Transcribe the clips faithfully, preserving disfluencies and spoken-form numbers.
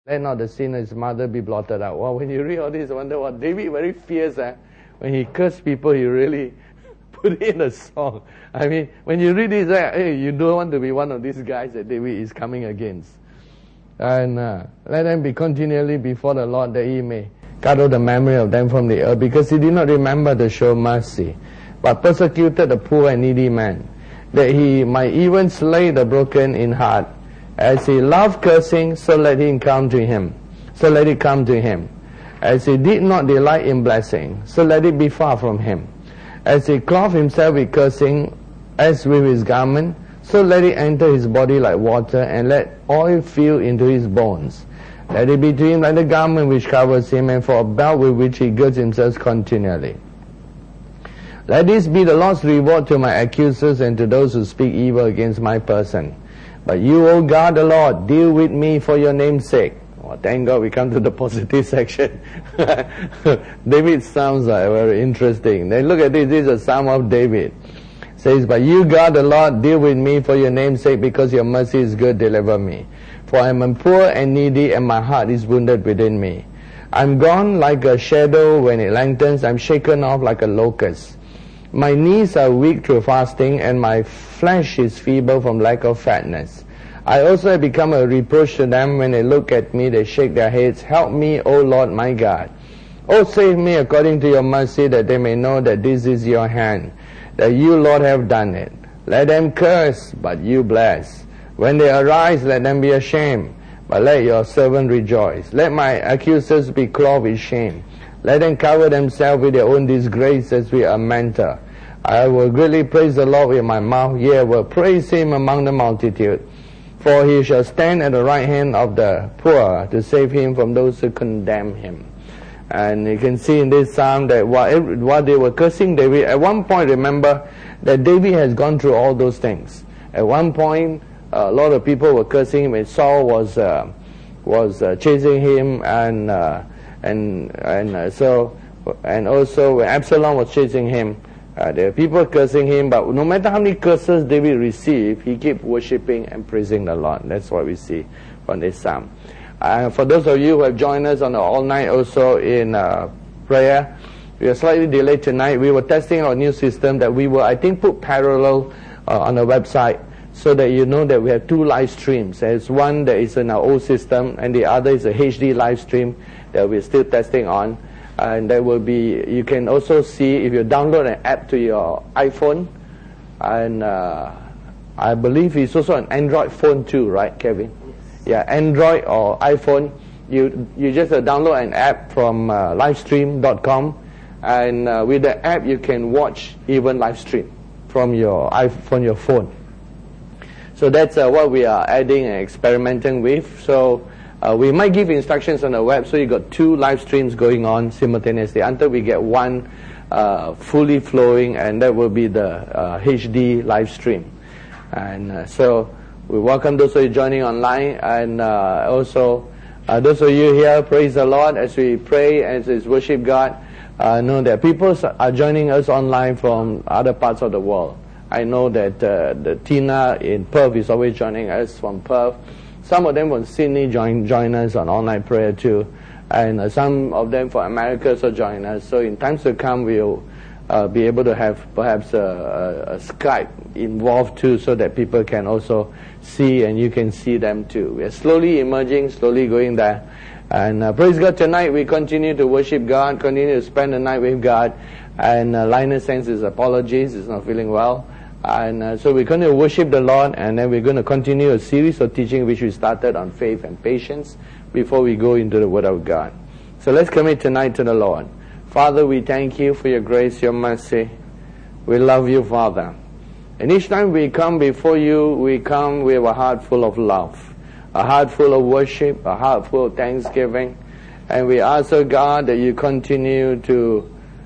Let not the sin of his mother be blotted out. Well, when you read all this, you wonder what David very fierce. Eh? When he cursed people, he really put in a song. I mean, when you read this, eh, hey, you don't want to be one of these guys that David is coming against. And uh, let them be continually before the Lord, that he may cut off the memory of them from the earth, because he did not remember to show mercy, but persecuted the poor and needy man, that he might even slay the broken in heart. As he loved cursing, so let him come to him. So let it come to him. As he did not delight in blessing, so let it be far from him. As he clothed himself with cursing, as with his garment, so let it enter his body like water, and let oil fill into his bones. Let it be to him like the garment which covers him, and for a belt with which he girds himself continually. Let this be the Lord's reward to my accusers and to those who speak evil against my person. But you, O God the Lord, deal with me for your name's sake. Oh, thank God we come to the positive section. David's Psalms are very interesting. Then look at this, this is a Psalm of David. It says, but you, God the Lord, deal with me for your name's sake, because your mercy is good, deliver me. For I am poor and needy, and my heart is wounded within me. I am gone like a shadow when it lengthens. I am shaken off like a locust. My knees are weak through fasting, and my flesh is feeble from lack of fatness. I also have become a reproach to them. When they look at me, they shake their heads. Help me, O Lord my God. O save me according to your mercy, that they may know that this is your hand, that you, Lord, have done it. Let them curse, but you bless. When they arise, let them be ashamed, but let your servant rejoice. Let my accusers be clothed with shame. Let them cover themselves with their own disgrace as with a mantle. I will greatly praise the Lord with my mouth, yea, I will praise him among the multitude. For he shall stand at the right hand of the poor to save him from those who condemn him. And you can see in this psalm that while, while they were cursing David, at one point remember that David has gone through all those things. At one point, uh, a lot of people were cursing him, and Saul was uh, was uh, chasing him, and uh, and and uh, so and also when Absalom was chasing him, uh, there were people cursing him. But no matter how many curses David received, he kept worshiping and praising the Lord. That's what we see from this psalm. Uh, for those of you who have joined us on the all night also in uh, prayer, we are slightly delayed tonight. We were testing our new system that we will, I think, put parallel uh, on the website, so that you know that we have two live streams. There's one that is in our old system, and the other is a H D live stream that we're still testing on. And that will be, you can also see if you download an app to your iPhone, and uh, I believe it's also an Android phone too, right, Kevin? Yeah, Android or iPhone, you you just uh, download an app from uh, livestream dot com, and uh, with the app you can watch even live stream from your iPhone, your phone. So that's uh, what we are adding and experimenting with. So uh, we might give instructions on the web, so you got two live streams going on simultaneously until we get one uh, fully flowing, and that will be the uh, H D live stream. And uh, so we welcome those of you joining online, and uh, also uh, those of you here, praise the Lord as we pray, as we worship God. Uh, know that people are joining us online from other parts of the world. I know that uh, the Tina in Perth is always joining us from Perth. Some of them from Sydney join, join us on online prayer too. And uh, some of them from America also join us. So in times to come, we'll uh, be able to have perhaps a, a, a Skype involved too, so that people can also see and you can see them too. We're slowly emerging, slowly going there. And uh, praise God, tonight we continue to worship God, continue to spend the night with God. And uh, Linus sends his apologies, he's not feeling well. And uh, so we're going to worship the Lord, and then we're going to continue a series of teaching which we started on faith and patience before we go into the Word of God. So let's commit tonight to the Lord. Father, we thank you for your grace, your mercy. We love you, Father. And each time we come before you, we come with a heart full of love, a heart full of worship, a heart full of thanksgiving. And we ask, oh God, that you continue to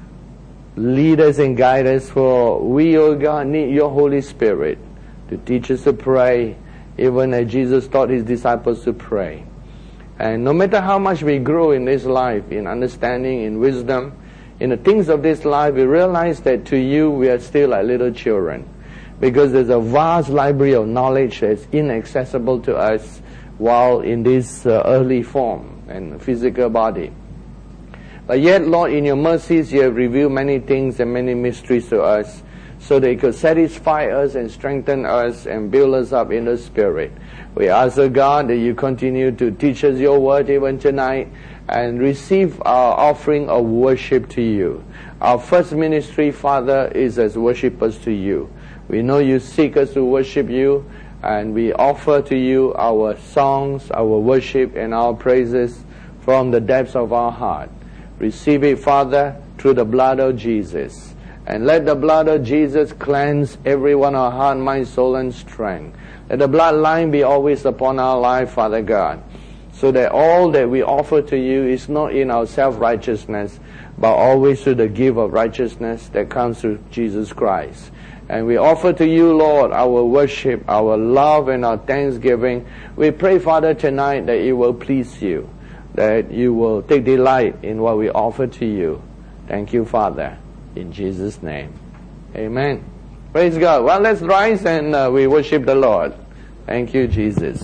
lead us and guide us, for we, oh God, need your Holy Spirit to teach us to pray, even as Jesus taught his disciples to pray. And no matter how much we grow in this life, in understanding, in wisdom, in the things of this life, we realize that to you we are still like little children, because there's a vast library of knowledge that's inaccessible to us. while in this uh, earthly form and physical body. But yet, Lord, in your mercies, you have revealed many things and many mysteries to us, so that you could satisfy us and strengthen us and build us up in the Spirit. We ask, O God, that you continue to teach us your word even tonight, and receive our offering of worship to you. Our first ministry, Father, is as worshippers to you. We know you seek us to worship you, and we offer to you our songs, our worship, and our praises from the depths of our heart. Receive it, Father, through the blood of Jesus. And let the blood of Jesus cleanse everyone, our heart, mind, soul, and strength. Let the bloodline be always upon our life, Father God, so that all that we offer to you is not in our self-righteousness, but always through the gift of righteousness that comes through Jesus Christ. And we offer to you, Lord, our worship, our love, and our thanksgiving. We pray, Father, tonight that it will please you, that you will take delight in what we offer to you. Thank you, Father, in Jesus' name. Amen. Praise God. Well, let's rise and uh, we worship the Lord. Thank you, Jesus.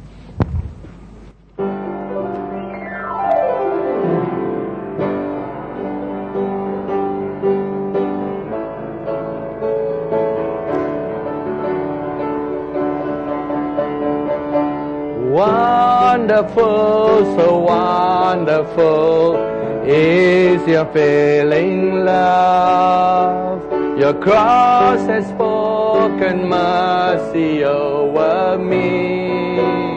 Wonderful, so wonderful is your failing love. Your cross has spoken mercy over me.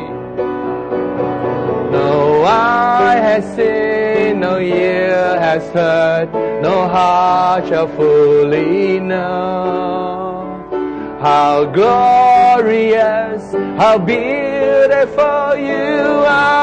No eye has seen, no ear has heard, no heart shall fully know how glorious, how beautiful you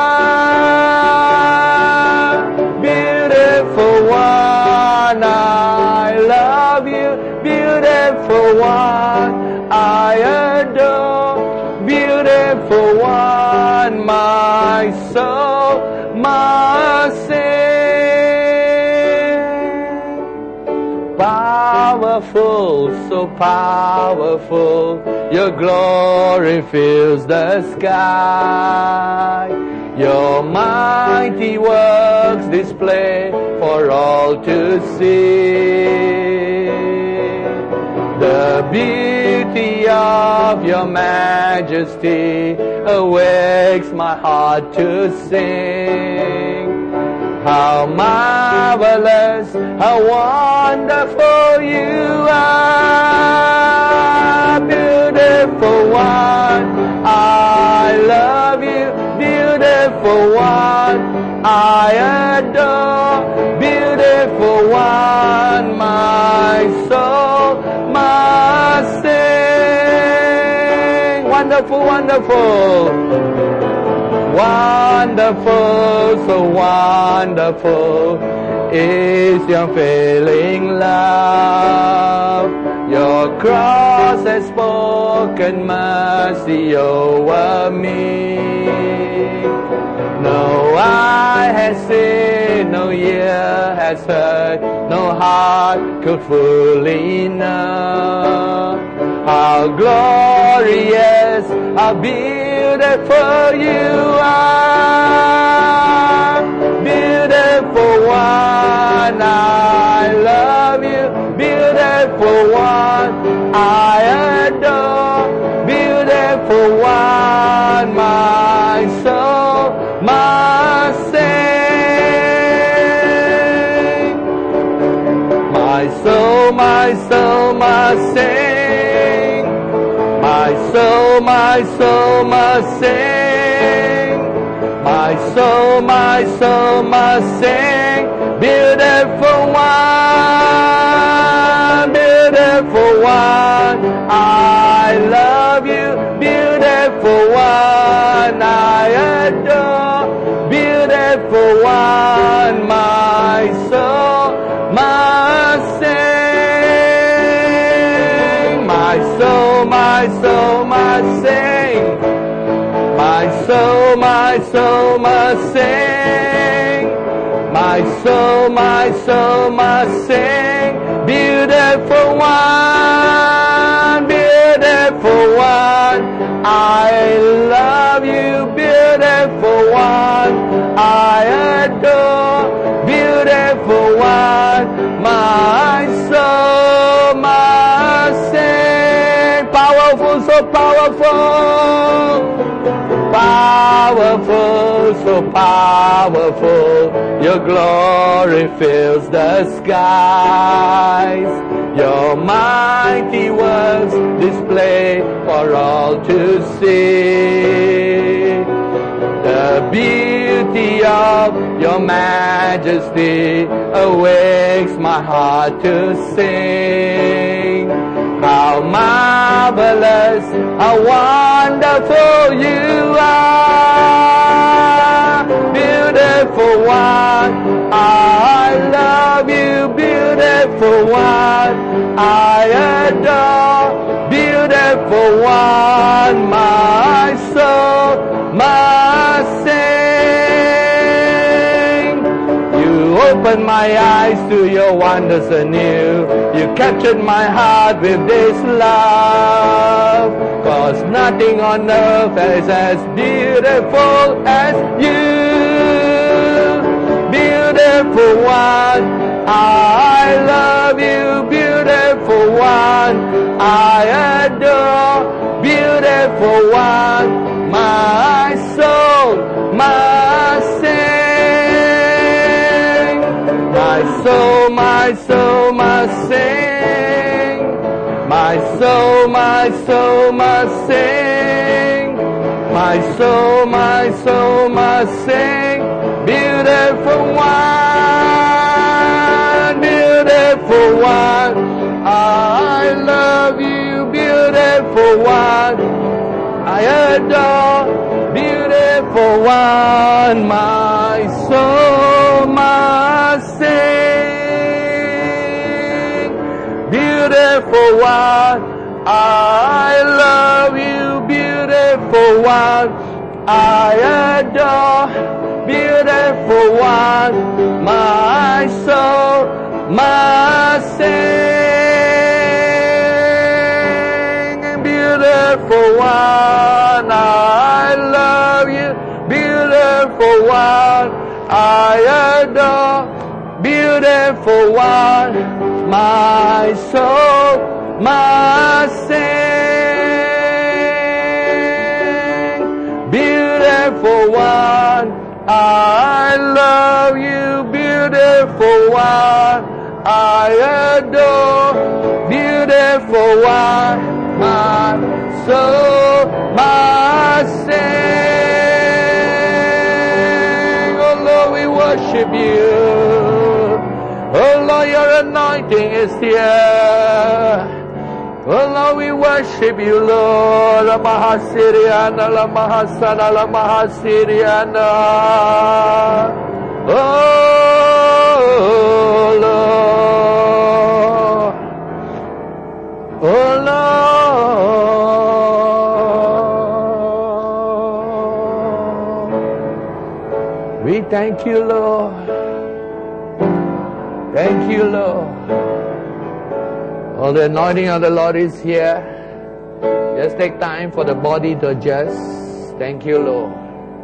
are. Beautiful one, I love you. Beautiful one, I adore. Beautiful one, my soul must sing. Powerful, so powerful, your glory fills the sky. Your mighty works display for all to see. The beauty of your majesty awakes my heart to sing. How marvelous, how wonderful you are. Beautiful one, I love you. Beautiful one, I adore. Beautiful one, my soul must sing. Wonderful, wonderful. Wonderful, so wonderful is your failing love. Your cross has spoken mercy over me. No eye has seen, no ear has heard, no heart could fully know how glorious, how beautiful you are. Beautiful one, I love you. Beautiful one, I adore. Beautiful one, my soul must sing. My soul, my soul must sing. My soul, my soul must sing. My soul, my soul must sing. Beautiful one, beautiful one, I love you. Beautiful one, I adore. Beautiful one, my soul must sing. My soul, my soul must sing. My soul, my soul must sing. My soul, my soul must sing. Beautiful one, beautiful one, I love you, beautiful one. I adore, beautiful one. My soul must sing. Powerful, so powerful. Powerful, so powerful. Your glory fills the skies. Your mighty works display for all to see. The beauty of your majesty awakes my heart to sing. How marvelous, how wonderful you are. Beautiful one, I love you, beautiful one. I adore, beautiful one. My soul must sing. You opened my eyes to your wonders anew. You captured my heart with this love. 'Cause nothing on earth is as beautiful as you. Beautiful one, I love you, beautiful one. I adore, beautiful one. My soul must sing. My soul, my soul must sing. My soul, my soul must sing. My soul, my soul must sing. Beautiful one, beautiful one. I love you, beautiful one. I adore, beautiful one. My soul must sing. Beautiful one, I love you, beautiful one. I adore, beautiful one. My soul must sing. Beautiful one, I love you, beautiful one. I adore, beautiful one. My soul must sing. Beautiful one, I love you, beautiful one. I adore, beautiful one. My soul must sing. Oh Lord, we worship you. Oh Lord, your anointing is here. Oh Lord, we worship you, Lord. La Mahasiriana, La Mahasana, La Mahasiriana. Oh Lord. Oh Lord. We thank you, Lord. Thank you, Lord. Oh, the anointing of the Lord is here. Just take time for the body to adjust. Thank you, Lord.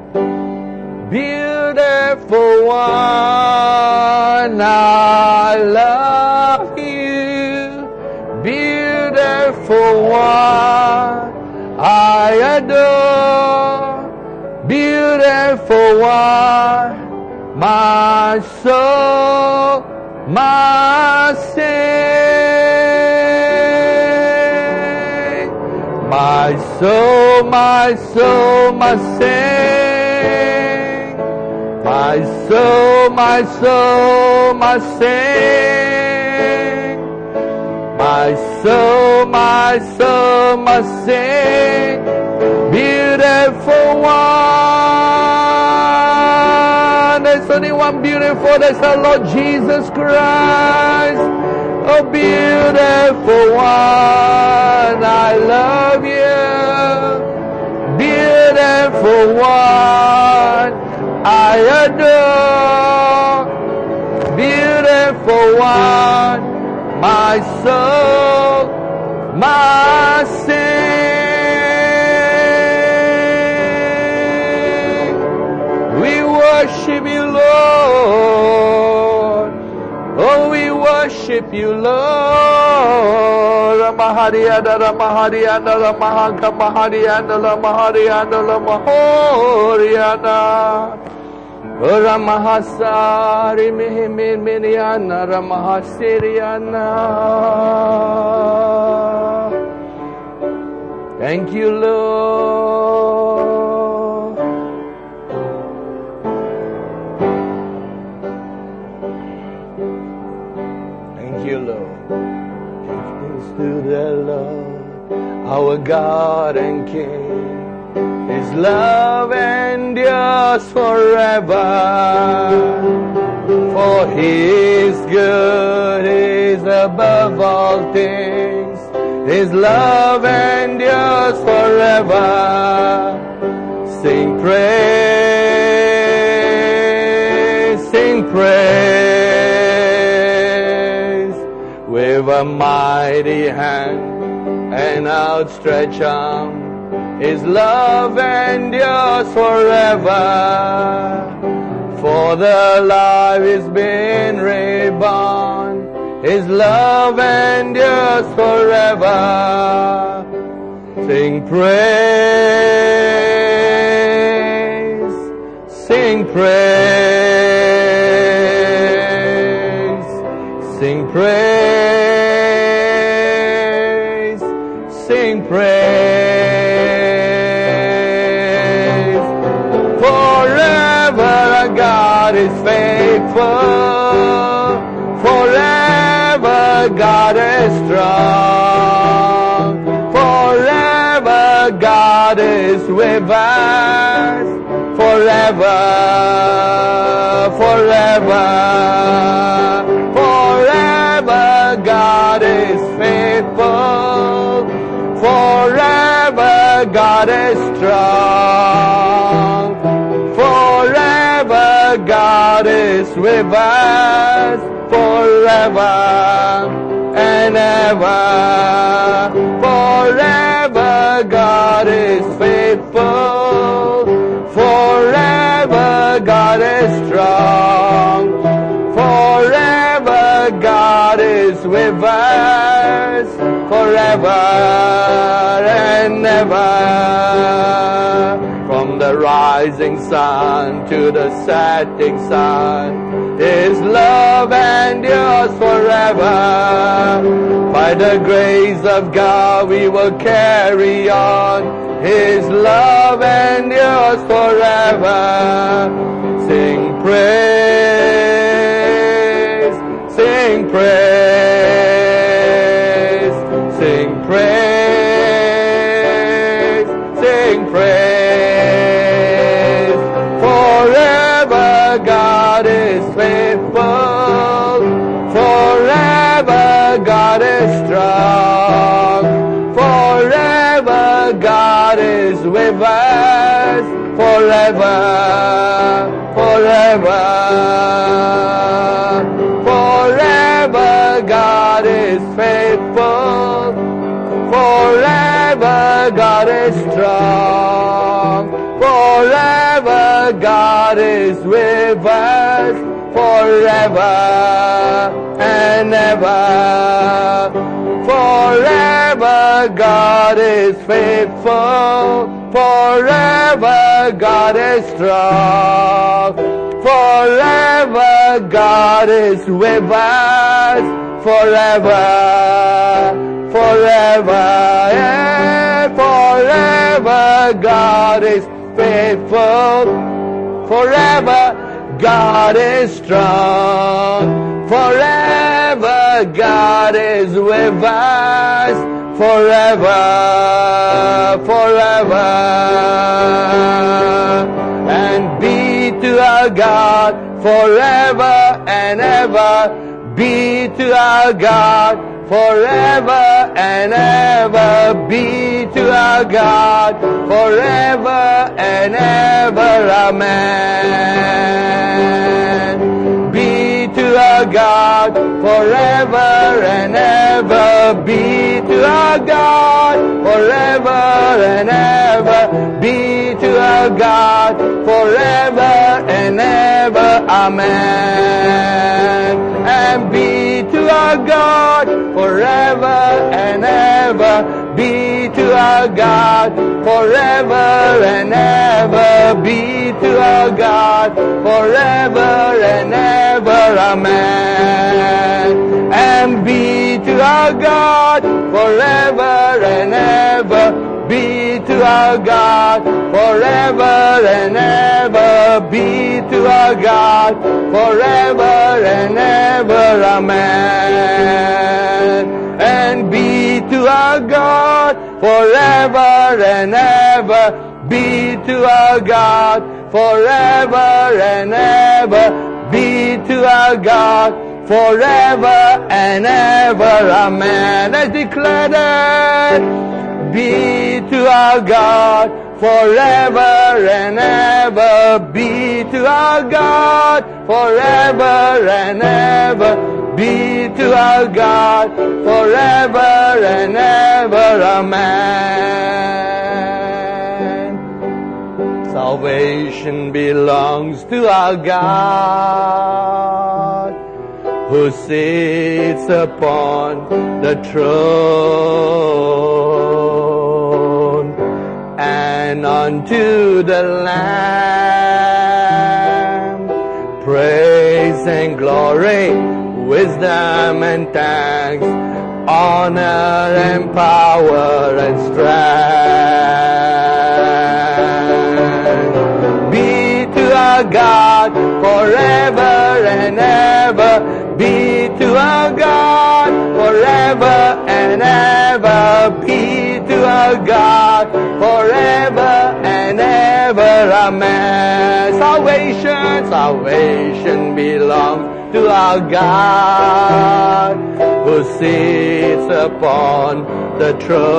Beautiful one, I love you. Beautiful one, I adore. Beautiful one, my soul must sing. My soul, my soul must sing. My soul, my soul must sing. My soul, my soul must sing. Beautiful one. There's only one beautiful, that's our Lord Jesus Christ. Oh, beautiful one, I love you. Beautiful one, I adore. Beautiful one, my soul must sing. worship you, Lord. Oh, we worship you, Lord. Ramaharianda, Ramaharianda, Ramahaka, Maharianda, Ramaharianda, Ramahorianda. Ramahasari, Mihiminiana, Ramahasiriana. Thank you, Lord. Thank you, Lord. Thanks to the Lord, our God and King. His love endures forever. For He is good, He is above all things. His love endures forever. Sing praise, sing praise. With a mighty hand and outstretched arm, His love endures forever. For the life is been reborn, His love endures forever. Sing praise, sing praise, sing praise, sing praise. Forever our God is faithful. Forever God is strong. Forever God is with us. Forever, forever, forever God is faithful. Forever God is strong. Forever God is with us. Forever and ever. Forever God is faithful. Forever God is strong. Forever God is with us. Forever and ever. From the rising sun to the setting sun, His love endures forever. By the grace of God we will carry on. His love endures forever. Sing praise, sing praise, sing praise, sing praise. Forever God is faithful. Forever God is strong. Forever God is with us. Forever, forever. Forever God is faithful. Forever God is strong. Forever God is with us. Forever and ever. Forever God is faithful. Forever God is strong. Forever God is with us. Forever, forever, yeah. Forever God is faithful. Forever God is strong. Forever God is with us. Forever, forever. And be to our God forever and ever. Be to our God forever and ever. Be to our God forever and ever. Amen. Be to our God forever and ever. Be to to our God forever and ever. Be to our God forever and ever. Amen. And be to our God forever and ever. Be to our God forever and ever. Be to our God forever and ever. Amen. And be to our God forever and ever. Be to our God forever and ever. Be to our God forever and ever. Amen. And be to our God forever and ever. Be to our God forever and ever. Be to our God forever and ever. Amen. Let's declare that. Be to our God forever and ever. Be to our God forever and ever. Be to our God forever and ever. Amen. Salvation belongs to our God, who sits upon the throne, and unto the Lamb praise and glory, wisdom and thanks, honor and power and strength. Be to our God forever and ever. Be to our God forever and ever. Be to our God forever and ever. Amen. Salvation, salvation belongs to our God, who sits upon the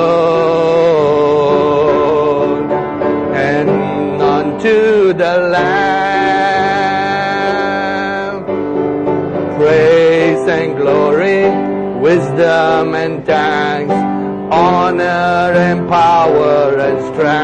throne, and unto the Lamb praise and glory, wisdom and thanks, honor and power and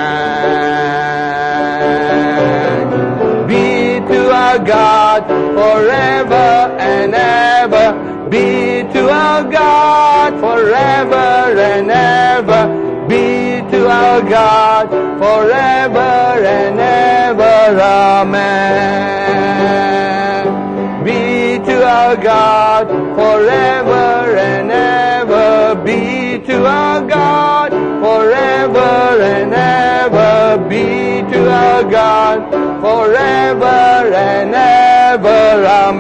strength. Be to our God forever and ever. Be to our God forever and ever. Be to our God forever and ever. Amen. Be to our God forever and ever. Be to our God forever and ever. Be to our God forever and ever.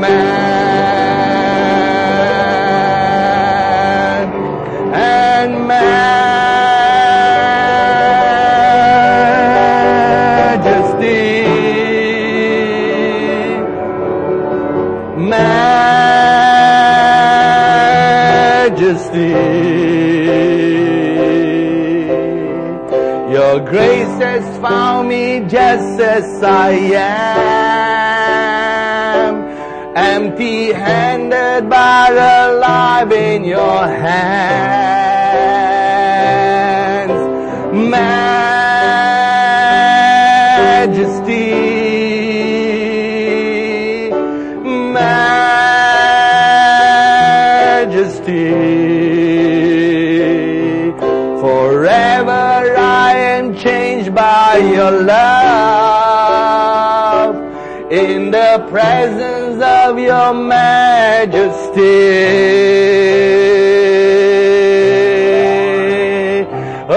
Amen. And majesty, majesty, your grace has found me just as I am, empty-handed but alive in your hands. Majesty, majesty, forever I am changed by your love, in the presence of your majesty.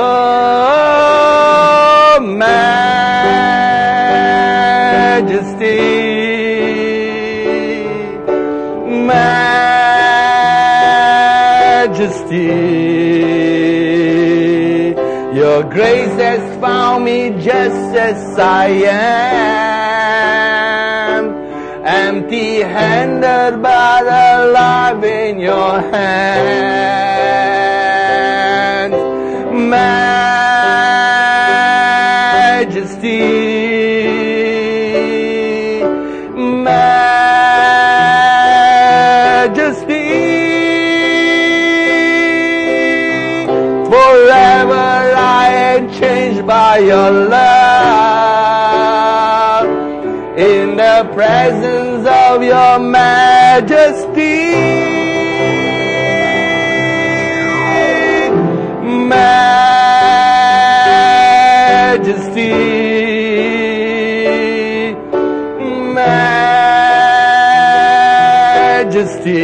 Oh, majesty, majesty, your grace has found me just as I am, empty-handed but alive in your hands. Majesty, majesty, by your love, in the presence of your majesty. Majesty, majesty,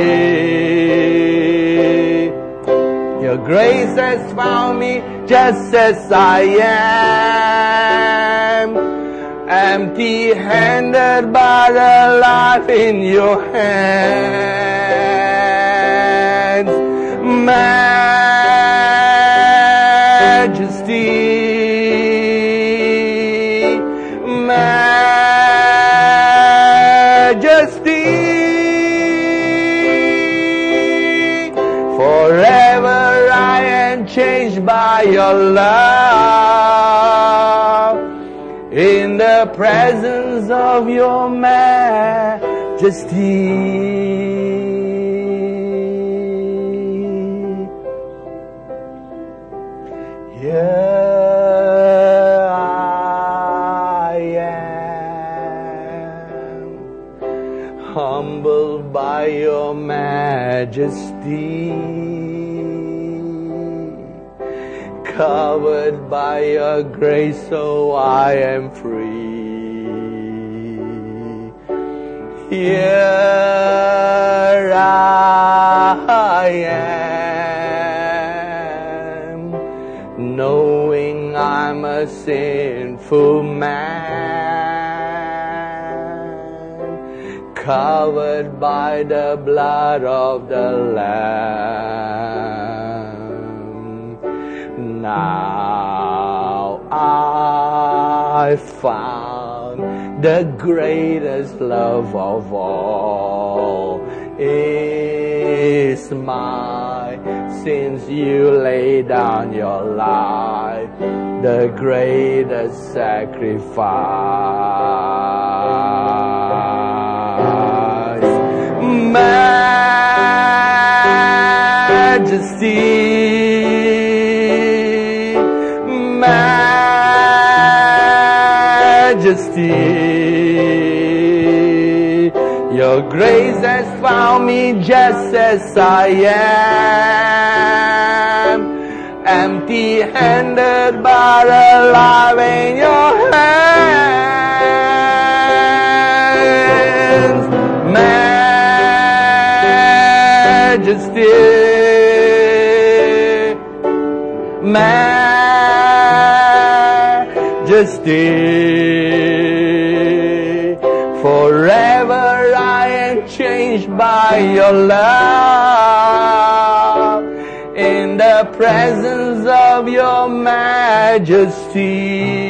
your grace has found me just as I am, empty-handed but alive in your hands. Majesty, majesty, forever I am changed by your love, in the presence of your majesty. Here I am, humbled by your majesty, covered by your grace, so I am free. Here I am, knowing I'm a sinful man, covered by the blood of the Lamb. Now I found the greatest love of all is mine, since you laid down your life, the greatest sacrifice. Majesty, majesty, your grace has found me just as I am, empty-handed but alive in your hands. Majesty, majesty, forever I am changed by your love, in the presence of your majesty.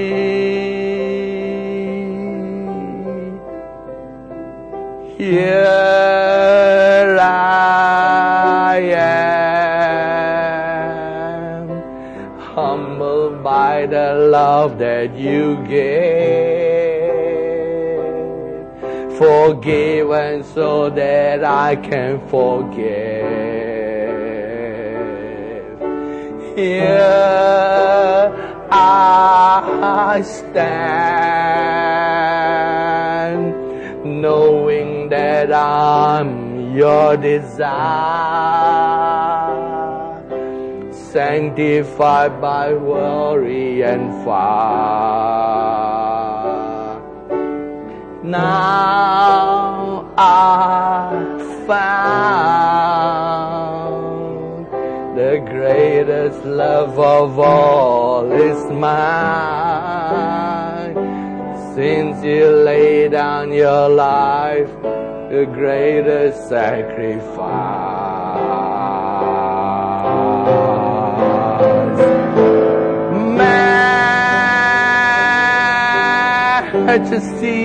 Here I am, humbled by the love that you gave, forgiven so that I can forgive. Here I stand, knowing that I'm your desire, sanctified by worry and fire. Now I found the greatest love of all is mine, since you laid down your life, the greatest sacrifice. Majesty,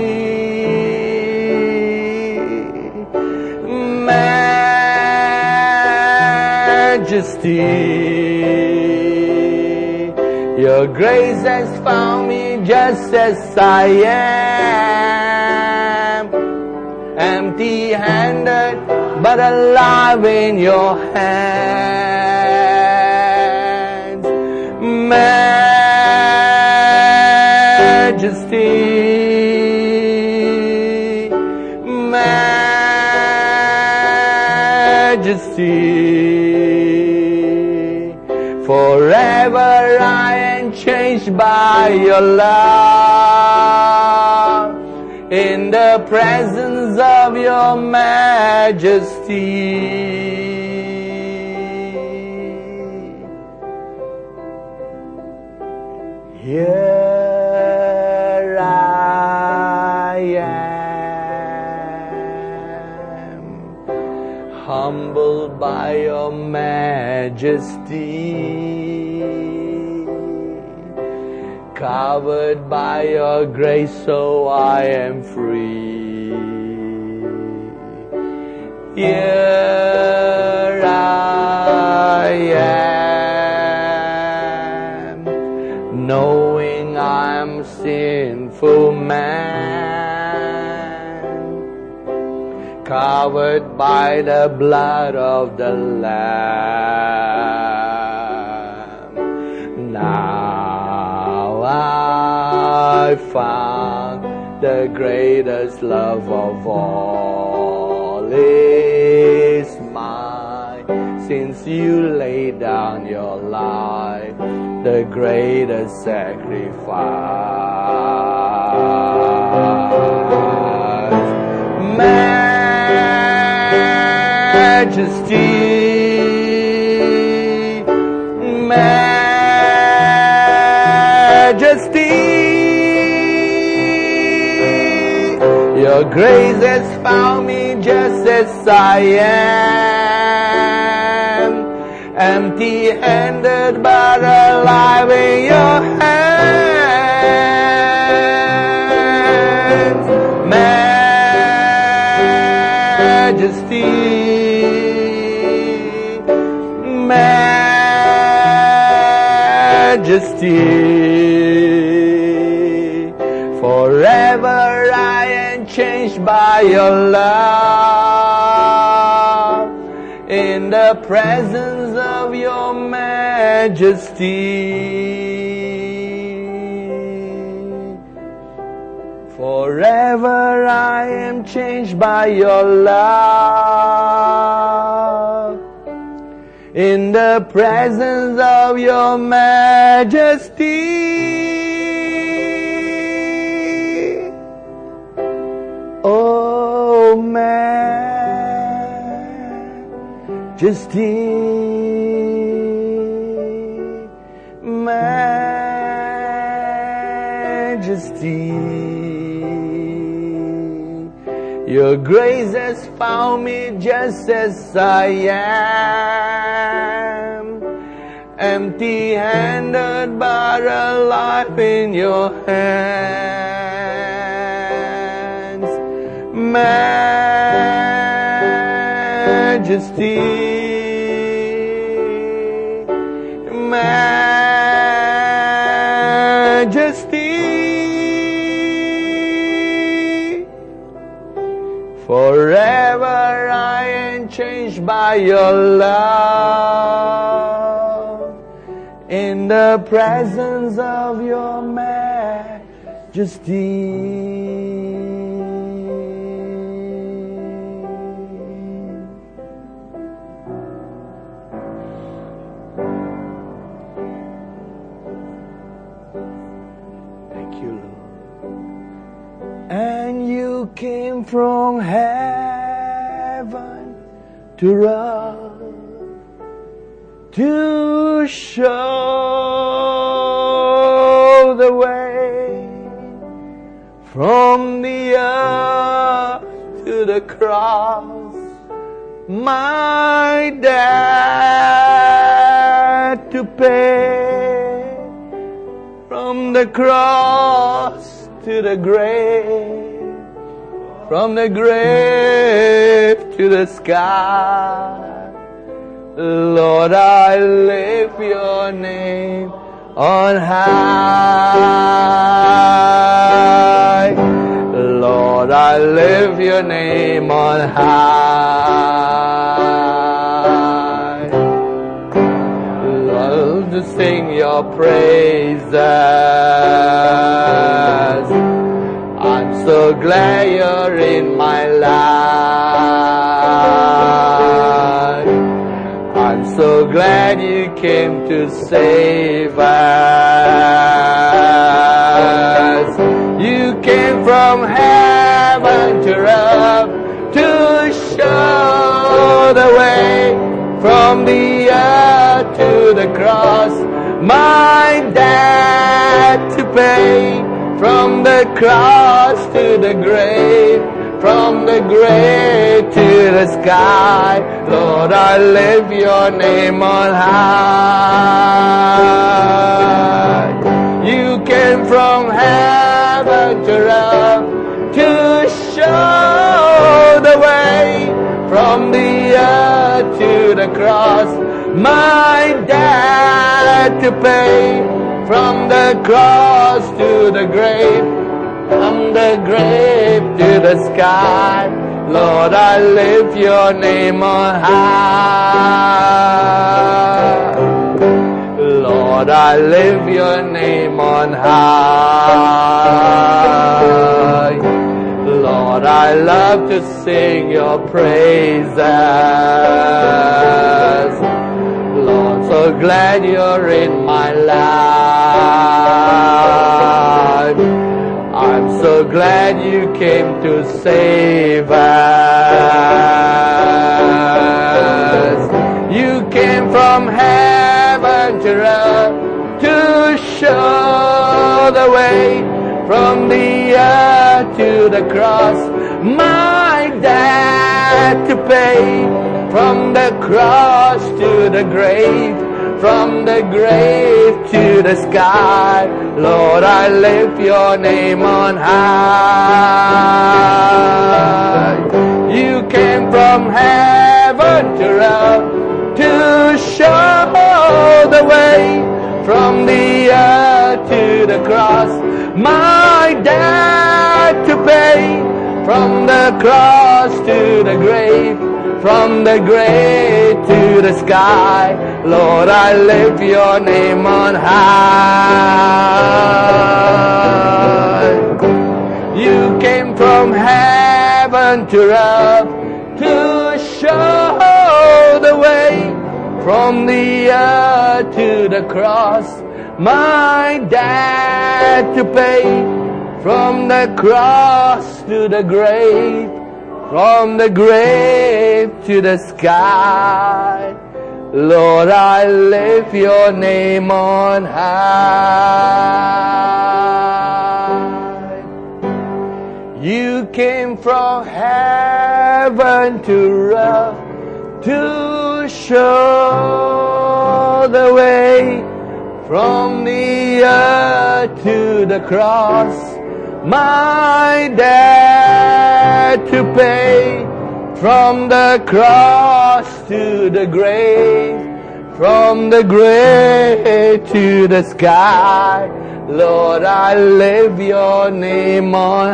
majesty, your grace has found me just as I am, empty-handed but alive in your hands. Man majesty. Forever I am changed by your love, in the presence of your majesty. Here I am, humbled by your majesty, covered by your grace, so I am free. Here I am, knowing I'm sinful man, covered by the blood of the Lamb. Now I found the greatest love of all is mine, since you laid down your life, the greatest sacrifice. Majesty, majesty, your grace has found me just as I am, empty-handed but alive in your hands. Majesty, majesty, forever I am changed by your love, in the presence of your majesty. Forever I am changed by your love, in the presence of your majesty. Oh, majesty, majesty, your grace has found me just as I am, empty-handed but alive in your hands. Majesty, majesty, forever I am changed by your love, in the presence of your majesty. Thank you, Lord. And you came from heaven to earth to show the way, from the earth to the cross, my debt to pay, from the cross to the grave, from the grave to the sky. Lord, I lift your name on high. Lord, I lift your name on high. Love to sing your praises. I'm so glad you're in my life. came to save us. You came from heaven to earth to show the way, from the earth to the cross, my debt to pay, from the cross to the grave, from the grave to the sky. Lord, I lift your name on high. You came from heaven to earth to show the way, from the earth to the cross, my debt to pay, from the cross to the grave, from the grave to the sky. Lord, I lift your name on high. Lord, I lift your name on high. Lord, I love to sing your praises. Lord, so glad you're in my life. I'm so glad you came to save us. You came from heaven to earth to show the way, from the earth to the cross, my debt to pay, from the cross to the grave, from the grave to the sky. Lord, I lift your name on high. You came from heaven to earth to show the way, from the earth to the cross, my debt to pay, from the cross to the grave, from the grave to the sky. Lord, I lift your name on high. You came from heaven to earth to show the way, from the earth to the cross, my debt to pay, from the cross to the grave, from the grave to the sky. Lord, I lift your name on high. You came from heaven to earth to show the way, from the earth to the cross, my debt to pay, from the cross to the grave, from the grave to the sky. Lord, I lift your name on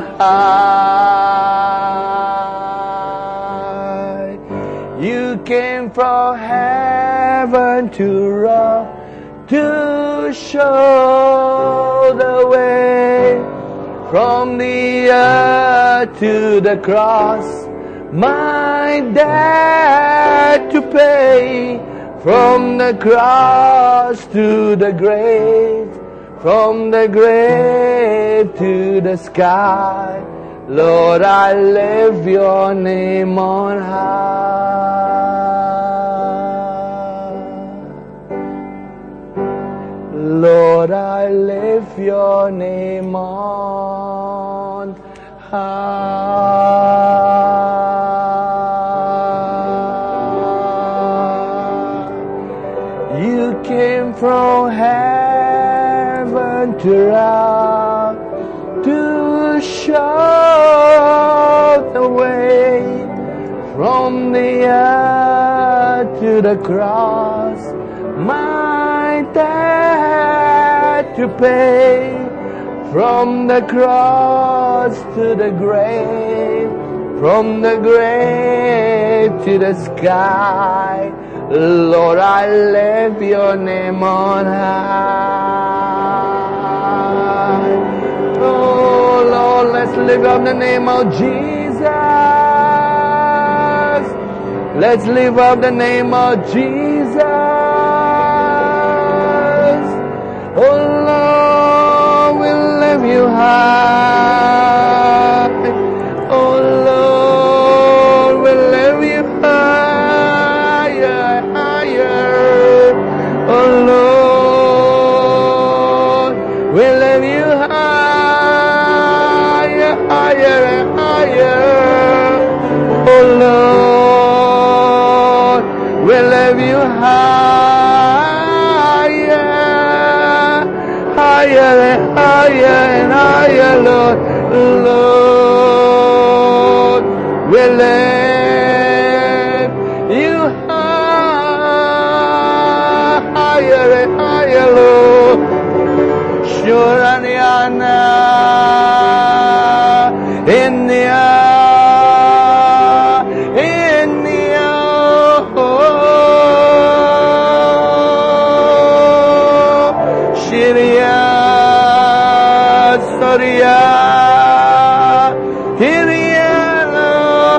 high. You came from heaven to earth to show the way, from the earth to the cross, my debt to pay, from the cross to the grave, from the grave to the sky. Lord, I lift your name on high. Lord, I lift your name on high. You came from heaven to earth to show the way, from the earth to the cross, my debt to pay, from the cross to the grave, from the grave to the sky. Lord, I lift your name on high. Oh Lord, let's lift up the name of Jesus. Let's lift up the name of Jesus. you high. Oh Lord, we lift you higher, higher. Oh Lord, we lift you higher, higher and higher. Oh Lord, we lift you higher, higher and higher and higher, Lord. Lord, we lift you higher and higher, Lord. Shuraniana India India Shiria Soria Hiriana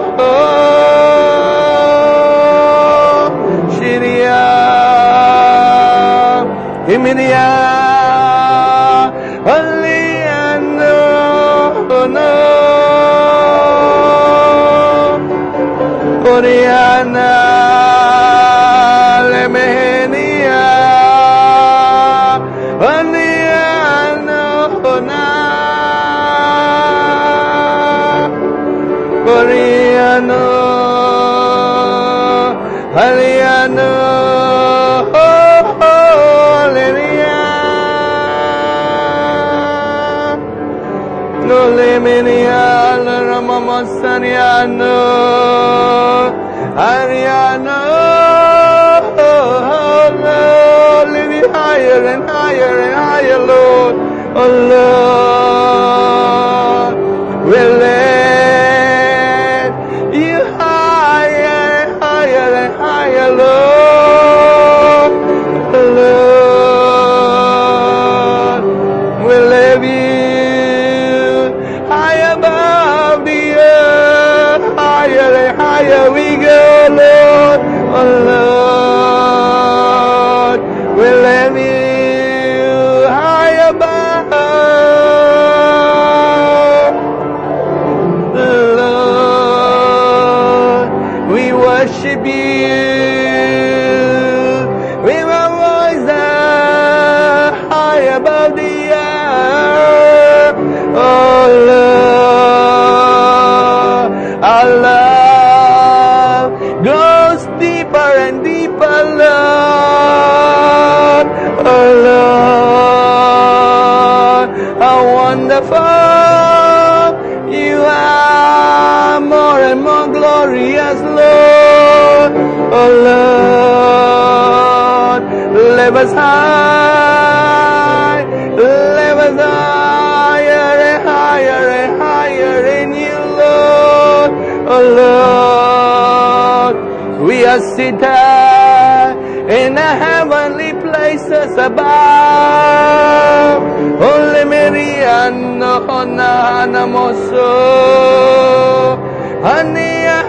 Shiria Himiria Oriana Lemenia Oniana Ona Oriana Aliana Olivia No Lemenia Ramama Saniano Ariana, oh Lord, lift you higher and higher and higher, Lord. Oh Lord, we lift you higher and higher and higher, Lord. Lord, we lift you high above the earth, higher and higher we go. Lord, oh Lord, we lift you high above. Lord, we worship you with our voices high above the earth. Oh Lord, our love goes deeper and deeper, Lord. Oh Lord, how wonderful you are, more and more glorious, Lord. Oh Lord, lift us high, lift us higher and higher and higher in you, Lord. Oh Lord, we are seated in the heavenly places above. Holy Mariano Honana Moso Hania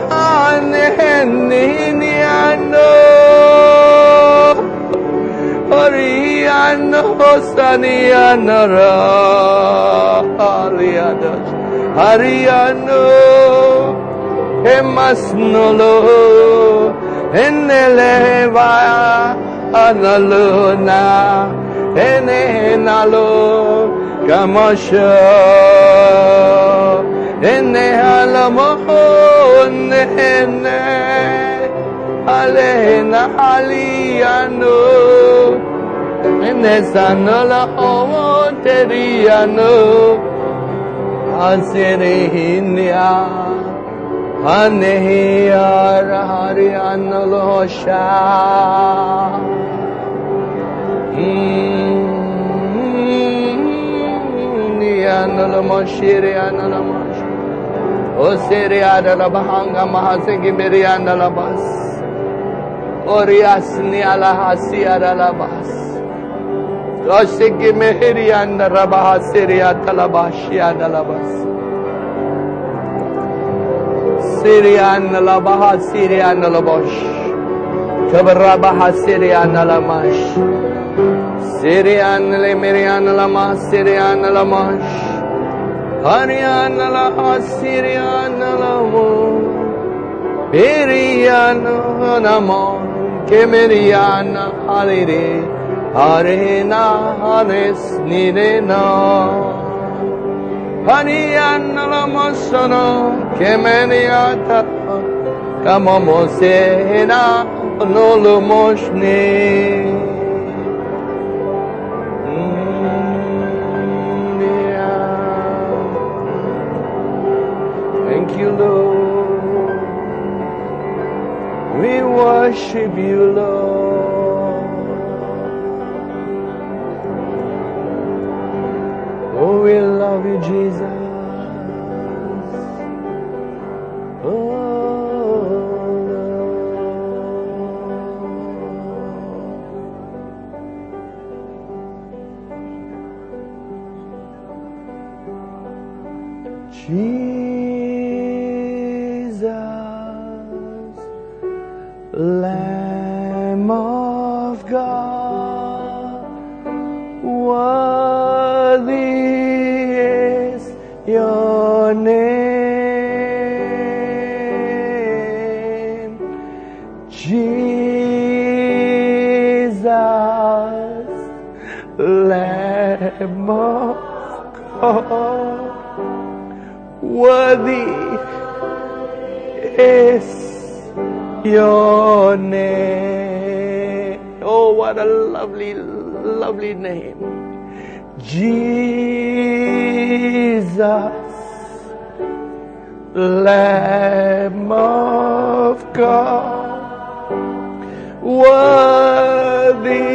Haneniano Oriano Hosaniano Harianos Hariano Emasnolo Eneleva Analuna Enenalo Kamasha Enehalamon Ene Alena Aliano Enesanola Omonteriano Asirihinia Anehiya Raharianolosha Nianalamoshiri Analamash Osiri Adalabahanga Mahasigi Miriandalabas Oriasni Alahasi Adalabas Osigi Mehirianda Rabahasiri Atalabashi Adalabas Syrian Labaha Syrian Labosh Kabrabaha Syrian Lamash Syrian Lemirian Lama Syrian Lamash Haryana la Asiriana la wo. Biriana namo. Kemeriana halire. Harena hanes nirena. Haryana la masana. Kemeriata. Kamamosena. Nolo moshne. Thank you, Lord. We worship you, Lord. Oh, we love you, Jesus. Oh, Jesus, Lamb of God, worthy is your name. Jesus, Lamb of God, worthy is your name. Oh, what a lovely, lovely name. Jesus, Lamb of God, worthy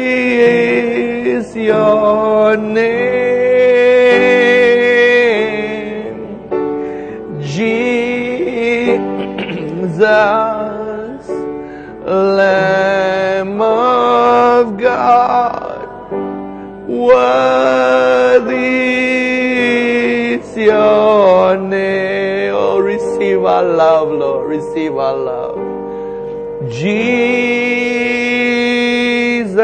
is your name. Jesus, Lamb of God, worthy is your name. Oh, receive our love, Lord. Receive our love. Jesus,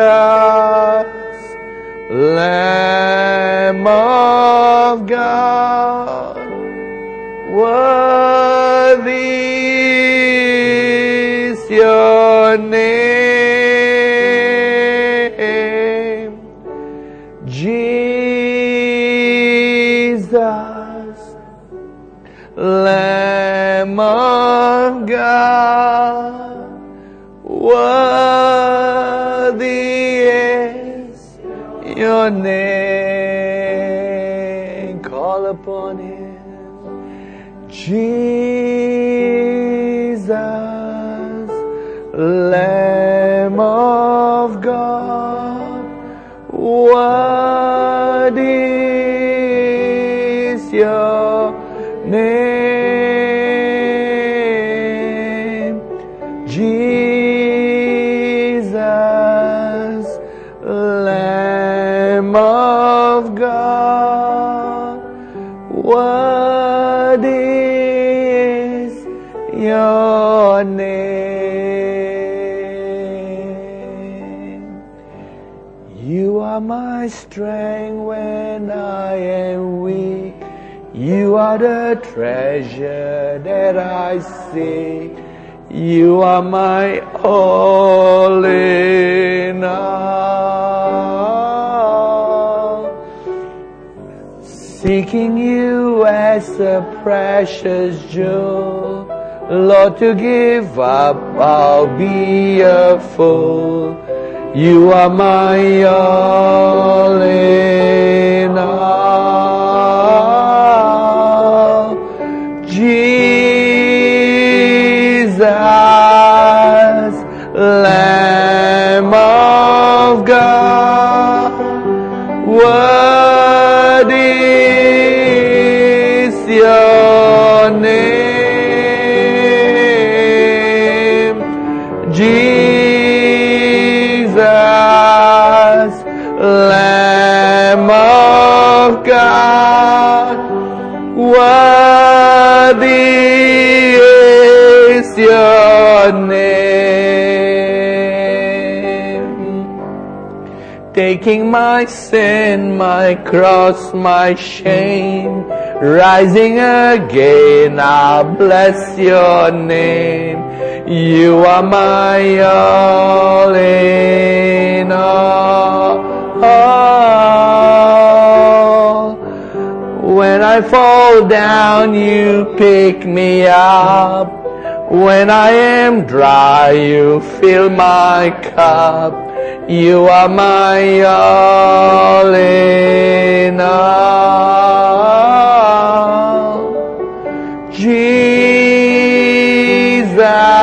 Lamb of God, worthy is your name. Jesus, Lamb of God, worthy is your name. Call upon him. Jesus, Lamb of God, worthy is your name. Jesus, Lamb of God, worthy is your name. You are my strength when I am weak. You are the treasure that I seek. You are my all in all. Seeking you as a precious jewel, Lord, to give up I'll be a fool. You are my all in all. Jesus, Lamb of God, worthy is your name. Jesus, Lamb of God, worthy is your name. Taking my sin, my cross, my shame, rising again, I'll bless your name. You are my all in all. When I fall down, you pick me up. When I am dry, you fill my cup. You are my all in all. Jesus,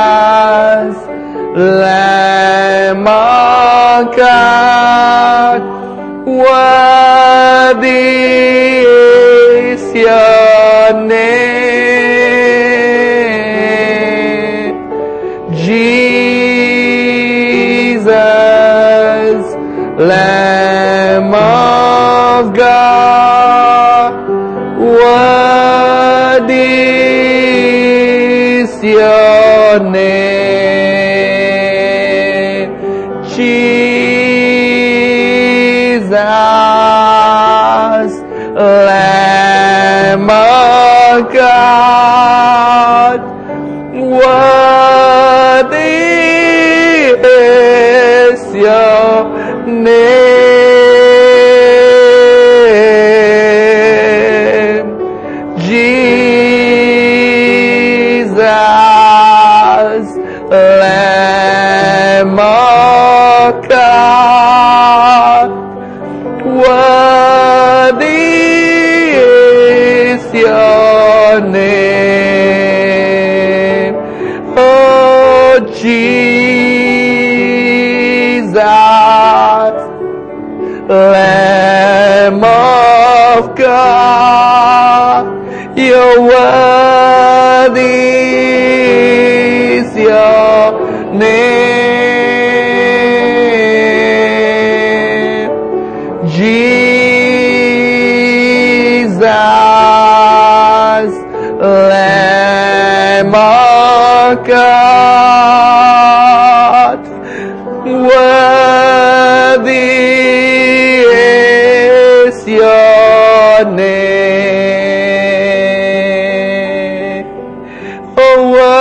Lamb of God, worthy is your name. Jesus, Lamb of God, worthy is your name. Jesus, Lamb of God, worthy is your name. Jesus, Lamb of God, worthy is your name. Oh, Jesus, Lamb of God, you're worthy is your name. Jesus, Lamb of God, worthy is your name. Oh,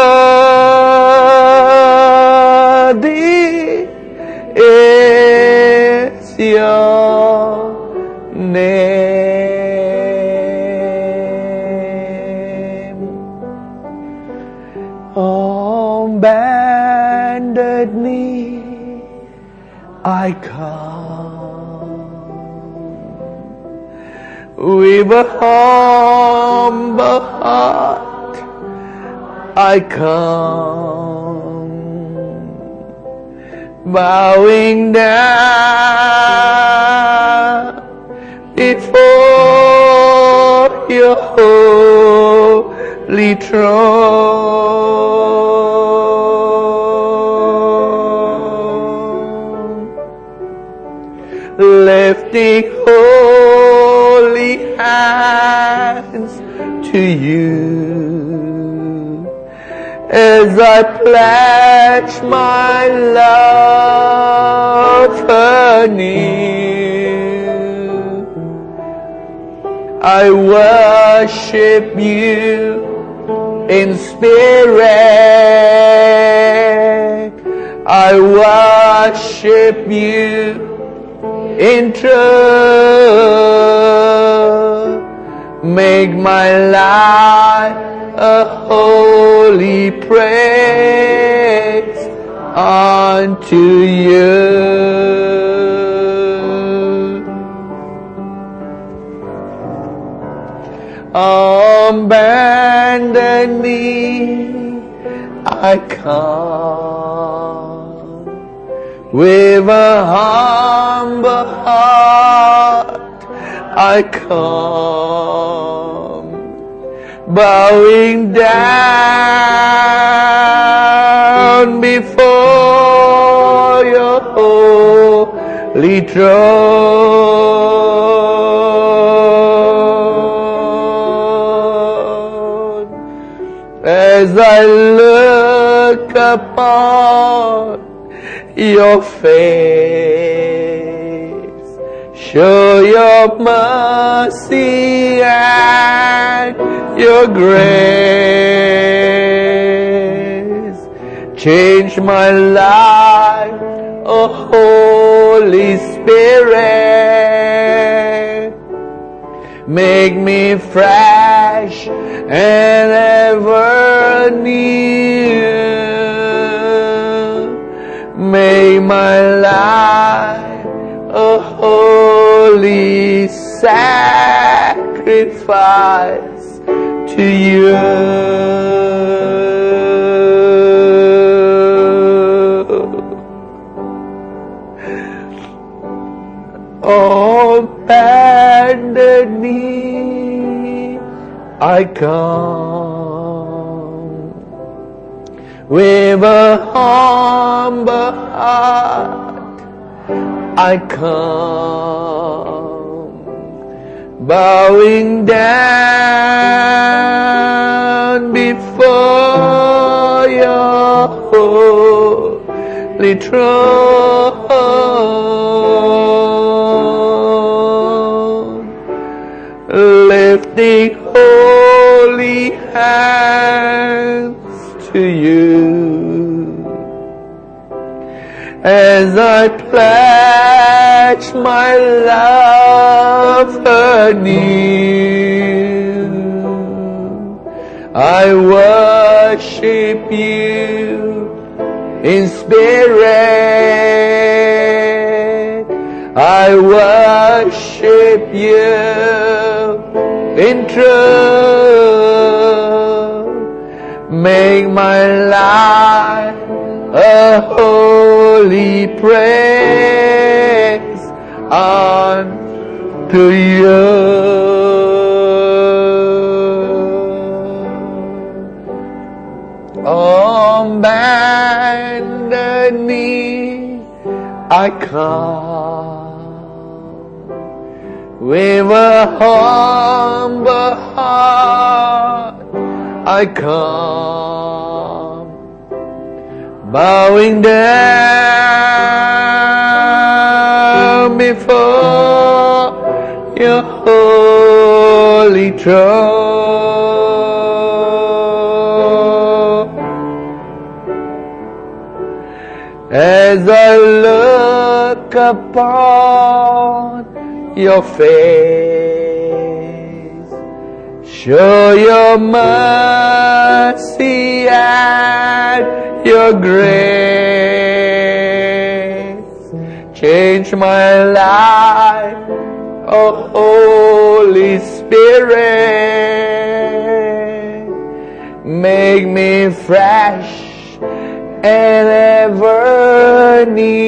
worthy is your name. On bended knee I come, with a humble heart I come, bowing down before your holy throne, lifting holy hands to you as I pledge my love anew. I worship you in spirit, I worship you in truth. Make my life a holy praise unto you. On bended knee I come, with a humble heart I come, bowing down before your holy throne, as I look upon your face Show your mercy and your grace. Change my life, oh Holy Spirit. Make me fresh and ever new. Make my life a holy sacrifice to you. Oh, bended knee, I come with a humble heart. I come bowing down before your holy throne, lifting holy hands to you. As I pledge my love anew, I worship you in spirit. I worship you in truth. Make my life a holy praise unto you. On bended knee I come with a humble heart. I come bowing down before your holy throne. As I look upon your face, show your mercy and your grace. Change my life, oh Holy Spirit. Make me fresh and ever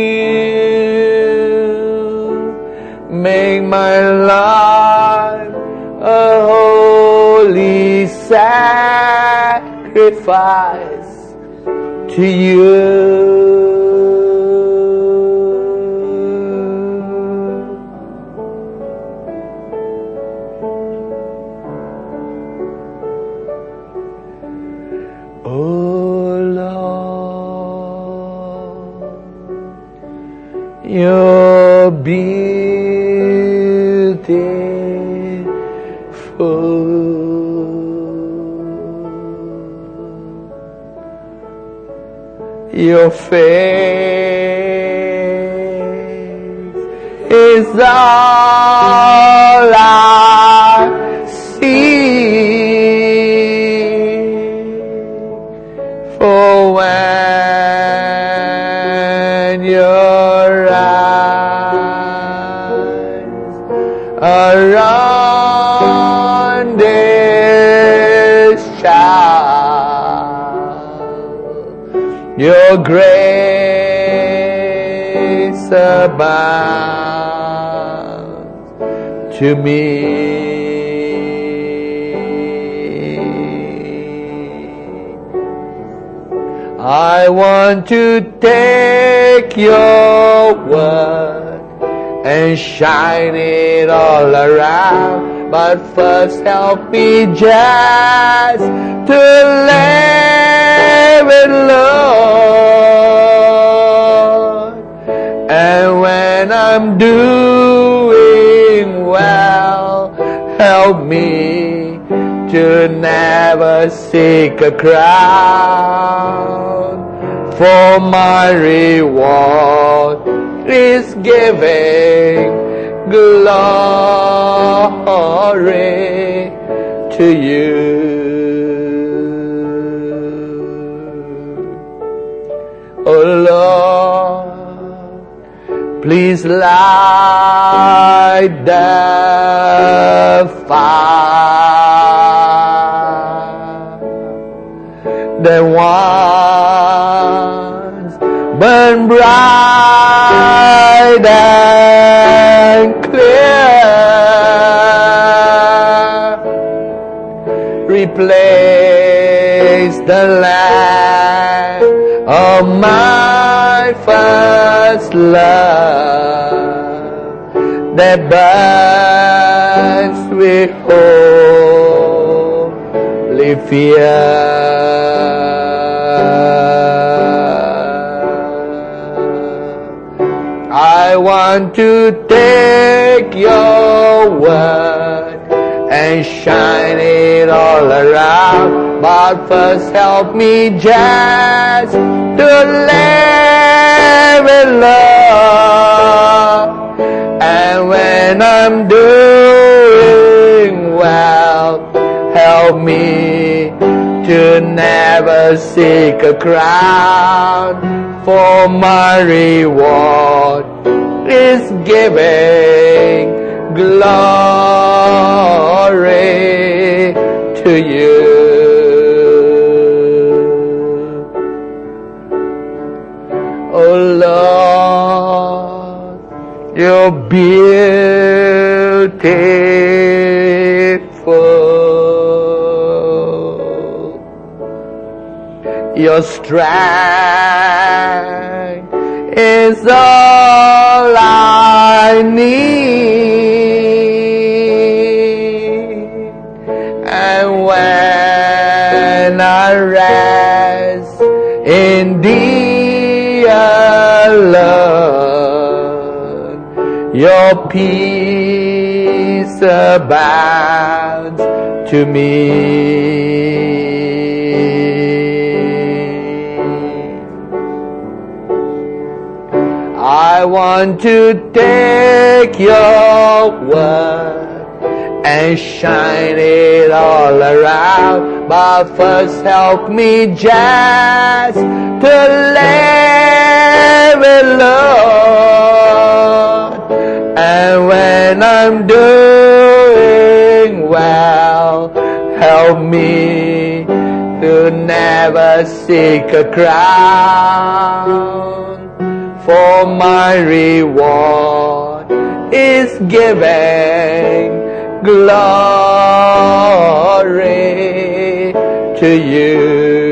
new. Make my life a holy sacrifice to you. Oh Lord, you're beautiful. Your face is all I see. For when your eyes are on this child, your grace abounds to me. I want to take your word and shine it all around, but first help me just to live it, Lord. And when I'm doing never seek a crown, for my reward is giving glory to you. Oh Lord, please light the fire that once burn bright and clear. Replace the land of my first love that burns with holy fear. I want to take your word and shine it all around, but first help me just to live in love. And when I'm doing well, help me to never seek a crown, for my reward is giving glory to you. Oh Lord, you're beautiful. Your strength is all I need, and when I rest in thee alone, your peace abounds to me. I want to take your word and shine it all around, but first help me just to live in love. And when I'm doing well, help me to never seek a crown, for my reward is giving glory to you.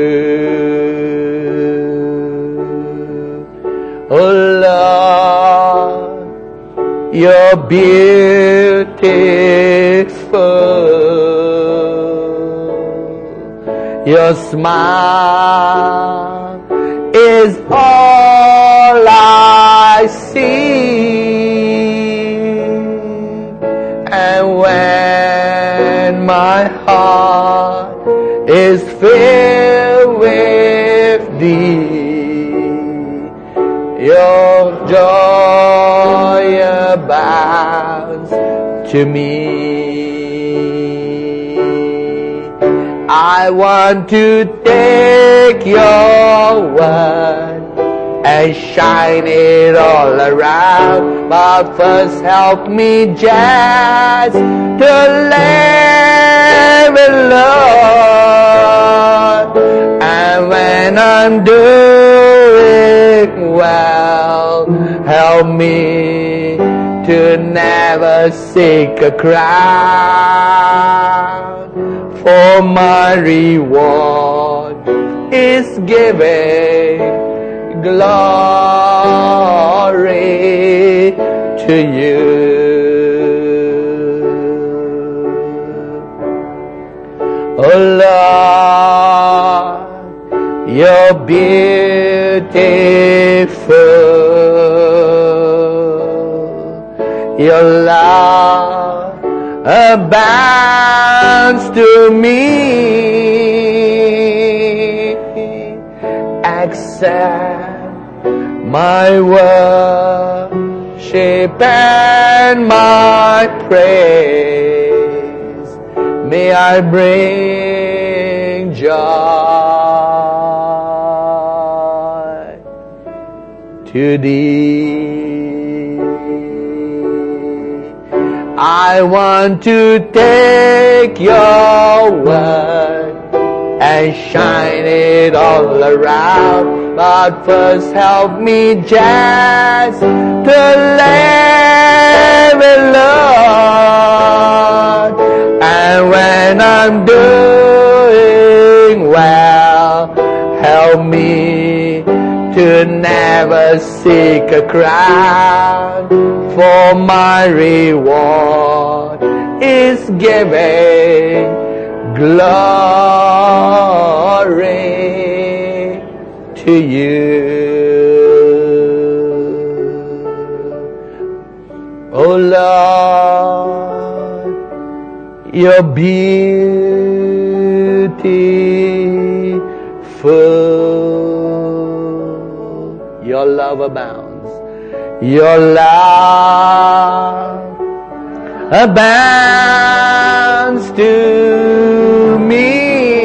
Oh Lord, you're beautiful. Your smile is all I see, and when my heart is filled with thee, your joy abounds to me. I want to take your word and shine it all around, but first help me just to live in love. And when I'm doing well, help me to never seek a crown, for my reward is giving glory to you. Oh Lord, you're beautiful. Your love abounds to me, accept my worship and my praise. May I bring joy to Thee. I want to take Your word and shine it all around, but first help me just to live it, Lord. And when I'm doing well, help me to never seek a crown, for my reward is giving glory to You. Oh Lord, You're beautiful. Your love abounds. Your love abounds to me.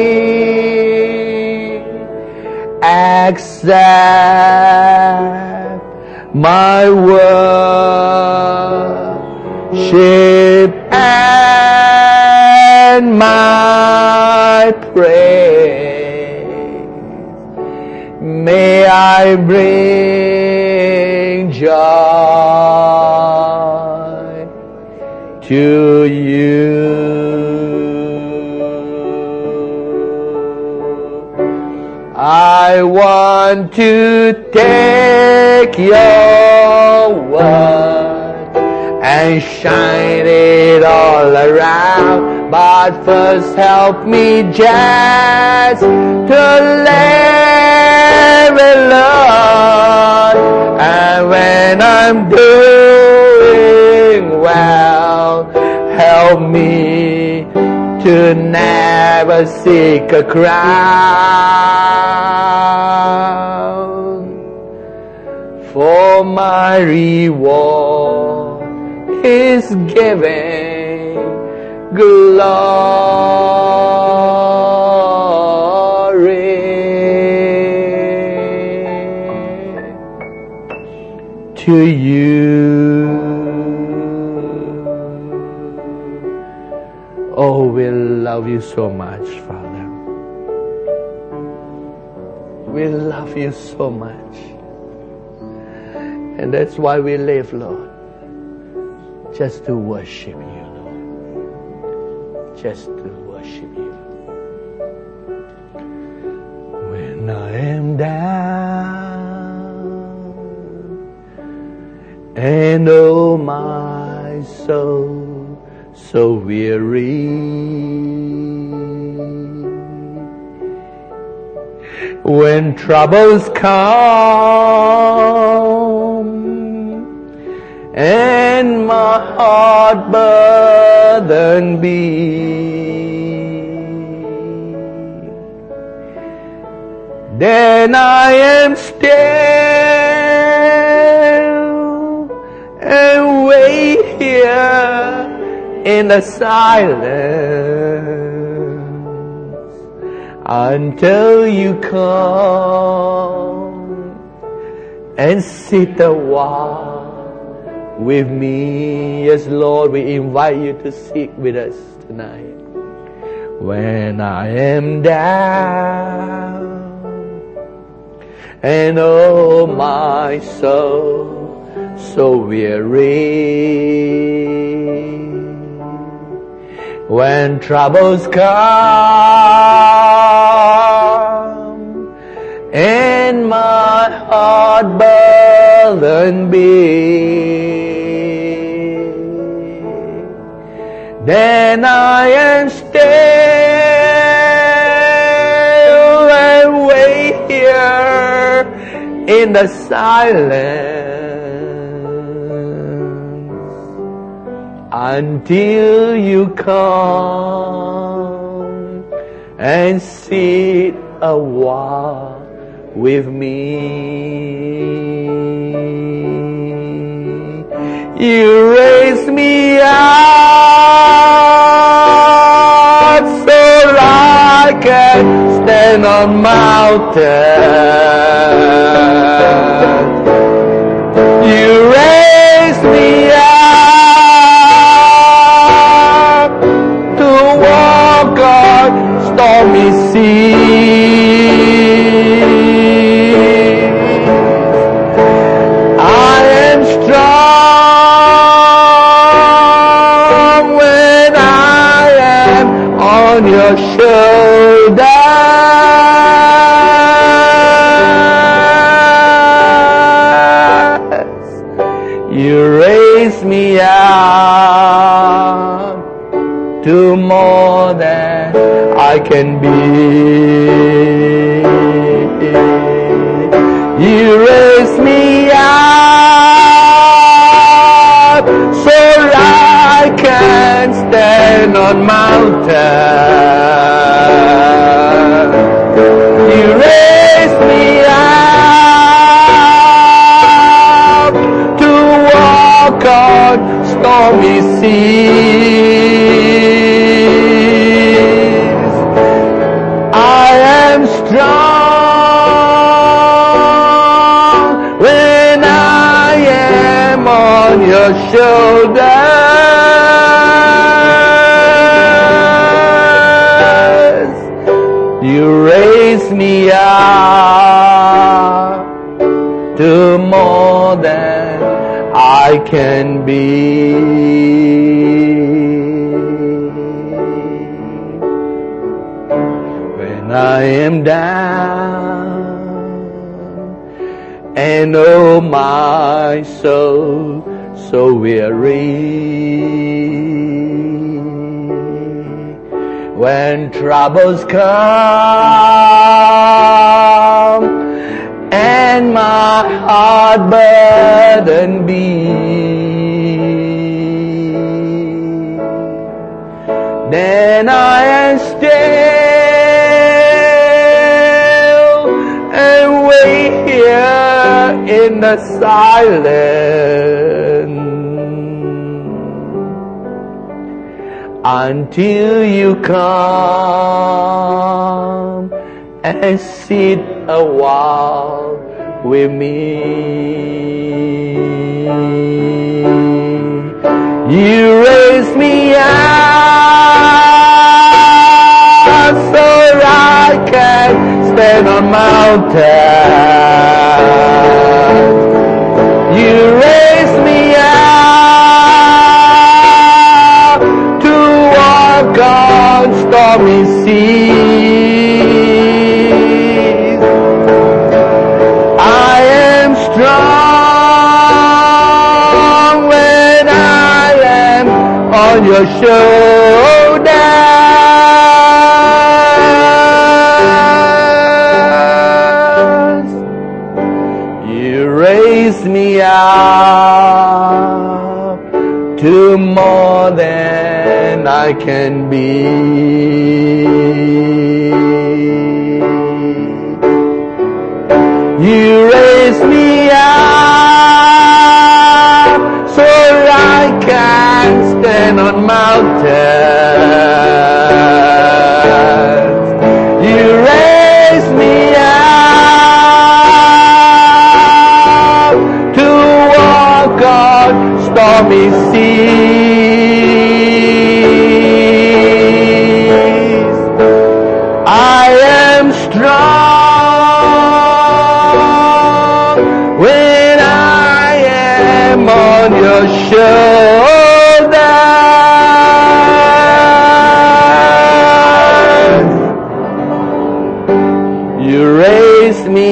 Accept my worship and my praise. May I bring joy to You. I want to take Your word and shine it all around, but first help me just to live it, Lord. And when I'm doing well, help me to never seek a crown, for my reward is giving glory to You. Oh, we love You so much, Father. We love You so much. And that's why we live, Lord. Just to worship You, Lord. Just to worship You. When I am down and oh my soul so weary, when troubles come and my heart burden be, then I am still and wait here in the silence until You come and sit a while with me. Yes, Lord, we invite You to sit with us tonight. When I am down and oh my soul so weary, when troubles come and my heart burden be, then I am still and wait here in the silence until You come and sit a while with me. You raise me up so I can stand on mountains. You raise me up to walk on stormy seas. I am strong when I am on your shoulders. You raise me up to more than I can be. You raise me up so I can stand on mountains. You raise me up to walk on stormy seas. I am strong when I am on your shoulders. You raise me up to more than I can be. When I am down and oh my soul so weary, when troubles come and my heart burden be, then I am still and wait here in the silence until you come and sit a while with me. You raise me up so I can stand on mountains. You raise me up to walk on stormy seas. I am strong when I am on your shoulders. You raise me up to more than I can be. You raise me up so I can stand on mountains. You raise me up to walk on stormy seas. I am strong when I am on your shoulders. You raise me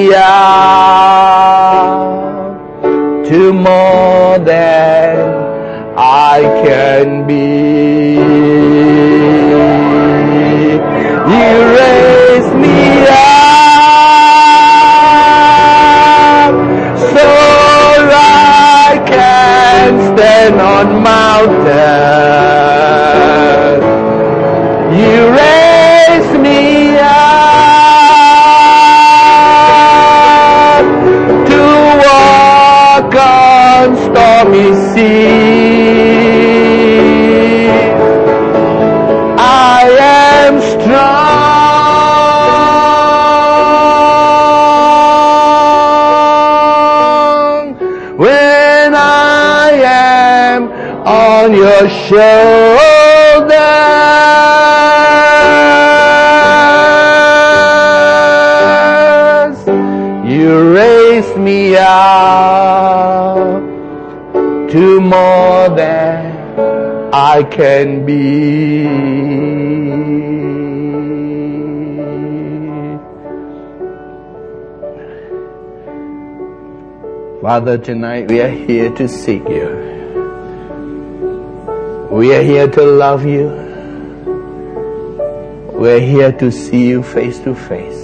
up to more than I can be. You raise me up so I can stand on mountains. You raise me up I am strong when I am on your shoulders. You raise me up to more than I can be. Father, tonight we are here to seek you. We are here to love you. We are here to see you face to face.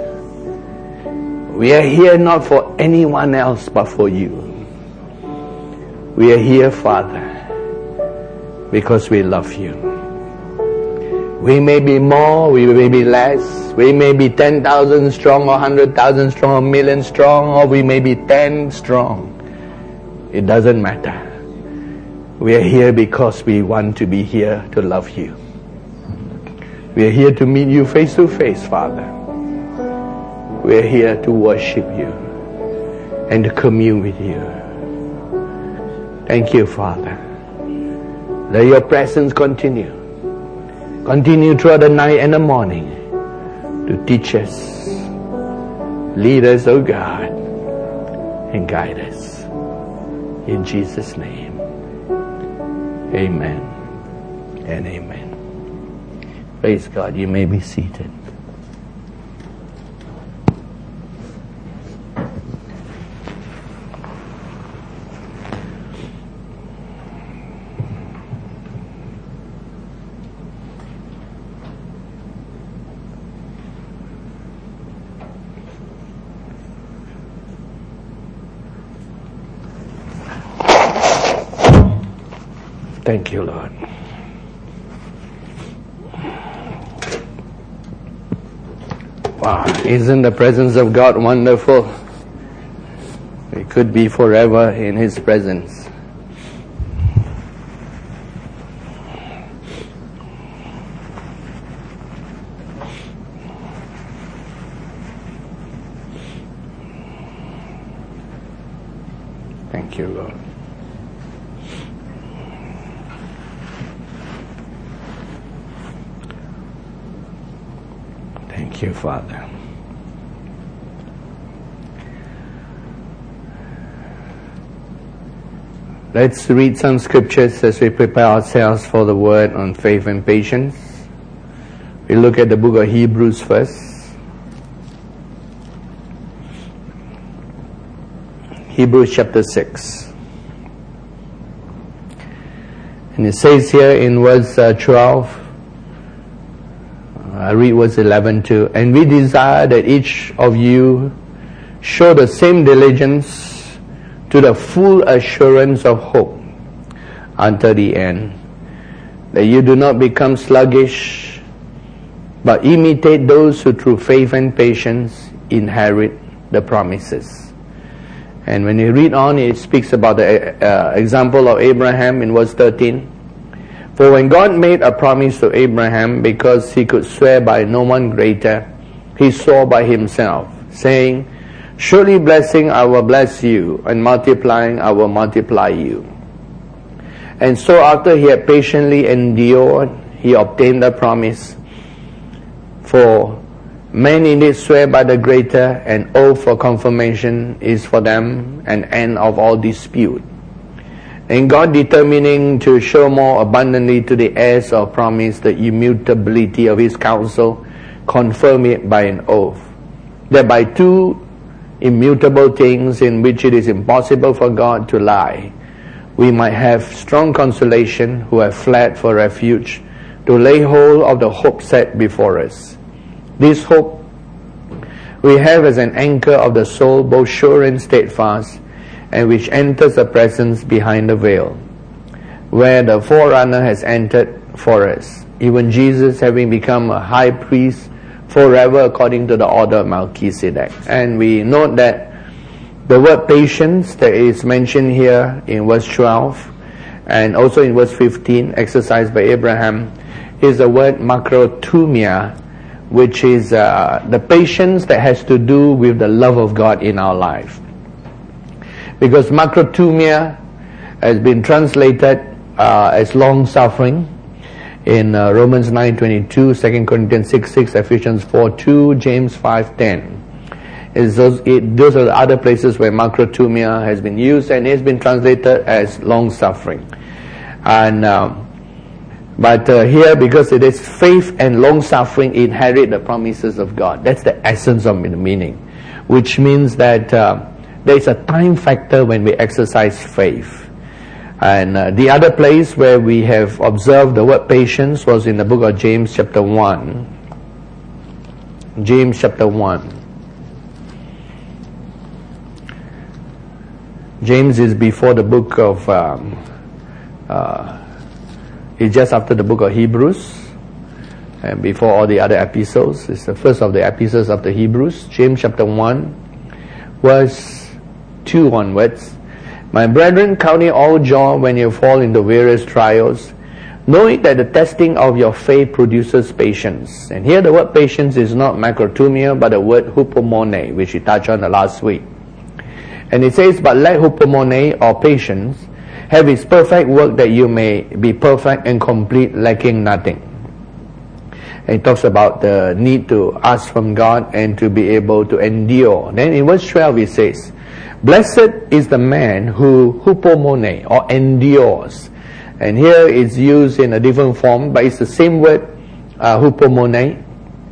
We are here not for anyone else but for you. We are here, Father, because we love you. We may be more, we may be less, we may be ten thousand strong or one hundred thousand strong or a million strong, or we may be ten strong. It doesn't matter. We are here because we want to be here to love you. We are here to meet you face to face, Father. We are here to worship you and to commune with you. Thank you, Father. Let your presence continue. Continue throughout the night and the morning to teach us, lead us, O God, and guide us. In Jesus' name, amen and amen. Praise God. You may be seated. Thank you, Lord. Wow, isn't the presence of God wonderful? We could be forever in His presence. Thank you, Lord. Thank you, Father. Let's read some scriptures as we prepare ourselves for the word on faith and patience. We look at the book of Hebrews first. Hebrews chapter six. And it says here in verse uh, twelve, I read verse eleven too. And we desire that each of you show the same diligence to the full assurance of hope until the end, that you do not become sluggish, but imitate those who through faith and patience inherit the promises. And when you read on, it speaks about the uh, example of Abraham in verse thirteen. For when God made a promise to Abraham, because he could swear by no one greater, he swore by himself, saying, surely blessing I will bless you, and multiplying I will multiply you. And so after he had patiently endured, he obtained the promise. For men indeed swear by the greater, and oath for confirmation is for them an end of all dispute. And God, determining to show more abundantly to the heirs of promise the immutability of His counsel, confirmed it by an oath, that by two immutable things in which it is impossible for God to lie, we might have strong consolation who have fled for refuge, to lay hold of the hope set before us. This hope we have as an anchor of the soul, both sure and steadfast, and which enters the presence behind the veil, where the forerunner has entered for us, even Jesus having become a high priest forever according to the order of Melchizedek. And we note that The word patience that is mentioned here in verse twelve and also in verse fifteen, exercised by Abraham, is the word makrothumia, which is uh, the patience that has to do with the love of God in our life. Because makrothumia has been translated uh, as long suffering in uh, Romans nine twenty-two, Second Corinthians six six, Ephesians four two, James five ten. Is those, it, those are the other places where makrothumia has been used, and it's been translated as long suffering. And um, but uh, here, because it is faith and long suffering inherit the promises of God. That's the essence of the meaning, which means that uh, there is a time factor when we exercise faith. And uh, the other place where we have observed the word patience was in the book of James chapter one. James chapter one. James is before the book of, um, uh, it's just after the book of Hebrews, and before all the other epistles. It's the first of the epistles of the Hebrews. James chapter one, verse two onwards. My brethren, count it all joy when you fall into various trials, knowing that the testing of your faith produces patience. And here the word patience is not makrothumia, but the word hupomone, which we touched on the last week. And it says, but let hupomone, or patience, have its perfect work, that you may be perfect and complete, lacking nothing. And it talks about the need to ask from God and to be able to endure. Then in verse twelve it says, blessed is the man who hupomone, or endures. And here it's used in a different form, but it's the same word, uh, hupomone.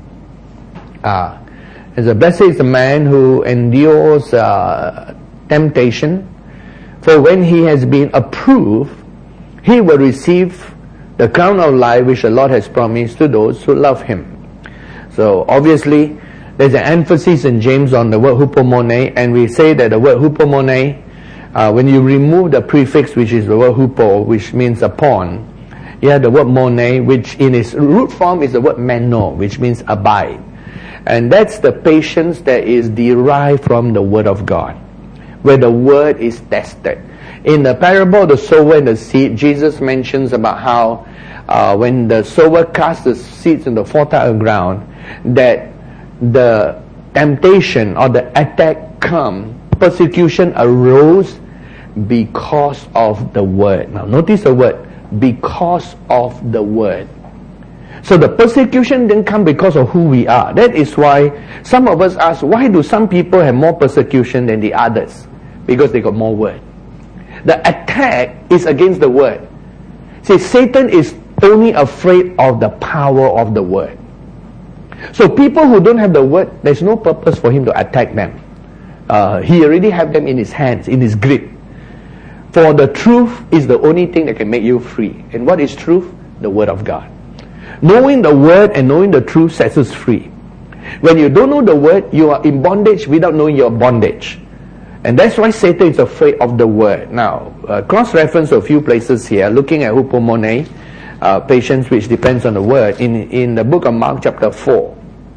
Uh, as a blessed is the man who endures uh, temptation, for when he has been approved, he will receive the crown of life which the Lord has promised to those who love him. So obviously there's an emphasis in James on the word hupomone, and we say that the word hupomone, uh, when you remove the prefix, which is the word hupo, which means upon, you have the word mone, which in its root form is the word meno, which means abide. And that's the patience that is derived from the word of God, where the word is tested. In the parable of the sower and the seed, Jesus mentions about how uh, when the sower casts the seeds in the fertile ground, that the temptation or the attack come, persecution arose because of the word. Now notice the word, because of the word. So the persecution didn't come because of who we are. That is why some of us ask, why do some people have more persecution than the others? Because they got more word. The attack is against the word. See, Satan is only afraid of the power of the word. So people who don't have the word, there's no purpose for him to attack them. Uh, he already have them in his hands, in his grip. For the truth is the only thing that can make you free. And what is truth? The word of God. Knowing the word and knowing the truth sets us free. When you don't know the word, you are in bondage without knowing your bondage. And that's why Satan is afraid of the word. Now, uh, cross-reference a few places here, looking at hupomone, uh, patience which depends on the word, in, in the book of Mark chapter four.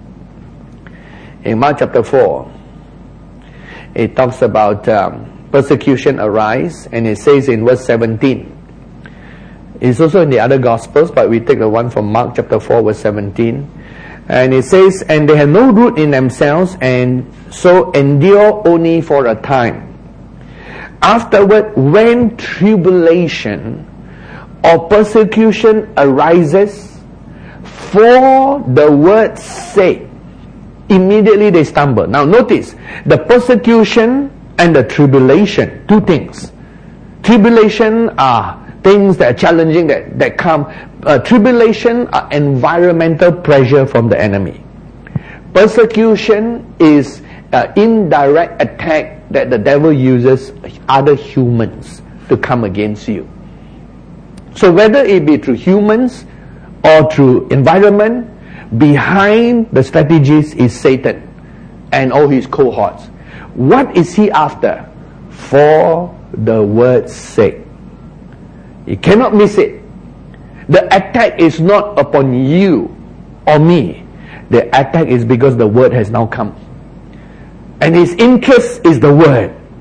In Mark chapter four, it talks about um, persecution arise, and it says in verse seventeen. It's also in the other Gospels, but we take the one from Mark chapter four, verse seventeen. And it says, and they have no root in themselves, and so endure only for a time. Afterward, when tribulation or persecution arises for the word's sake, immediately they stumble. Now notice, the persecution and the tribulation, two things. Tribulation are things that are challenging, that, that come. Uh, tribulation are environmental pressure from the enemy. Persecution is uh, indirect attack that the devil uses other humans to come against you. So whether it be through humans or through environment, behind the strategies is Satan and all his cohorts. What is he after? For the word's sake. You cannot miss it. The attack is not upon you or me. The attack is because the word has now come. And his interest is the word.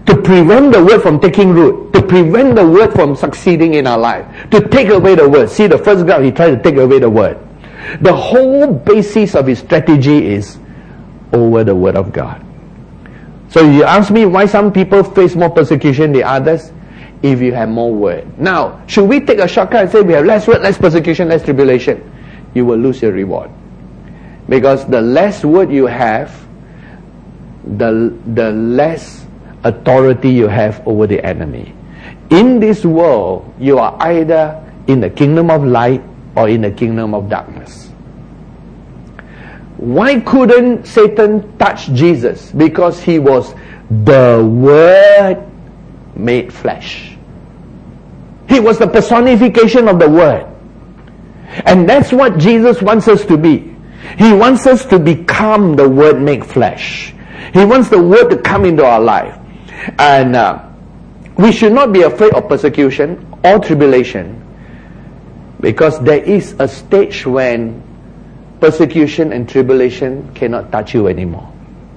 to prevent the word from taking root, to prevent the word from succeeding in our life, to take away the word. See, the first ground, he tried to take away the word. The whole basis of his strategy is over the word of God. So you ask me why some people face more persecution than others? If you have more word. Now, should we take a shortcut and say we have less word, less persecution, less tribulation? You will lose your reward. Because the less word you have, the, the less authority you have over the enemy. In this world, you are either in the kingdom of light or in the kingdom of darkness. Why couldn't Satan touch Jesus? Because he was the Word made flesh. He was the personification of the Word. And that's what Jesus wants us to be. He wants us to become the Word made flesh. He wants the Word to come into our life. And uh, we should not be afraid of persecution or tribulation, because there is a stage when persecution and tribulation cannot touch you anymore.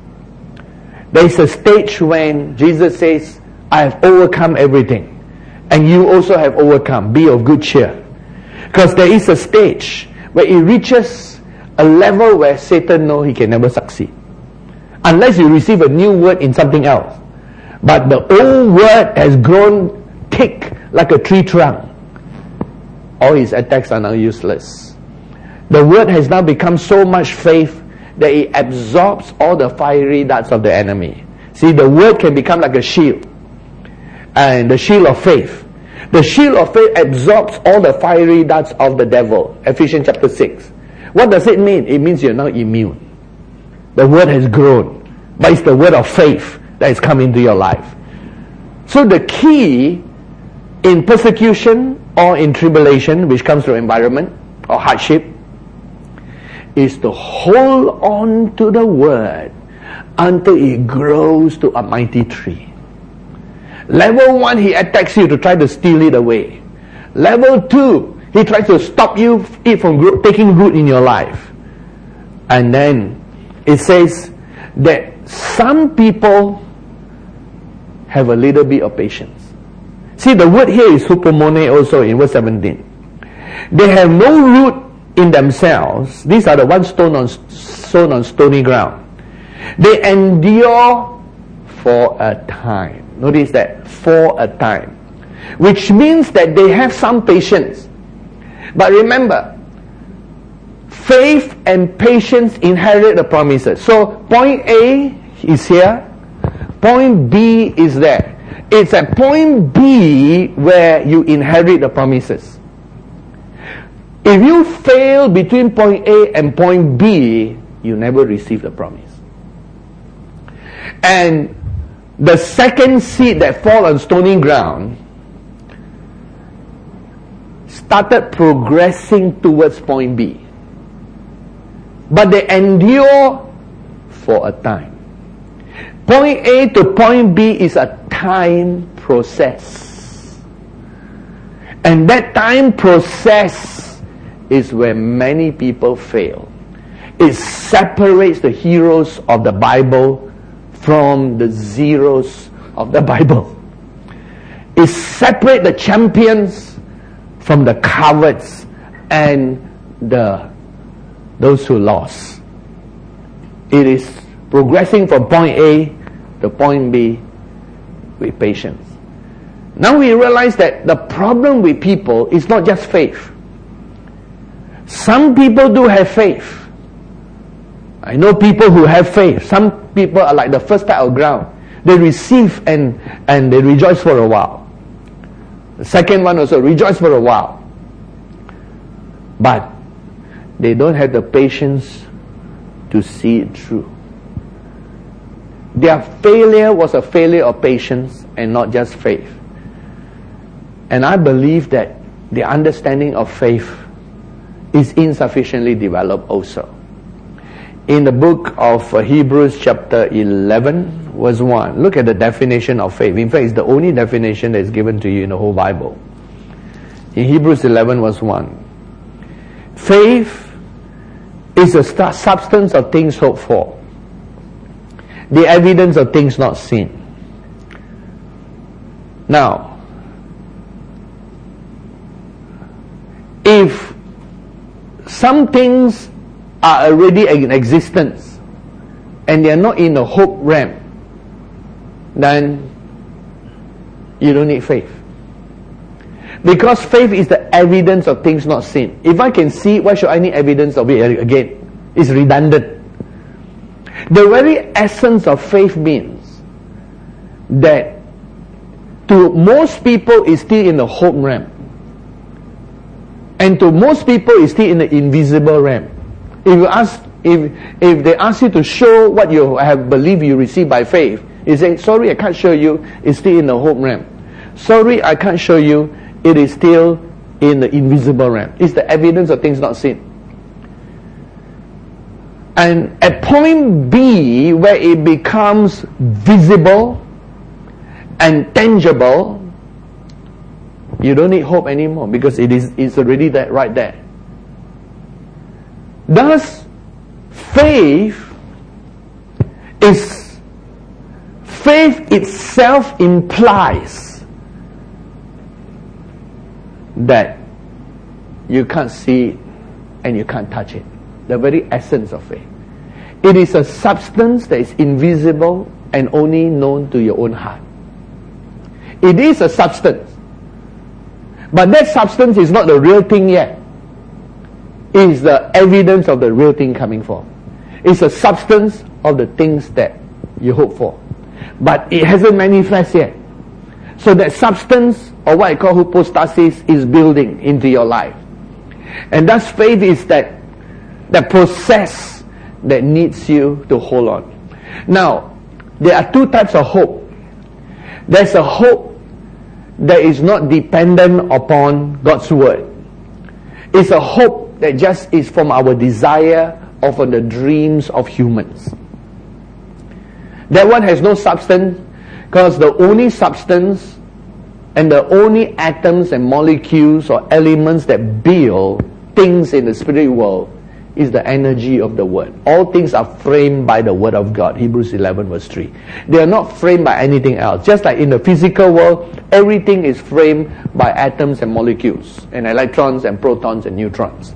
There is a stage when Jesus says, I have overcome everything, and you also have overcome. Be of good cheer. Because there is a stage where it reaches a level where Satan knows he can never succeed, unless you receive a new word in something else. But the old word has grown thick like a tree trunk. All his attacks are now useless. The word has now become so much faith that it absorbs all the fiery darts of the enemy. See, the word can become like a shield. And the shield of faith. The shield of faith absorbs all the fiery darts of the devil. Ephesians chapter six. What does it mean? It means you're now immune. The word has grown. But it's the word of faith that has come into your life. So the key in persecution or in tribulation, which comes from environment or hardship, is to hold on to the word until it grows to a mighty tree. Level one, he attacks you to try to steal it away. Level two, he tries to stop you it from gro- taking root in your life. And then it says that some people have a little bit of patience. See, the word here is hupomone also in verse seventeen. They have no root in themselves. These are the ones sown on, sown on stony ground. They endure for a time. Notice that, for a time. Which means that they have some patience. But remember, faith and patience inherit the promises. So, point A is here. Point B is there. It's at point B where you inherit the promises. If you fail between point A and point B, you never receive the promise. And the second seed that fall on stony ground started progressing towards point B. But they endure for a time. Point A to point B is a time process. And that time process is where many people fail. It separates the heroes of the Bible from the zeros of the Bible. It separates the champions from the cowards and the those who lost. It is progressing from point A to point B with patience. Now we realize that the problem with people is not just faith. Some people do have faith. I know people who have faith. Some people are like the first type of ground. They receive and, and they rejoice for a while. The second one also, rejoice for a while. But they don't have the patience to see it through. Their failure was a failure of patience and not just faith. And I believe that the understanding of faith is insufficiently developed also. In the book of uh, Hebrews chapter eleven verse one, look at the definition of faith. In fact, it's the only definition that is given to you in the whole Bible. In Hebrews eleven verse one, faith is the st- substance of things hoped for, the evidence of things not seen. Now, if some things are already in existence and they are not in the hope realm, then you don't need faith. Because faith is the evidence of things not seen. If I can see, why should I need evidence of it again? It's redundant. The very essence of faith means that to most people is still in the hope realm. And to most people is still in the invisible realm. If you ask, if if they ask you to show what you have believed you received by faith, you say, sorry, I can't show you, it's still in the hope realm. Sorry, I can't show you, it is still in the invisible realm. It's the evidence of things not seen. And at point B, where it becomes visible and tangible, you don't need hope anymore, because it is it's already there, right there. Thus, faith is faith itself implies that you can't see it and you can't touch it. The very essence of faith. It is a substance that is invisible and only known to your own heart. It is a substance. But that substance is not the real thing yet. It is the evidence of the real thing coming forth. It's a substance of the things that you hope for. But it hasn't manifested yet. So that substance, or what I call hypostasis, is building into your life. And thus faith is that, that process that needs you to hold on. Now, there are two types of hope. There's a hope that is not dependent upon God's word. It's a hope that just is from our desire or from the dreams of humans. That one has no substance, because the only substance and the only atoms and molecules or elements that build things in the spirit world is the energy of the word. All things are framed by the word of God. Hebrews eleven verse three. They are not framed by anything else. Just like in the physical world, everything is framed by atoms and molecules, and electrons and protons and neutrons.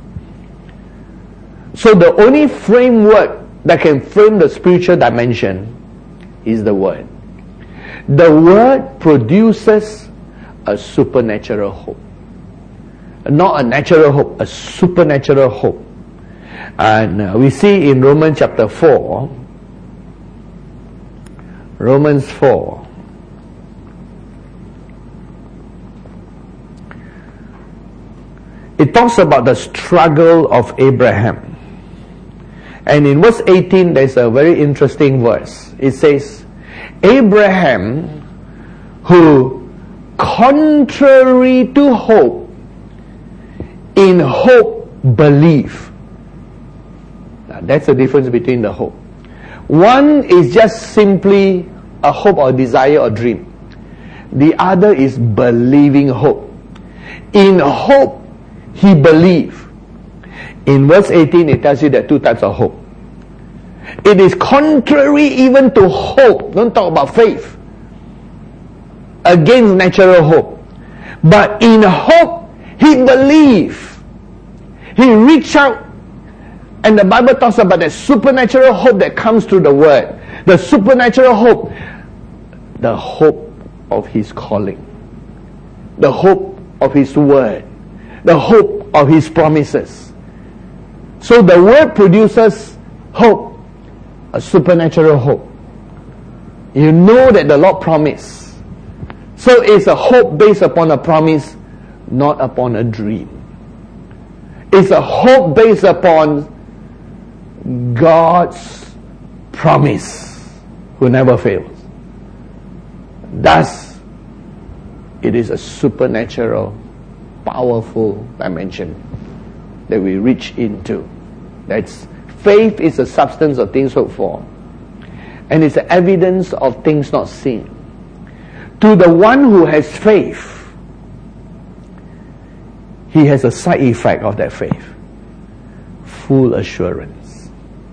So the only framework that can frame the spiritual dimension is the word. The word produces a supernatural hope. Not a natural hope, a supernatural hope. And uh, we see in Romans chapter four, Romans four, it talks about the struggle of Abraham. And in verse eighteen, there's a very interesting verse. It says, Abraham, who contrary to hope, in hope believe. Now, that's the difference between the hope. One is just simply a hope or desire or dream. The other is believing hope. In hope, he believed. In verse eighteen, it tells you there are two types of hope. It is contrary even to hope. Don't talk about faith. Against natural hope. But in hope, he believed. He reached out. And the Bible talks about that supernatural hope that comes through the word. The supernatural hope. The hope of his calling. The hope of his word. The hope of his promises. So the word produces hope, a supernatural hope. You know that the Lord promised. So it's a hope based upon a promise, not upon a dream. It's a hope based upon God's promise, who never fails. Thus, it is a supernatural, powerful dimension that we reach into. That's faith is the substance of things hoped for, and it's the evidence of things not seen. To the one who has faith, he has a side effect of that faith: full assurance.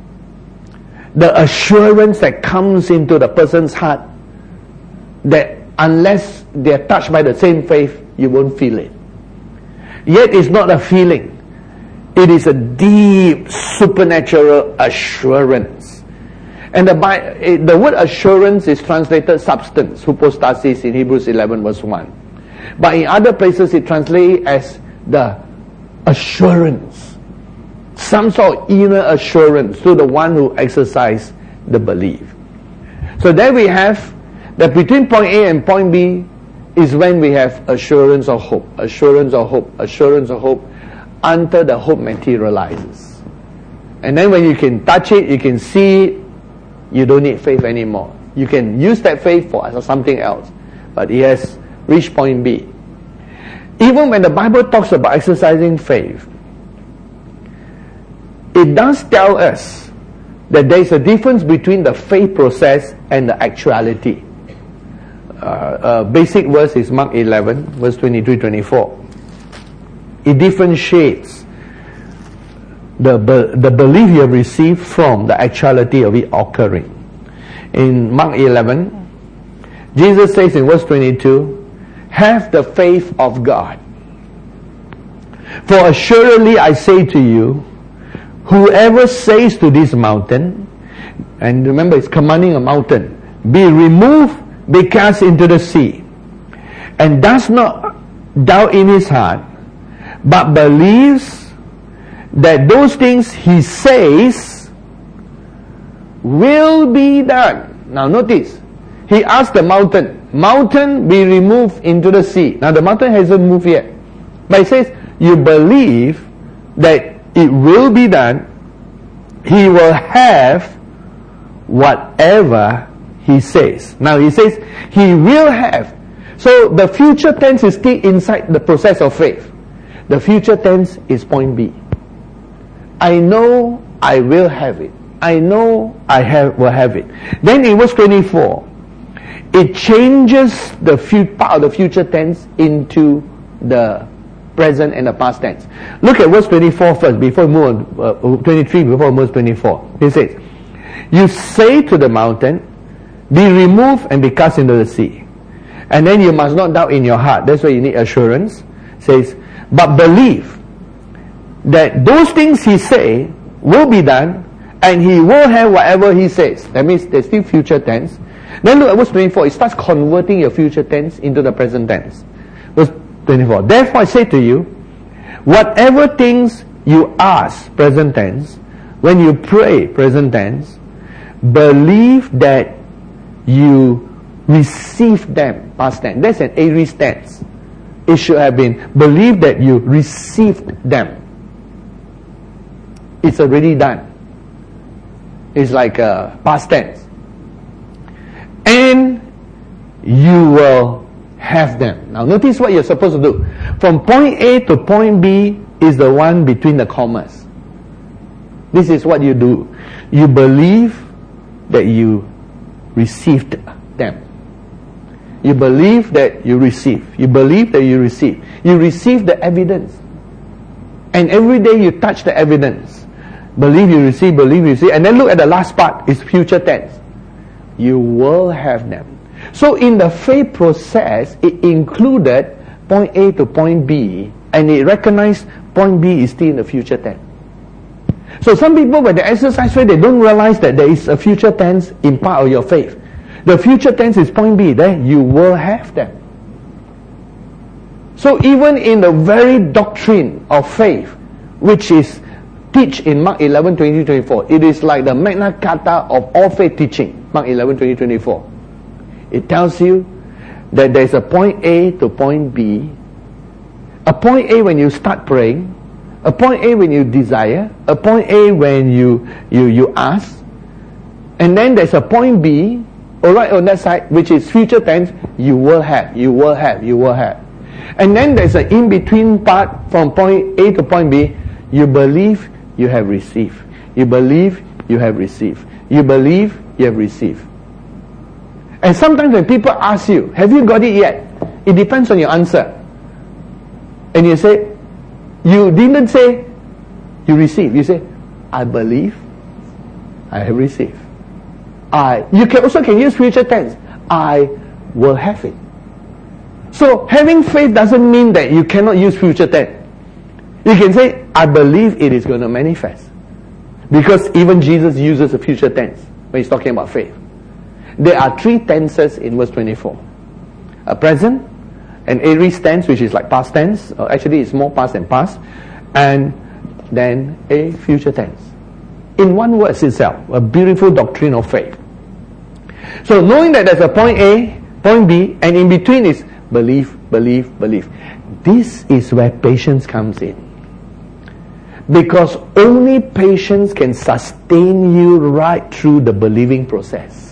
The assurance that comes into the person's heart that unless they are touched by the same faith, you won't feel it. Yet it's not a feeling. It is a deep supernatural assurance. And the, the word assurance is translated substance, hypostasis in Hebrews eleven verse one. But in other places it translates as the assurance. Some sort of inner assurance to the one who exercises the belief. So there we have that between point A and point B is when we have assurance of hope, assurance of hope, assurance of hope, until the hope materializes. And then when you can touch it, you can see it, you don't need faith anymore. You can use that faith for something else. But it has reached point B. Even when the Bible talks about exercising faith, it does tell us that there is a difference between the faith process and the actuality. Uh, uh, basic verse is Mark eleven, verse twenty-three to twenty-four. It differentiates the, be, the belief you have received from the actuality of it occurring. In Mark eleven, Jesus says in verse twenty-two, have the faith of God. For assuredly I say to you, whoever says to this mountain, and remember it's commanding a mountain, be removed, be cast into the sea, and does not doubt in his heart, but believes that those things he says will be done. Now notice, he asked the mountain, mountain be removed into the sea. Now the mountain hasn't moved yet. But he says, you believe that it will be done, he will have whatever he says. Now he says, he will have. So the future tense is still inside the process of faith. The future tense is point B. I know I will have it. I know I have will have it. Then in verse twenty-four, it changes the few, part of the future tense into the present and the past tense. Look at verse twenty-four first, before we move on, uh, twenty-three, before verse twenty-four. He says, you say to the mountain, be removed and be cast into the sea. And then you must not doubt in your heart. That's why you need assurance. It says, but believe that those things he say will be done, and he will have whatever he says. That means there's still future tense. Then look at verse twenty-four. It starts converting your future tense into the present tense. Verse twenty-four. Therefore I say to you, whatever things you ask, present tense, when you pray, present tense, believe that you receive them, past tense. That's an aorist tense. It should have been, believe that you received them. It's already done. It's like a past tense. And you will have them. Now notice what you're supposed to do. From point A to point B is the one between the commas. This is what you do. You believe that you received them. You believe that you receive. You believe that you receive. You receive the evidence. And every day you touch the evidence. Believe you receive, believe you receive. And then look at the last part, it's future tense. You will have them. So in the faith process, it included point A to point B, and it recognized point B is still in the future tense. So some people, when they exercise faith, they don't realize that there is a future tense in part of your faith. The future tense is point B, then you will have them. So even in the very doctrine of faith, which is teach in Mark eleven, twenty, twenty-four, it is like the Magna Carta of all faith teaching, Mark eleven, twenty, twenty-four. It tells you that there is a point A to point B, a point A when you start praying, a point A when you desire, a point A when you, you, you ask, and then there's a point B, all right, on that side, which is future tense, you will have, you will have, you will have. And then there's an in-between part from point A to point B, you believe you have received. You believe you have received. You believe you have received. And sometimes when people ask you, have you got it yet? It depends on your answer. And you say, you didn't say, you receive. You say, I believe I have received. I, you can also can use future tense. I will have it. So having faith doesn't mean that you cannot use future tense. You can say, I believe it is going to manifest. Because even Jesus uses a future tense when he's talking about faith. There are three tenses in verse twenty-four. A present, an aorist tense, which is like past tense, or actually it's more past than past, and then a future tense. In one word itself, a beautiful doctrine of faith. So knowing that there's a point A, point B, and in between is believe, believe, believe. This is where patience comes in. Because only patience can sustain you right through the believing process.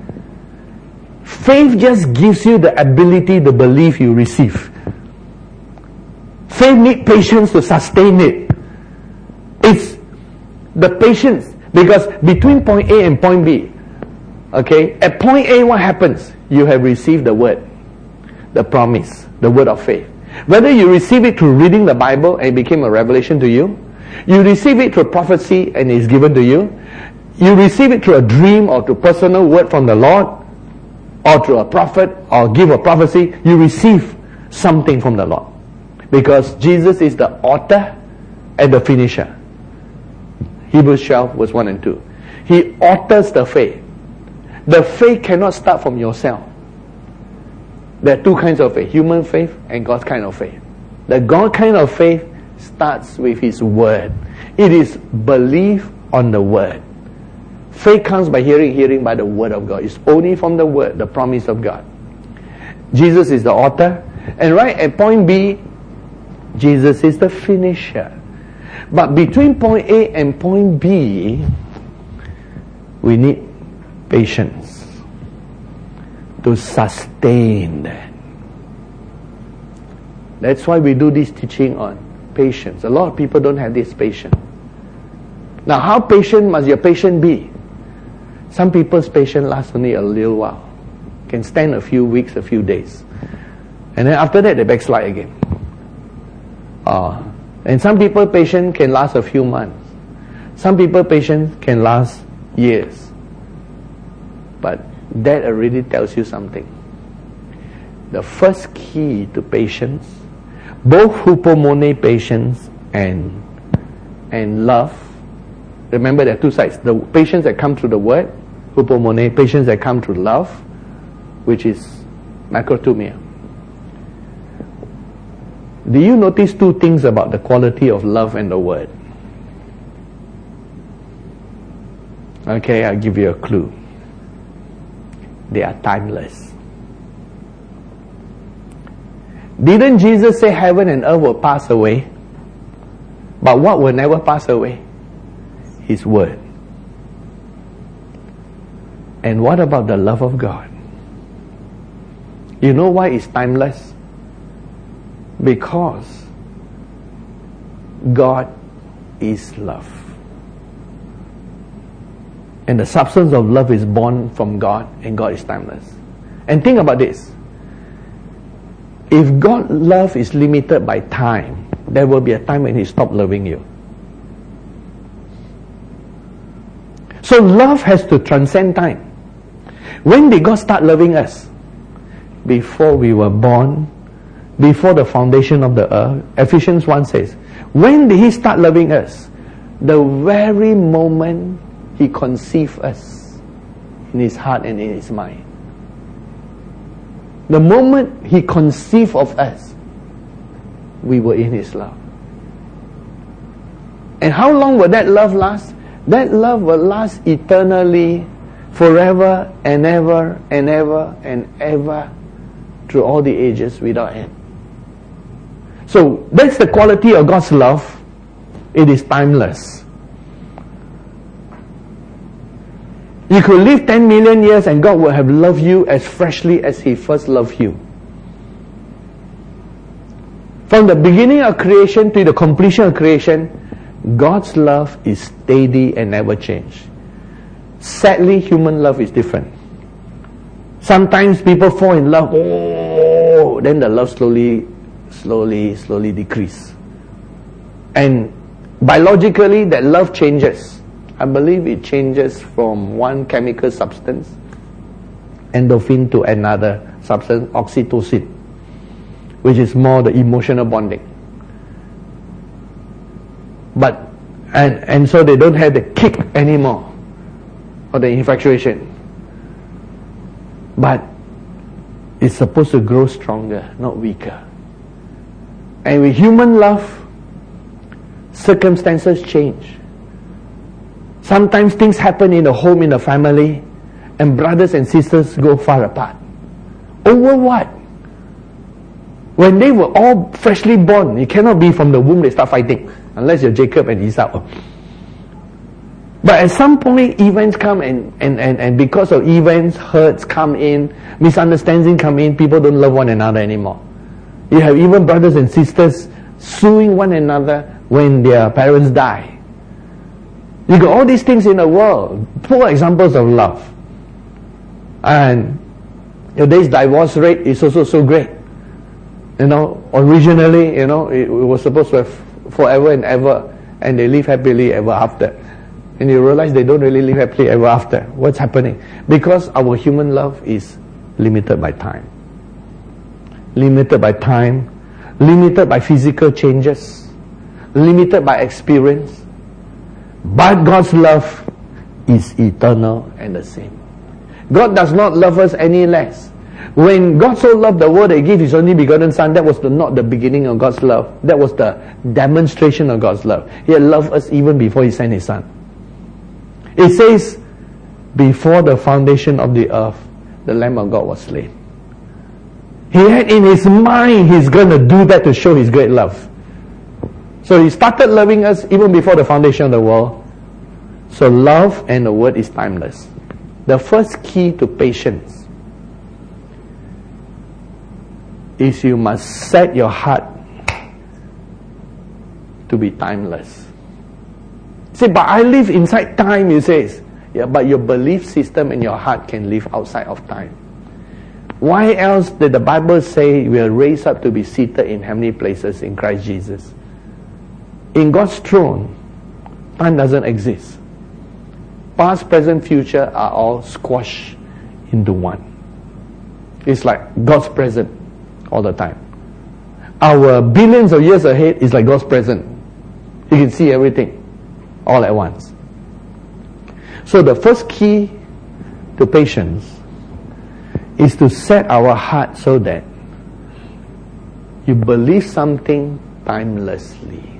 Faith just gives you the ability to believe you receive. Faith needs patience to sustain it. It's the patience. Because between point A and point B, okay, at point A what happens? You have received the word, the promise, the word of faith. Whether you receive it through reading the Bible and it became a revelation to you, you receive it through prophecy and it is given to you, you receive it through a dream or through personal word from the Lord, or through a prophet, or give a prophecy, you receive something from the Lord. Because Jesus is the author and the finisher. Hebrews twelve verse one and two. He authors the faith. The faith cannot start from yourself. There are two kinds of faith, human faith and God's kind of faith. The God kind of faith starts with His word. It is belief on the word. Faith comes by hearing, hearing by the word of God. It's only from the word, the promise of God. Jesus is the author. And right at point B, Jesus is the finisher. But between point A and point B, we need patience to sustain that. That's why we do this teaching on patience. A lot of people don't have this patience. Now, how patient must your patient be? Some people's patience lasts only a little while. Can stand a few weeks, a few days. And then after that, they backslide again. Uh, and some people's patience can last a few months. Some people's patience can last years. But that already tells you something. The first key to patience, both hupomone patience and, and love, remember there are two sides. The patience that come through the word, hupomone, patience that come through love, which is macrothumia. Do you notice two things about the quality of love and the word? Okay, I'll give you a clue. They are timeless. Didn't Jesus say heaven and earth will pass away? But what will never pass away? His word. And what about the love of God? You know why it's timeless? Because God is love. And the substance of love is born from God, and God is timeless. And think about this. If God's love is limited by time, there will be a time when He stops loving you. So love has to transcend time. When did God start loving us? Before we were born, before the foundation of the earth. Ephesians one says, when did He start loving us? The very moment He conceived us in His heart and in His mind. The moment He conceived of us, we were in His love. And how long will that love last? That love will last eternally, forever and ever and ever and ever, through all the ages without end. So that's the quality of God's love. It is timeless. You could live ten million years and God will have loved you as freshly as He first loved you. From the beginning of creation to the completion of creation, God's love is steady and never change. Sadly, human love is different. Sometimes people fall in love, oh, then the love slowly, slowly, slowly decrease. And biologically, that love changes. I believe it changes from one chemical substance, endorphin, to another substance, oxytocin. which is more the emotional bonding. But and and so they don't have the kick anymore, or the infatuation. But it's supposed to grow stronger, not weaker. And with human love, circumstances change. Sometimes things happen in the home, in the family, and brothers and sisters go far apart. Over what? When they were all freshly born, it cannot be from the womb they start fighting, unless you're Jacob and Esau. But at some point, events come, and, and, and, and because of events, hurts come in, misunderstanding come in, people don't love one another anymore. You have even brothers and sisters suing one another when their parents die. You got all these things in the world, poor examples of love. And today's divorce rate is also so great. You know, originally, you know, it, it was supposed to have forever and ever, and they live happily ever after. And you realize they don't really live happily ever after. What's happening? Because our human love is limited by time. Limited by time, limited by physical changes, limited by experience. But God's love is eternal and the same. God does not love us any less. When God so loved the world that He gave His only begotten Son, that was the, not the beginning of God's love. That was the demonstration of God's love. He had loved us even before He sent His Son. It says, before the foundation of the earth, the Lamb of God was slain. He had in His mind He's going to do that to show His great love. So He started loving us even before the foundation of the world. So love and the Word is timeless. The first key to patience is you must set your heart to be timeless. See, but I live inside time, you say. Yeah, but your belief system and your heart can live outside of time. Why else did the Bible say we are raised up to be seated in heavenly places in Christ Jesus? In God's throne, time doesn't exist. Past, present, future are all squashed into one. It's like God's present all the time. Our billions of years ahead is like God's present. You can see everything all at once. So the first key to patience is to set our heart so that you believe something timelessly.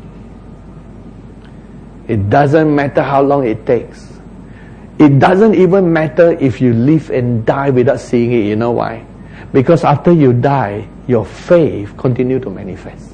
It doesn't matter how long it takes. It doesn't even matter if you live and die without seeing it. You know why? Because after you die, your faith continues to manifest.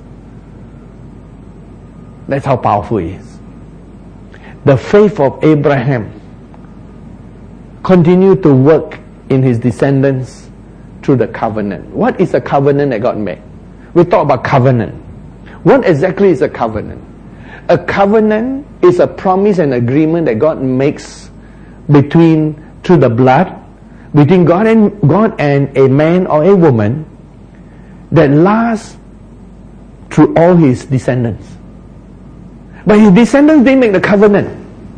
That's how powerful it is. The faith of Abraham continued to work in his descendants through the covenant. What is a covenant that God made? We talk about covenant. What exactly is a covenant? A covenant is a promise and agreement that God makes between, through the blood, between God and God and a man or a woman that lasts through all his descendants. But his descendants didn't make the covenant.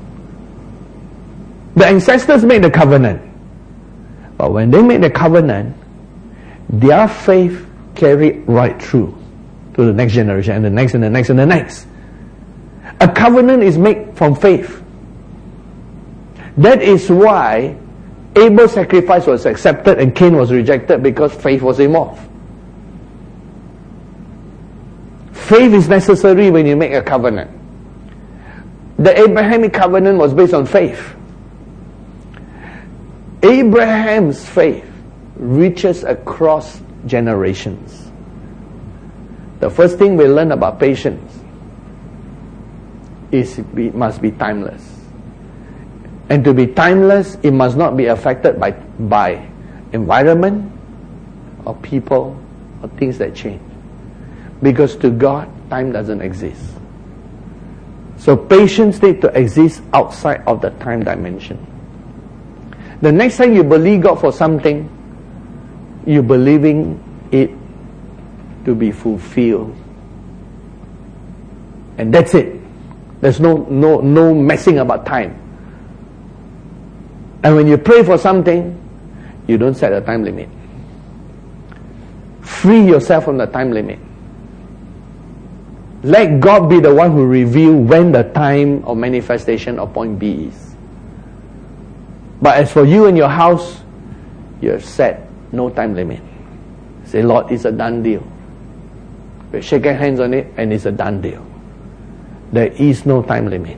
The ancestors made the covenant. But when they made the covenant, their faith carried right through to the next generation and the next and the next and the next. A covenant is made from faith. That is why Abel's sacrifice was accepted and Cain was rejected, because faith was involved. Faith is necessary when you make a covenant. The Abrahamic covenant was based on faith. Abraham's faith reaches across generations. The first thing we learn about patience is it must be timeless. And to be timeless, it must not be affected by, by environment or people or things that change. Because to God, time doesn't exist. So patience needs to exist outside of the time dimension. The next time you believe God for something, you're believing it to be fulfilled. And that's it. There's no, no, no messing about time. And when you pray for something, you don't set a time limit. free yourself from the time limit. Let God be the one who reveal when the time of manifestation of point B is. But as for you and your house, you have set no time limit. Say, Lord, it's a done deal. We shake our hands on it and it's a done deal. There is no time limit.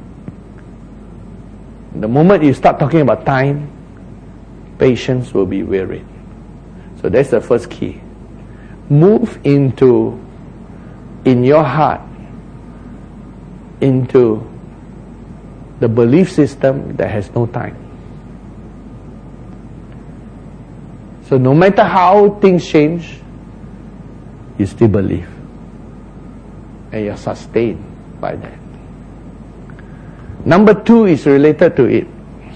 The moment you start talking about time, patience will be wearied. So that's the first key. Move into, in your heart, into the belief system that has no time. So no matter how things change, you still believe. And you're sustained by that. Number two is related to it.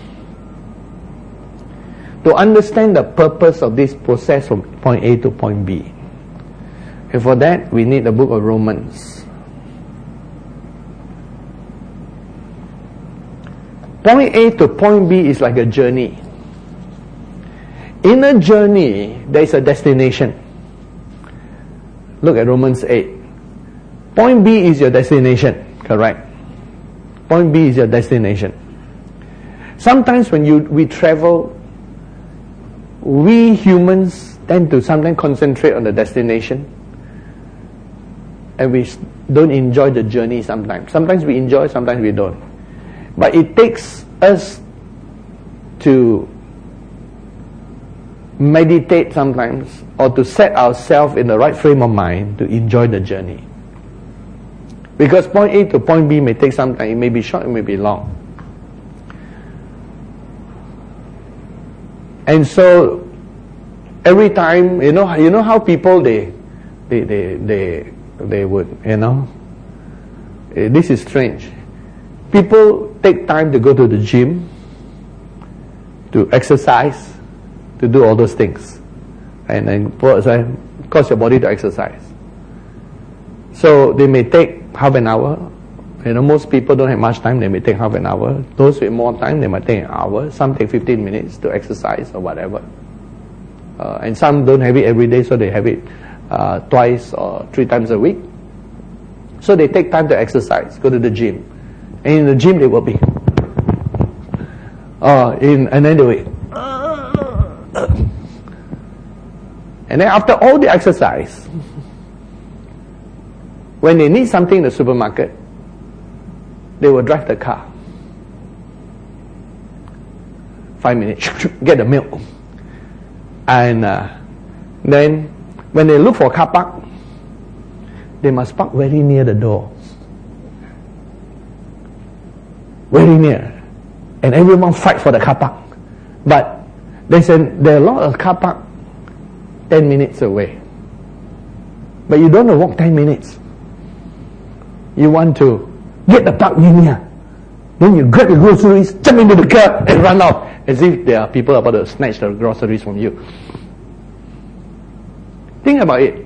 To understand the purpose of this process from point A to point B. And for that, we need the book of Romans. Point A to point B is like a journey. In a journey, there is a destination. Look at Romans eight. Point B is your destination, correct? Point B is your destination. Sometimes when you we travel, we humans tend to sometimes concentrate on the destination, and we don't enjoy the journey sometimes. Sometimes we enjoy, sometimes we don't. But it takes us to meditate sometimes, or to set ourselves in the right frame of mind to enjoy the journey. Because point A to point B may take some time. It may be short, it may be long. And so every time, you know, you know how people they, they, they, they, they would, you know, this is strange. People take time to go to the gym, to exercise, to do all those things, and then cause your body to exercise. So they may take half an hour. You know, most people don't have much time. They may take half an hour. Those with more time, they might take an hour. Some take fifteen minutes to exercise or whatever. Uh, and some don't have it every day, so they have it uh, twice or three times a week. So they take time to exercise, go to the gym. And in the gym they will be, uh, in, and then they will, and then after all the exercise, when they need something in the supermarket, they will drive the car. Five minutes, get the milk. And uh, then when they look for a car park, they must park very near the door. Very near. And everyone fight for the car park. But there's a, there are a lot of car park ten minutes away. But you don't want to walk ten minutes. You want to get the park near. Then you grab the groceries, jump into the car and run off, as if there are people about to snatch the groceries from you. Think about it.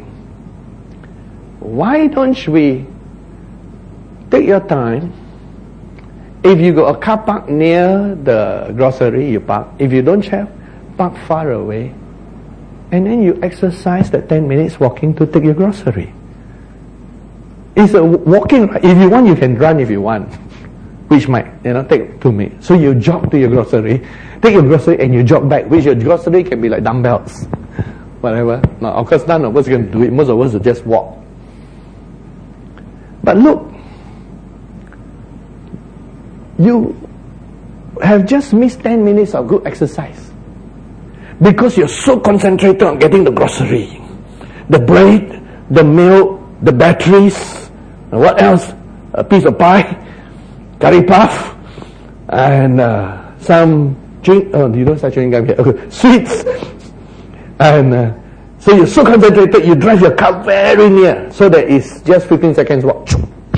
Why don't we take your time? If you got a car park near the grocery, you park. If you don't have, park far away. And then you exercise the ten minutes walking to take your grocery. It's a walking. If you want, you can run if you want, which might, you know, take two minutes. So you jog to your grocery, take your grocery and you jog back, which your grocery can be like dumbbells, whatever. Now, of course, none of us can do it. Most of us will just walk. But look, you have just missed ten minutes of good exercise because you're so concentrated on getting the grocery, the bread, the milk, the batteries, and what else? A piece of pie, curry puff, and uh, some drink. Oh, you don't start chewing gum here. Okay, sweets, and uh, so you're so concentrated, you drive your car very near, so that it's just fifteen seconds walk.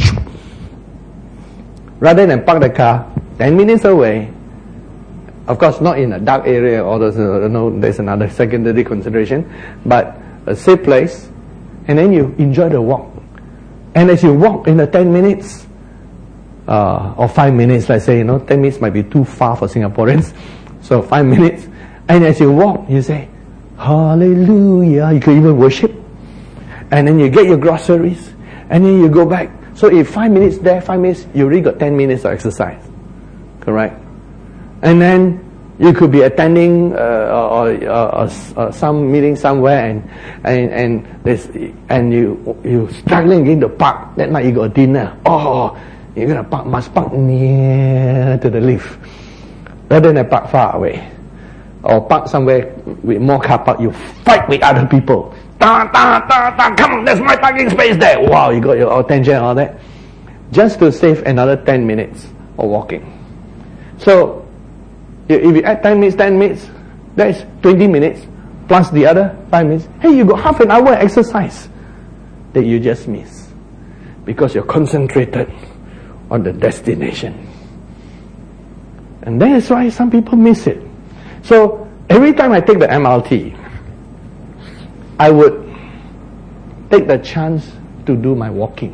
Rather than park the car ten minutes away, of course not in a dark area, or there's, uh, no, there's another secondary consideration, but a safe place, and then you enjoy the walk. And as you walk in the ten minutes, uh, or five minutes, let's say, you know, ten minutes might be too far for Singaporeans, so five minutes, and as you walk, you say, hallelujah. You can even worship. And then you get your groceries. And then you go back. So if five minutes there, five minutes, you already got ten minutes of exercise. Correct? And then you could be attending uh, or, or, or, or some meeting somewhere, and and and there's and you you struggling in the park. That night you got a dinner. Oh, you're gonna park, must park near to the lift, rather than park far away, or park somewhere with more car park. You fight with other people. Da, da, da, da, come on, there's my parking space there. Wow, you got your attention and all that, just to save another ten minutes of walking. So if you add ten minutes, ten minutes, that's twenty minutes, plus the other five minutes. Hey, you got half an hour exercise that you just miss, because you're concentrated on the destination. And that is why some people miss it. So every time I take the M R T, I would take the chance to do my walking.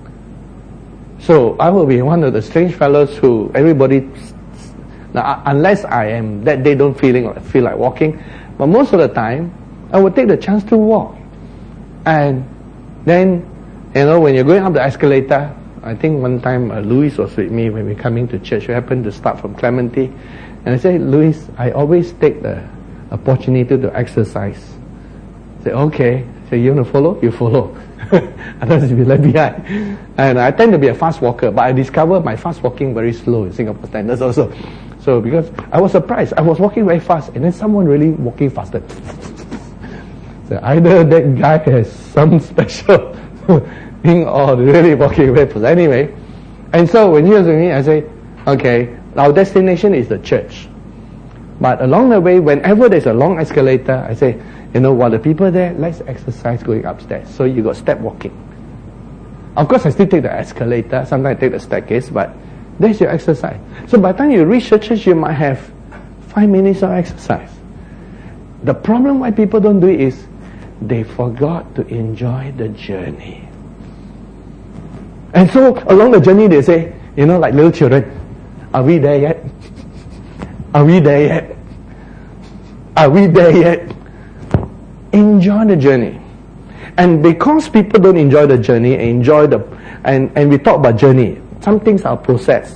So I will be one of the strange fellows who everybody, now, unless I am that day don't feeling feel like walking, but most of the time I would take the chance to walk. And then, you know, when you're going up the escalator, I think one time uh, Louis was with me when we coming to church. We happened to start from Clementi, and I said, Louis, I always take the opportunity to exercise. I said, okay. I said, you want to follow? You follow. Otherwise you'll be left behind. And I tend to be a fast walker, but I discovered my fast walking very slow in Singapore standards also. So because I was surprised, I was walking very fast, and then someone really walking faster. So either that guy has some special thing or really walking very fast. Anyway, and so when he was with me, I say, okay, our destination is the church. But along the way, whenever there's a long escalator, I say, you know, while the people are there, let's exercise going upstairs. So you got step walking. Of course, I still take the escalator. Sometimes I take the staircase, but that's your exercise. So by the time you reach the church, you might have five minutes of exercise. The problem why people don't do it is they forgot to enjoy the journey. And so along the journey, they say, you know, like little children, are we there yet? Are we there yet? Are we there yet? Enjoy the journey. And because people don't enjoy the journey, enjoy the and, and we talk about journey, some things are processed.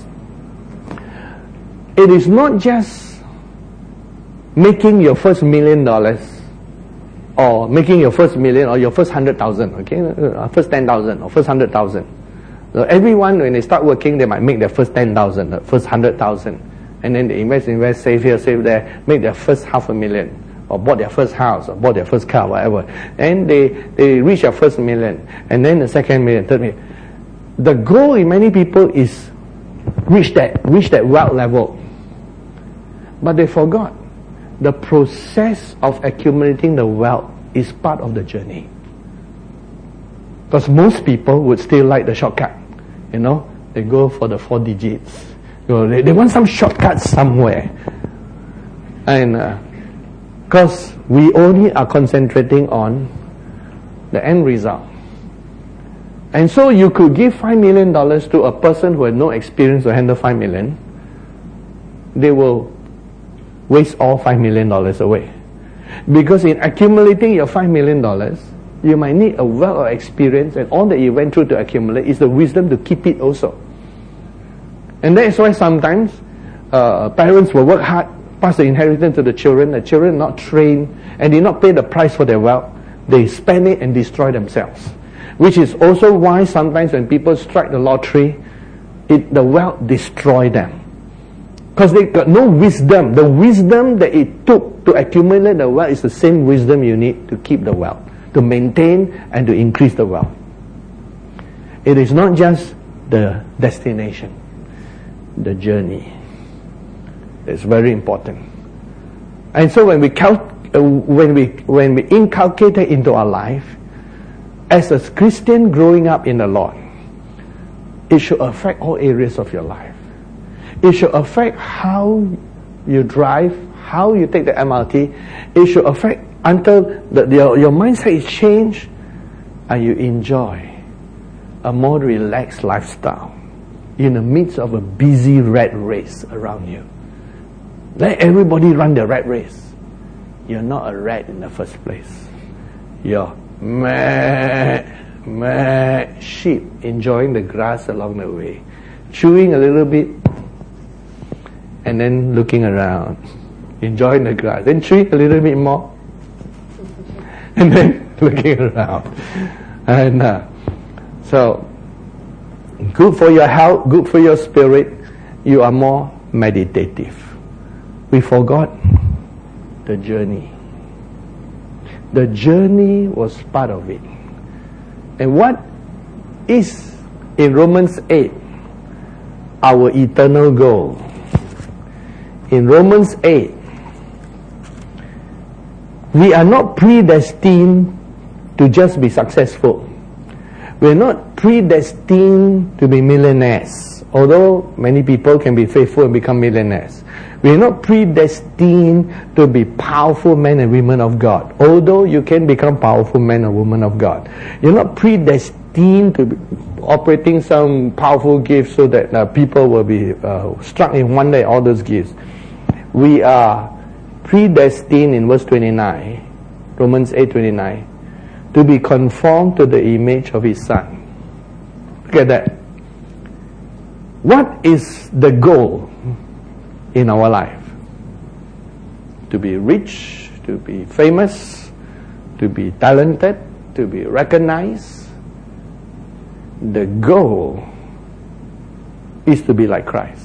It is not just making your first million dollars, or making your first million, or your first hundred thousand, okay, first ten thousand, or first hundred thousand. So everyone, when they start working, they might make their first ten thousand, the first hundred thousand, and then they invest, invest, save here, save there, make their first half a million, or bought their first house, or bought their first car, whatever. And they, they reach their first million, and then the second million, third million. The goal in many people is reach that, reach that wealth level. But they forgot the process of accumulating the wealth is part of the journey. Because most people would still like the shortcut. You know, they go for the four digits. You know, they, they want some shortcut somewhere. And because uh, we only are concentrating on the end result. And so you could give five million dollars to a person who had no experience to handle five million. They will waste all five million dollars away. Because in accumulating your five million dollars, you might need a wealth of experience, and all that you went through to accumulate is the wisdom to keep it also. And that is why sometimes uh, parents will work hard, pass the inheritance to the children. The children not trained and did not pay the price for their wealth. They spend it and destroy themselves. Which is also why sometimes when people strike the lottery, it, the wealth destroy them. Because they got no wisdom. The wisdom that it took to accumulate the wealth is the same wisdom you need to keep the wealth, to maintain and to increase the wealth. It is not just the destination, the journey. It's very important. And so when we cal- uh, when we when we inculcate it into our life, as a Christian growing up in the Lord, it should affect all areas of your life. It should affect how you drive, how you take the M R T. It should affect until the, your, your mindset is changed and you enjoy a more relaxed lifestyle in the midst of a busy rat race around you. Let everybody run the rat race. you're not a rat in the first place. You're meh, meh, sheep enjoying the grass along the way, chewing a little bit, and then looking around, enjoying the grass, then chewing a little bit more, and then looking around. And uh, so, good for your health, good for your spirit, you are more meditative. We forgot the journey. The journey was part of it. And what is in Romans eight our eternal goal? In Romans eight, we are not predestined to just be successful. We are not predestined to be millionaires, although many people can be faithful and become millionaires. We are not predestined to be powerful men and women of God, although you can become powerful men and women of God. You're not predestined to be operating some powerful gifts so that uh, people will be uh, struck in one day, all those gifts. We are predestined in verse twenty-nine, Romans eight twenty-nine, to be conformed to the image of His Son. Look at that. What is the goal in our life? To be rich, to be famous, to be talented, to be recognized. The goal is to be like Christ.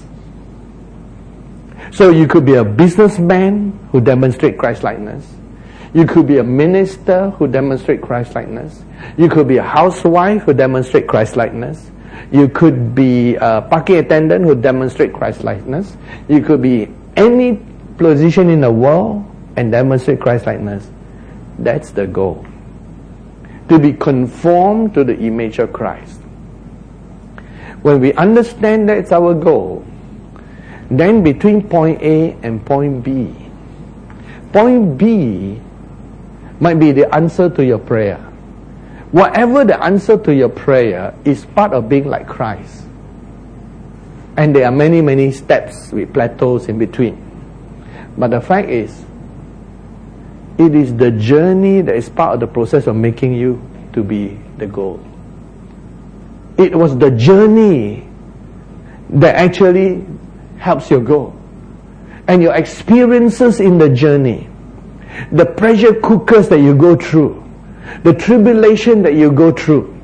So you could be a businessman who demonstrates Christ-likeness. You could be a minister who demonstrates Christ-likeness. You could be a housewife who demonstrates Christ-likeness. You could be a parking attendant who demonstrates Christ-likeness. You could be any position in the world and demonstrate Christ-likeness. That's the goal. To be conformed to the image of Christ. When we understand that's our goal, then between point A and point B, point B might be the answer to your prayer. Whatever the answer to your prayer is part of being like Christ. And there are many, many steps with plateaus in between. But the fact is, it is the journey that is part of the process of making you to be the goal. It was the journey that actually helps your goal. And your experiences in the journey, the pressure cookers that you go through, the tribulation that you go through,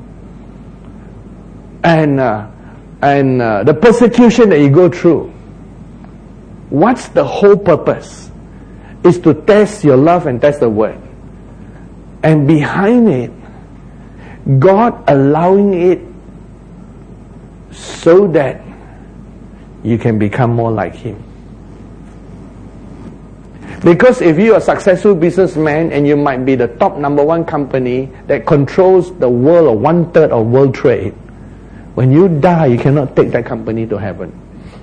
and uh, and uh, the persecution that you go through, what's the whole purpose? Is to test your love and test the word. And behind it, God allowing it so that you can become more like Him. Because if you are a successful businessman and you might be the top number one company that controls the world or one third of world trade, when you die, you cannot take that company to heaven.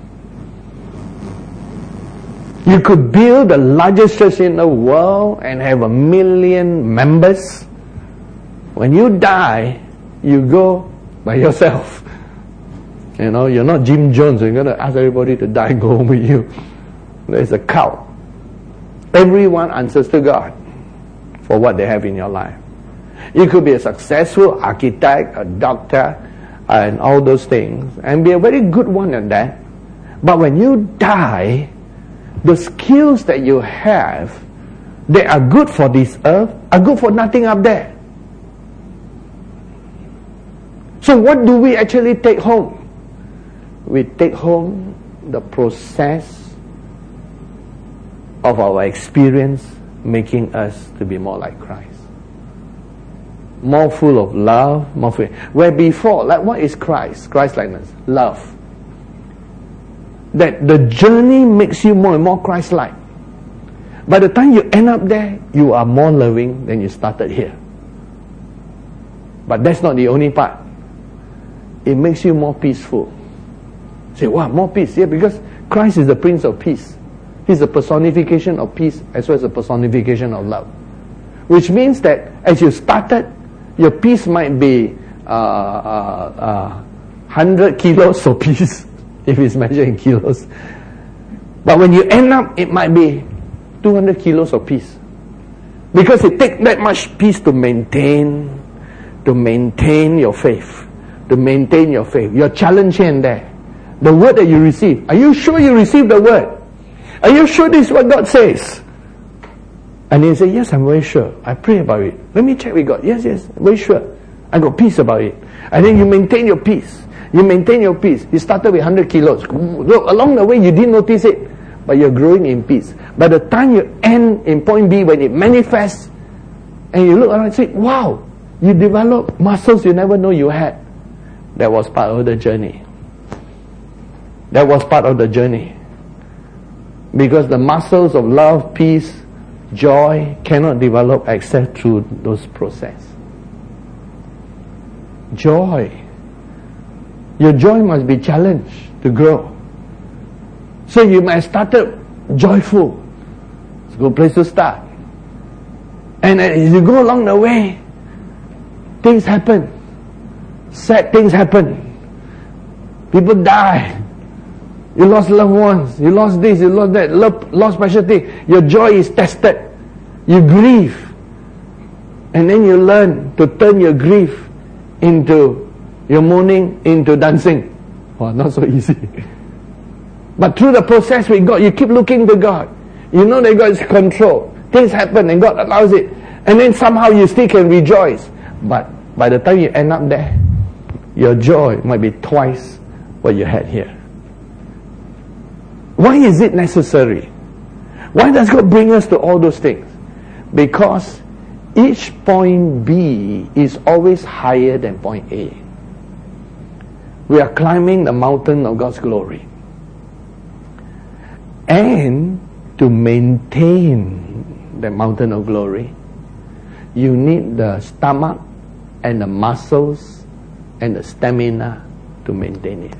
You could build the largest church in the world and have a million members. When you die, you go by yourself. You know, you're not Jim Jones. You're going to ask everybody to die and go home with you. There's a cult. Everyone answers to God for what they have in your life. You could be a successful architect, a doctor, and all those things, and be a very good one at that. But when you die, the skills that you have that are good for this earth are good for nothing up there. So what do we actually take home? We take home the process of our experience making us to be more like Christ. More full of love, more full. Where before, like what is Christ? Christ-likeness. Love. That the journey makes you more and more Christ-like. By the time you end up there, you are more loving than you started here. But that's not the only part. It makes you more peaceful. Say, wow, more peace. Yeah, because Christ is the Prince of Peace. He's a personification of peace as well as a personification of love. Which means that as you started, your peace might be uh, uh, uh, one hundred kilos of peace, if it's measured in kilos. But when you end up, it might be two hundred kilos of peace. Because it takes that much peace to maintain, to maintain your faith. To maintain your faith. You're challenged here and there. The word that you receive. Are you sure you received the word? Are you sure this is what God says? And you say, yes, I'm very sure. I pray about it. Let me check with God. Yes, yes, very sure. I got peace about it. And then you maintain your peace. You maintain your peace. You started with one hundred kilos. Look, along the way you didn't notice it, but you're growing in peace. By the time you end in point B, when it manifests, and you look around and say, wow, you develop muscles you never know you had. That was part of the journey. That was part of the journey. Because the muscles of love, peace, joy cannot develop except through those processes. Joy. Your joy must be challenged to grow. So you might have started joyful. It's a good place to start. And as you go along the way, things happen. Sad things happen. People die. You lost loved ones. You lost this, you lost that. Love, lost special thing. Your joy is tested. You grieve. And then you learn to turn your grief into your mourning, into dancing. Oh, not so easy. But through the process with God, you keep looking to God. You know that God is in control. Things happen and God allows it. And then somehow you still can rejoice. But by the time you end up there, your joy might be twice what you had here. Why is it necessary? Why does God bring us to all those things? Because each point B is always higher than point A. We are climbing the mountain of God's glory. And to maintain the mountain of glory, you need the stomach and the muscles and the stamina to maintain it.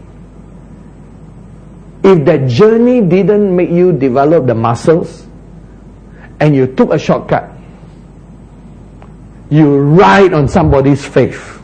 If that journey didn't make you develop the muscles and you took a shortcut, you ride on somebody's faith.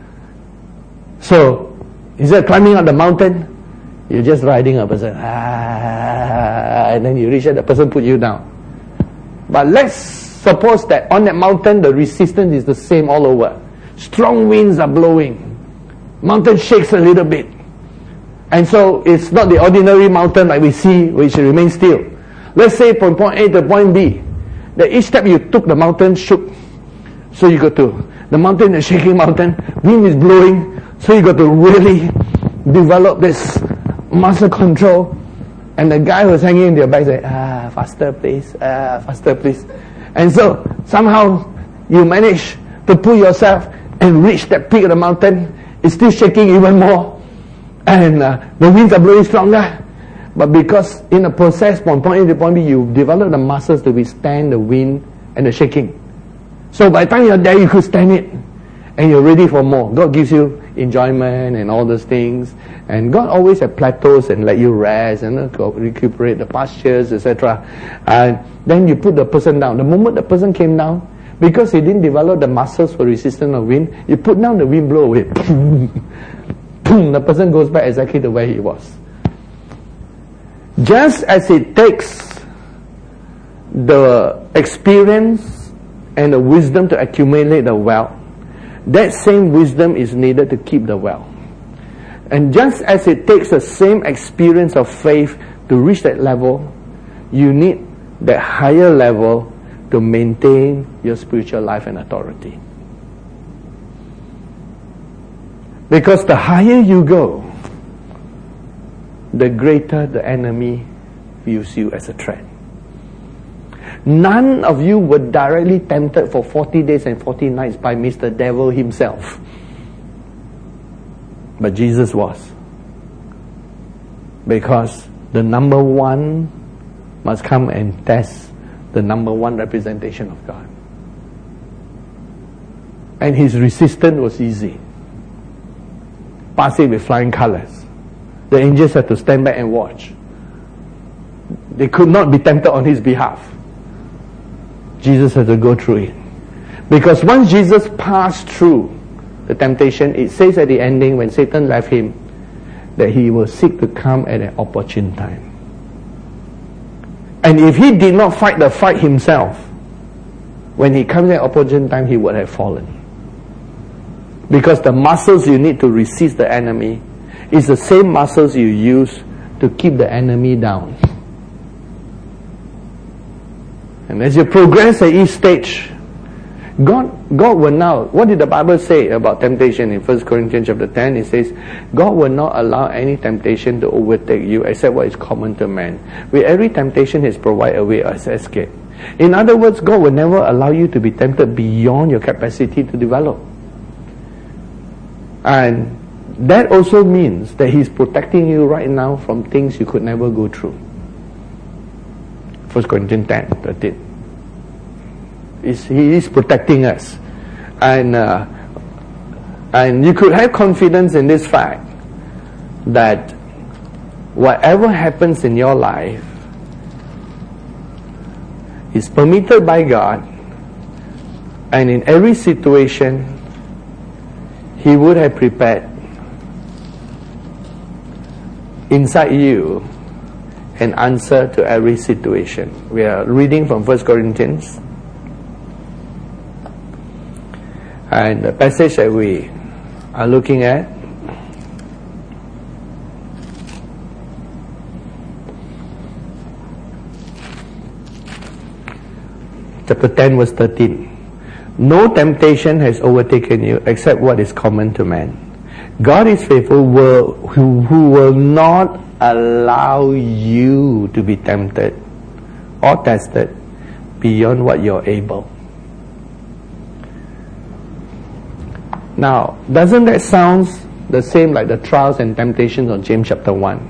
So, instead of climbing up the mountain, you're just riding a person, ah, and then you reach it, the person put you down. But let's suppose that on that mountain the resistance is the same all over. Strong winds are blowing. Mountain shakes a little bit. And so it's not the ordinary mountain like we see, which remains still. Let's say from point A to point B, that each step you took, the mountain shook. So you got to, the mountain is shaking mountain, wind is blowing, so you got to really develop this muscle control. And the guy who's hanging in your back said, ah, faster please, ah, faster please. And so somehow you manage to pull yourself and reach that peak of the mountain. It's still shaking even more. And uh, the winds are blowing stronger. But because in the process from point A to point B, you develop the muscles to withstand the wind and the shaking. So by the time you're there, you could stand it. And you're ready for more. God gives you enjoyment and all those things. And God always has plateaus and let you rest and uh, recuperate the pastures, et cetera. And then you put the person down. The moment the person came down, because he didn't develop the muscles for resistance of wind, you put down, the wind blow away. The person goes back exactly to where he was. Just as it takes the experience and the wisdom to accumulate the wealth, that same wisdom is needed to keep the wealth. And just as it takes the same experience of faith to reach that level, you need that higher level to maintain your spiritual life and authority. Because the higher you go, the greater the enemy views you as a threat. None of you were directly tempted for forty days and forty nights by Mister Devil himself. But Jesus was. Because the number one must come and test the number one representation of God. And his resistance was easy. Pass it with flying colors. The angels had to stand back and watch. They could not be tempted on his behalf. Jesus had to go through it. Because once Jesus passed through the temptation, it says at the ending when Satan left him, that he will seek to come at an opportune time. And if he did not fight the fight himself, when he comes at opportune time, he would have fallen. Because the muscles you need to resist the enemy is the same muscles you use to keep the enemy down. And as you progress at each stage, God, God will now, what did the Bible say about temptation in First Corinthians chapter ten? It says, God will not allow any temptation to overtake you except what is common to man. With every temptation, He has provided a way as escape. In other words, God will never allow you to be tempted beyond your capacity to develop. And that also means that He's protecting you right now from things you could never go through. First Corinthians ten, thirteen. Is He is protecting us, and uh, and you could have confidence in this fact that whatever happens in your life is permitted by God, and in every situation He would have prepared inside you an answer to every situation. We are reading from First Corinthians. And the passage that we are looking at chapter ten verse thirteen. No temptation has overtaken you except what is common to man. God is faithful will, who, who will not allow you to be tempted or tested beyond what you're able. Now, doesn't that sound the same like the trials and temptations of James chapter one?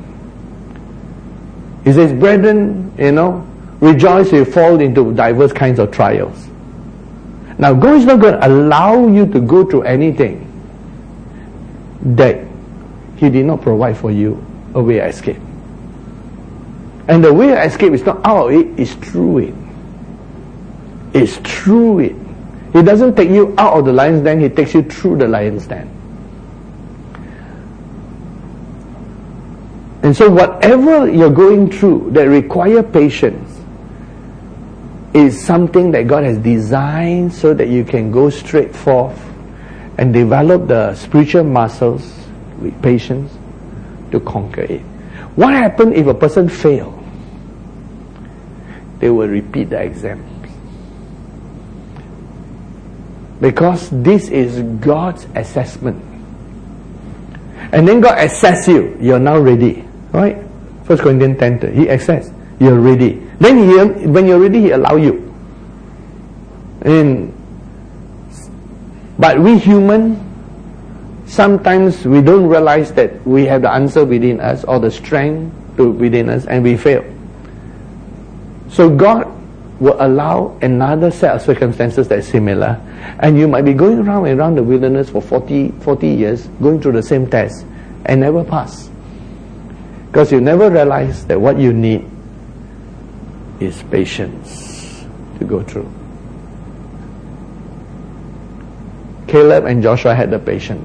He says, brethren, you know, rejoice if you fall into diverse kinds of trials. Now, God is not going to allow you to go through anything that He did not provide for you a way of escape. And the way of escape is not out of it, it's through it. It's through it. He doesn't take you out of the lion's den, He takes you through the lion's den. And so whatever you're going through that require patience is something that God has designed so that you can go straight forth and develop the spiritual muscles with patience to conquer it. What happens if a person fails? They will repeat the exam. Because this is God's assessment. And then God assess you. You're now ready. Right? First Corinthians ten, He assess. You're ready. Then he, when you're ready, He allow you. And, but we human, sometimes we don't realize that we have the answer within us or the strength to within us, and we fail. So God will allow another set of circumstances that is similar, and you might be going around and around the wilderness for forty, forty years, going through the same test, and never pass. Because you never realize that what you need is patience to go through. Caleb and Joshua had the patience.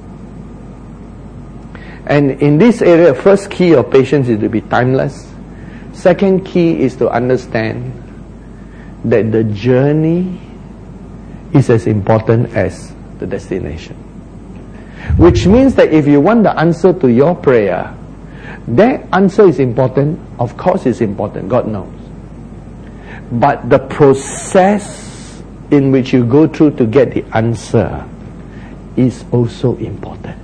And in this area, first key of patience is to be timeless. Second key is to understand that the journey is as important as the destination. Which means that if you want the answer to your prayer, that answer is important. Of course it's important, God knows. But the process in which you go through to get the answer is also important.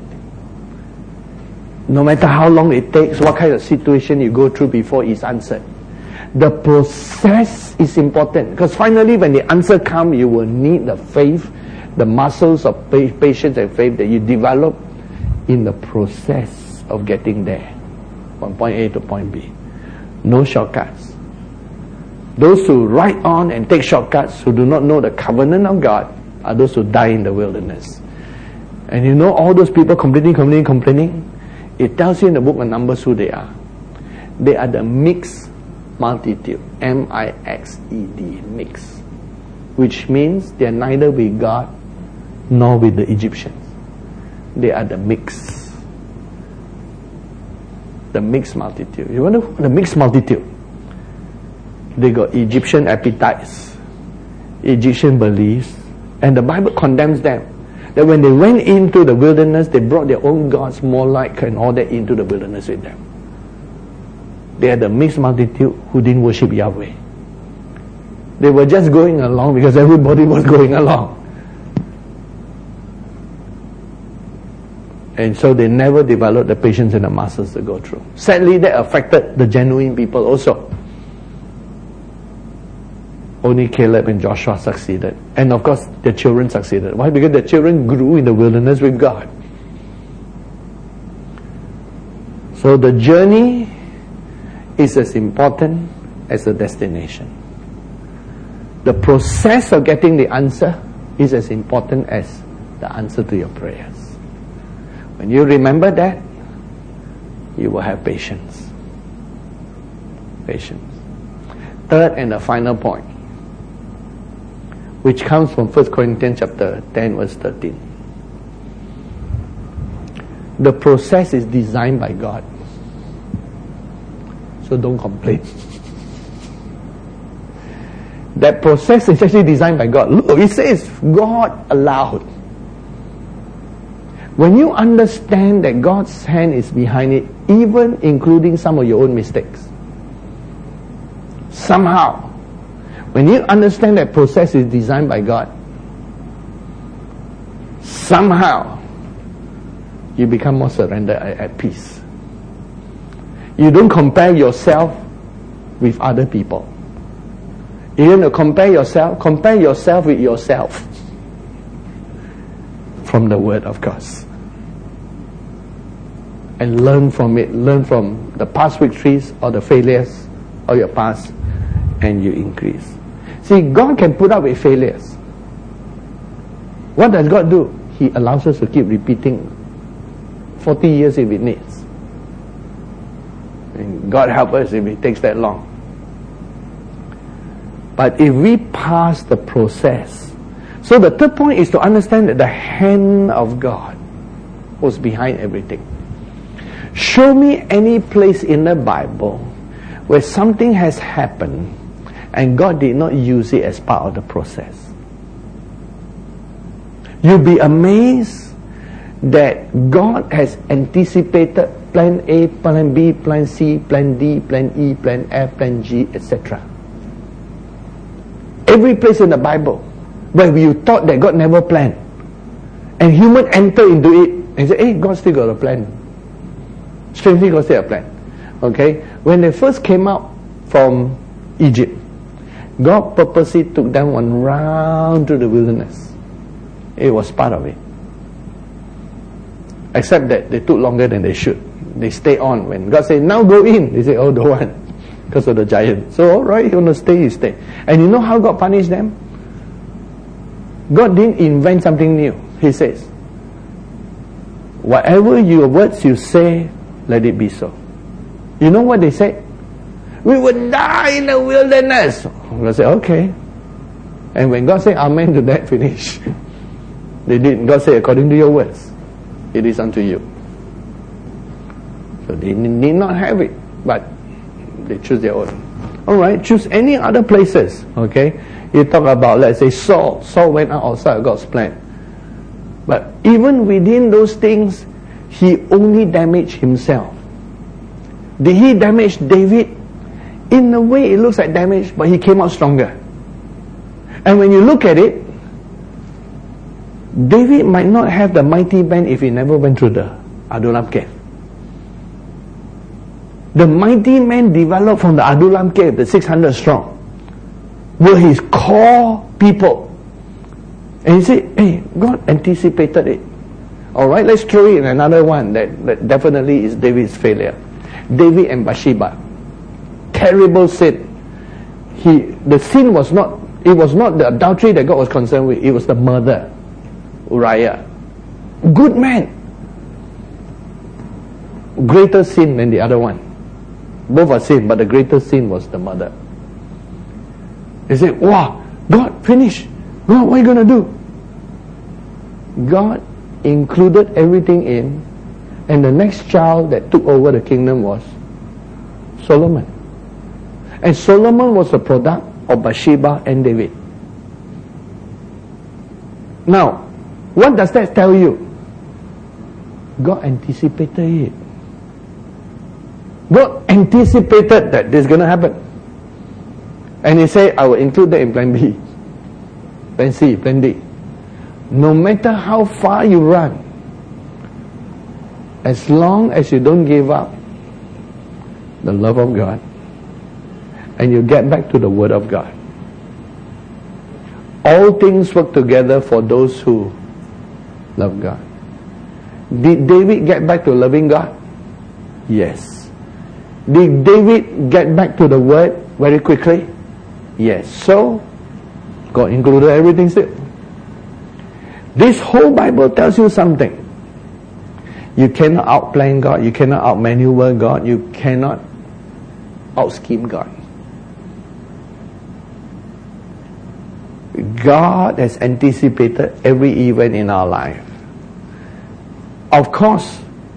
No matter how long it takes, what kind of situation you go through before it's answered, the process is important. Because finally when the answer comes, you will need the faith, the muscles of patience and faith that you develop in the process of getting there, from point A to point B. No shortcuts. Those who ride on and take shortcuts, who do not know the covenant of God, are those who die in the wilderness. And you know all those people complaining, complaining, complaining, it tells you in the book of Numbers who they are. They are the mixed multitude. M I X E D, mixed. Which means they are neither with God nor with the Egyptians. They are the mixed. The mixed multitude. You wonder the mixed multitude? They got Egyptian appetites. Egyptian beliefs, and the Bible condemns them. That when they went into the wilderness, they brought their own gods, Moloch and all that, into the wilderness with them. They had a mixed multitude who didn't worship Yahweh. They were just going along because everybody was going along. And so they never developed the patience and the muscles to go through. Sadly, that affected the genuine people also. Only Caleb and Joshua succeeded. And of course, their children succeeded. Why? Because their children grew in the wilderness with God. So the journey is as important as the destination. The process of getting the answer is as important as the answer to your prayers. When you remember that, you will have patience. Patience. Third and the final point, which comes from First Corinthians chapter ten, verse thirteen. The process is designed by God. So don't complain. That process is actually designed by God. Look, it says God allowed. When you understand that God's hand is behind it, even including some of your own mistakes, somehow, when you understand that process is designed by God, somehow you become more surrendered at, at peace. You don't compare yourself with other people. You don't to compare yourself, compare yourself with yourself from the Word of God. And learn from it. Learn from the past victories or the failures of your past, and you increase. See, God can put up with failures. What does God do? He allows us to keep repeating forty years if it needs. And God help us if it takes that long. But if we pass the process. So the third point is to understand that the hand of God was behind everything. Show me any place in the Bible where something has happened and God did not use it as part of the process. You'll be amazed that God has anticipated plan A, plan B, plan C, plan D, plan E, plan F, plan G, et cetera. Every place in the Bible where you thought that God never planned, and human enter into it and say, hey, God still got a plan. Strangely, God still a plan. Okay? When they first came out from Egypt, God purposely took them one round through the wilderness. It was part of it. Except that they took longer than they should. They stay on. When God said, now go in, they say, oh, don't want, because of the giant. So, alright, you want to stay, you stay. And you know how God punished them? God didn't invent something new. He says, whatever your words you say, let it be so. You know what they said? We would die in the wilderness. God said, okay. And when God said amen to that, finish. They didn't. God said, according to your words, it is unto you. So they need not have it, but they choose their own. Alright, choose any other places. Okay? You talk about, let's say, Saul. Saul went out outside of God's plan. But even within those things, he only damaged himself. Did he damage David? In a way, it looks like damage, but he came out stronger. And when you look at it, David might not have the mighty man if he never went through the Adullam cave. The mighty man developed from the Adullam cave, the six hundred strong, were his core people. And he said, hey, God anticipated it. Alright, let's throw in another one that, that definitely is David's failure. David and Bathsheba. Terrible sin. He, the sin was not, it was not the adultery that God was concerned with, it was the murder. Uriah. Good man. Greater sin than the other one. Both are sin, but the greater sin was the murder. They said, wow, God, finish. God, what are you going to do? God included everything in, and the next child that took over the kingdom was Solomon. And Solomon was a product of Bathsheba and David. Now, what does that tell you? God anticipated it. God anticipated that this is going to happen. And He said, I will include that in plan B, plan C, plan D. No matter how far you run, as long as you don't give up the love of God, and you get back to the Word of God, all things work together for those who love God. Did David get back to loving God? Yes. Did David get back to the Word very quickly? Yes. So, God included everything still. This whole Bible tells you something. You cannot outplan God. You cannot outmaneuver God. You cannot outscheme God. God has anticipated every event in our life. Of course,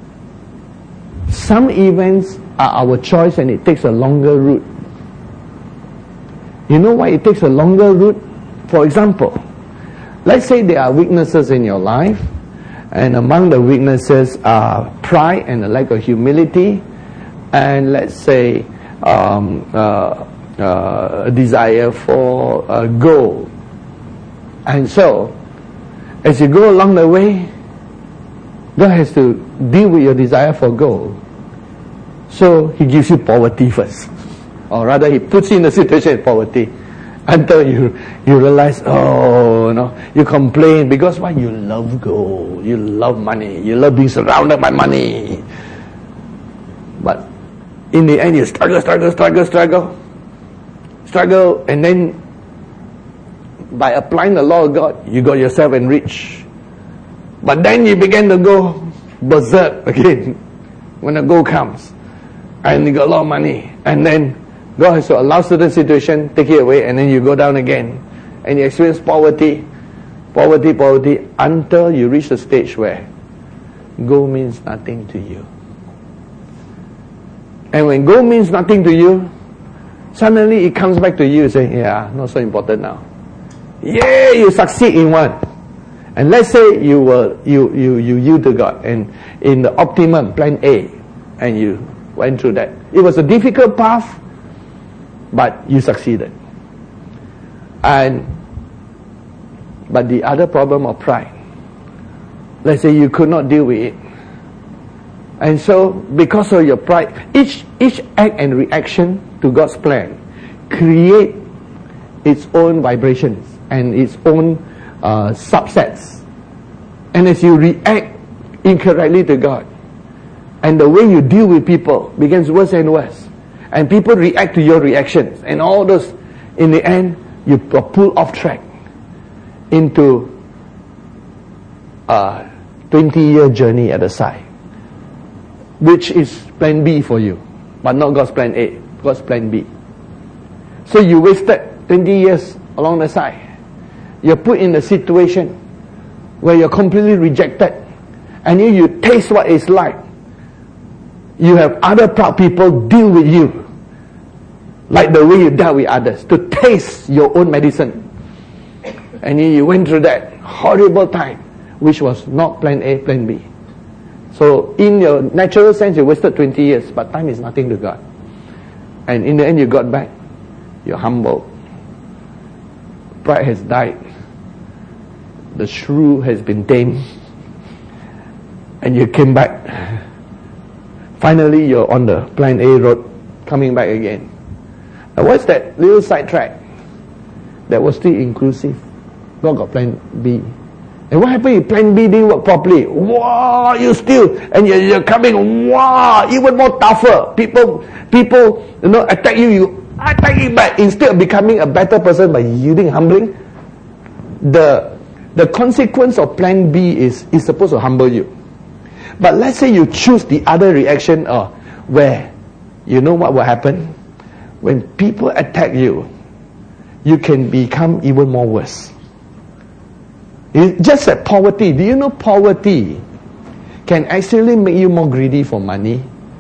some events are our choice and it takes a longer route. You know why it takes a longer route? For example, let's say there are weaknesses in your life, and among the weaknesses are pride and a lack of humility, and let's say um, uh, uh, a desire for uh, gold. And so, as you go along the way, God has to deal with your desire for gold. So He gives you poverty first. Or rather, He puts you in a situation of poverty until you you realize, oh, no, you complain because why? You love gold, you love money, you love being surrounded by money. But in the end, you struggle, struggle, struggle, struggle, struggle, and then by applying the law of God, you got yourself enriched. But then you begin to go berserk again when the gold comes, and you got a lot of money, and then God has to allow certain situation, take it away, and then you go down again, and you experience poverty, poverty, poverty, until you reach the stage where gold means nothing to you. And when gold means nothing to you, suddenly it comes back to you saying, yeah, not so important now. Yeah, you succeed in one. And let's say you were you, you, you yield to God, and in the optimum, plan A, and you went through that. It was a difficult path, but you succeeded. And but the other problem of pride, let's say you could not deal with it. And so because of your pride, each each act and reaction to God's plan create its own vibrations and its own uh, subsets. And as you react incorrectly to God, and the way you deal with people becomes worse and worse, and people react to your reactions, and all those, in the end, you are pulled off track into a twenty-year journey at the side, which is plan B for you, but not God's plan A, God's plan B. So you wasted twenty years along the side. You're put in a situation where you're completely rejected, and you, you taste what it's like. You have other proud people deal with you like the way you dealt with others, to taste your own medicine. And you, you went through that horrible time, which was not plan A, plan B. So in your natural sense, you wasted twenty years, but time is nothing to God. And in the end, you got back. You're humble. Pride has died. The shrew has been tamed. And you came back. Finally, you're on the plan A road, coming back again. Now, what's that little sidetrack that was still inclusive? God got plan B. And what happened if plan B didn't work properly? Wow, you still, and you're, you're coming, wow, even more tougher. People, people, you know, attack you, you attack it back. Instead of becoming a better person by yielding, humbling, the, the consequence of plan B is, is supposed to humble you. But let's say you choose the other reaction, uh, where, you know what will happen? When people attack you, you can become even more worse. It's just that poverty, do you know poverty can actually make you more greedy for money?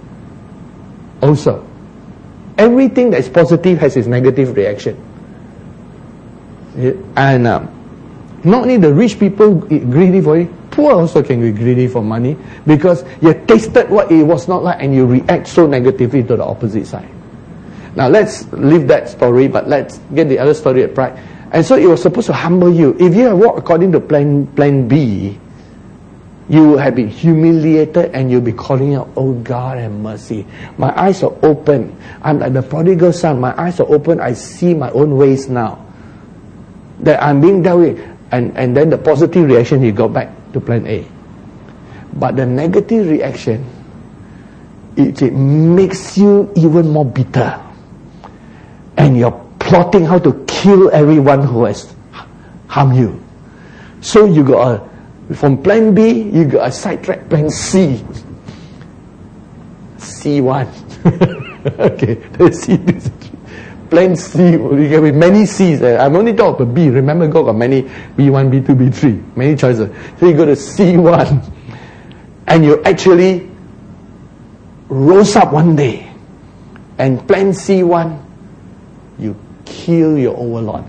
Also, everything that is positive has its negative reaction. And um, Not only the rich people greedy for it, poor also can be greedy for money, because you tasted what it was not like and you react so negatively to the opposite side. Now let's leave that story, but let's get the other story at pride. And so it was supposed to humble you. If you have walked according to plan, plan B, you will have been humiliated and you'll be calling out, oh God, have mercy. My eyes are open. I'm like the prodigal son. My eyes are open. I see my own ways now. That I'm being dealt with. And, and then the positive reaction, you go back to plan A. But the negative reaction, it, it makes you even more bitter. And you're plotting how to kill everyone who has harmed you. So you got a, from plan B, you got a sidetrack plan C. C one. Okay, there's C two, C three. Plan C, you can be many C's. I'm only talking about B. Remember, God got many B one, B two, B three. Many choices. So you go to C one. And you actually rose up one day. And plan C one, you kill your overlord.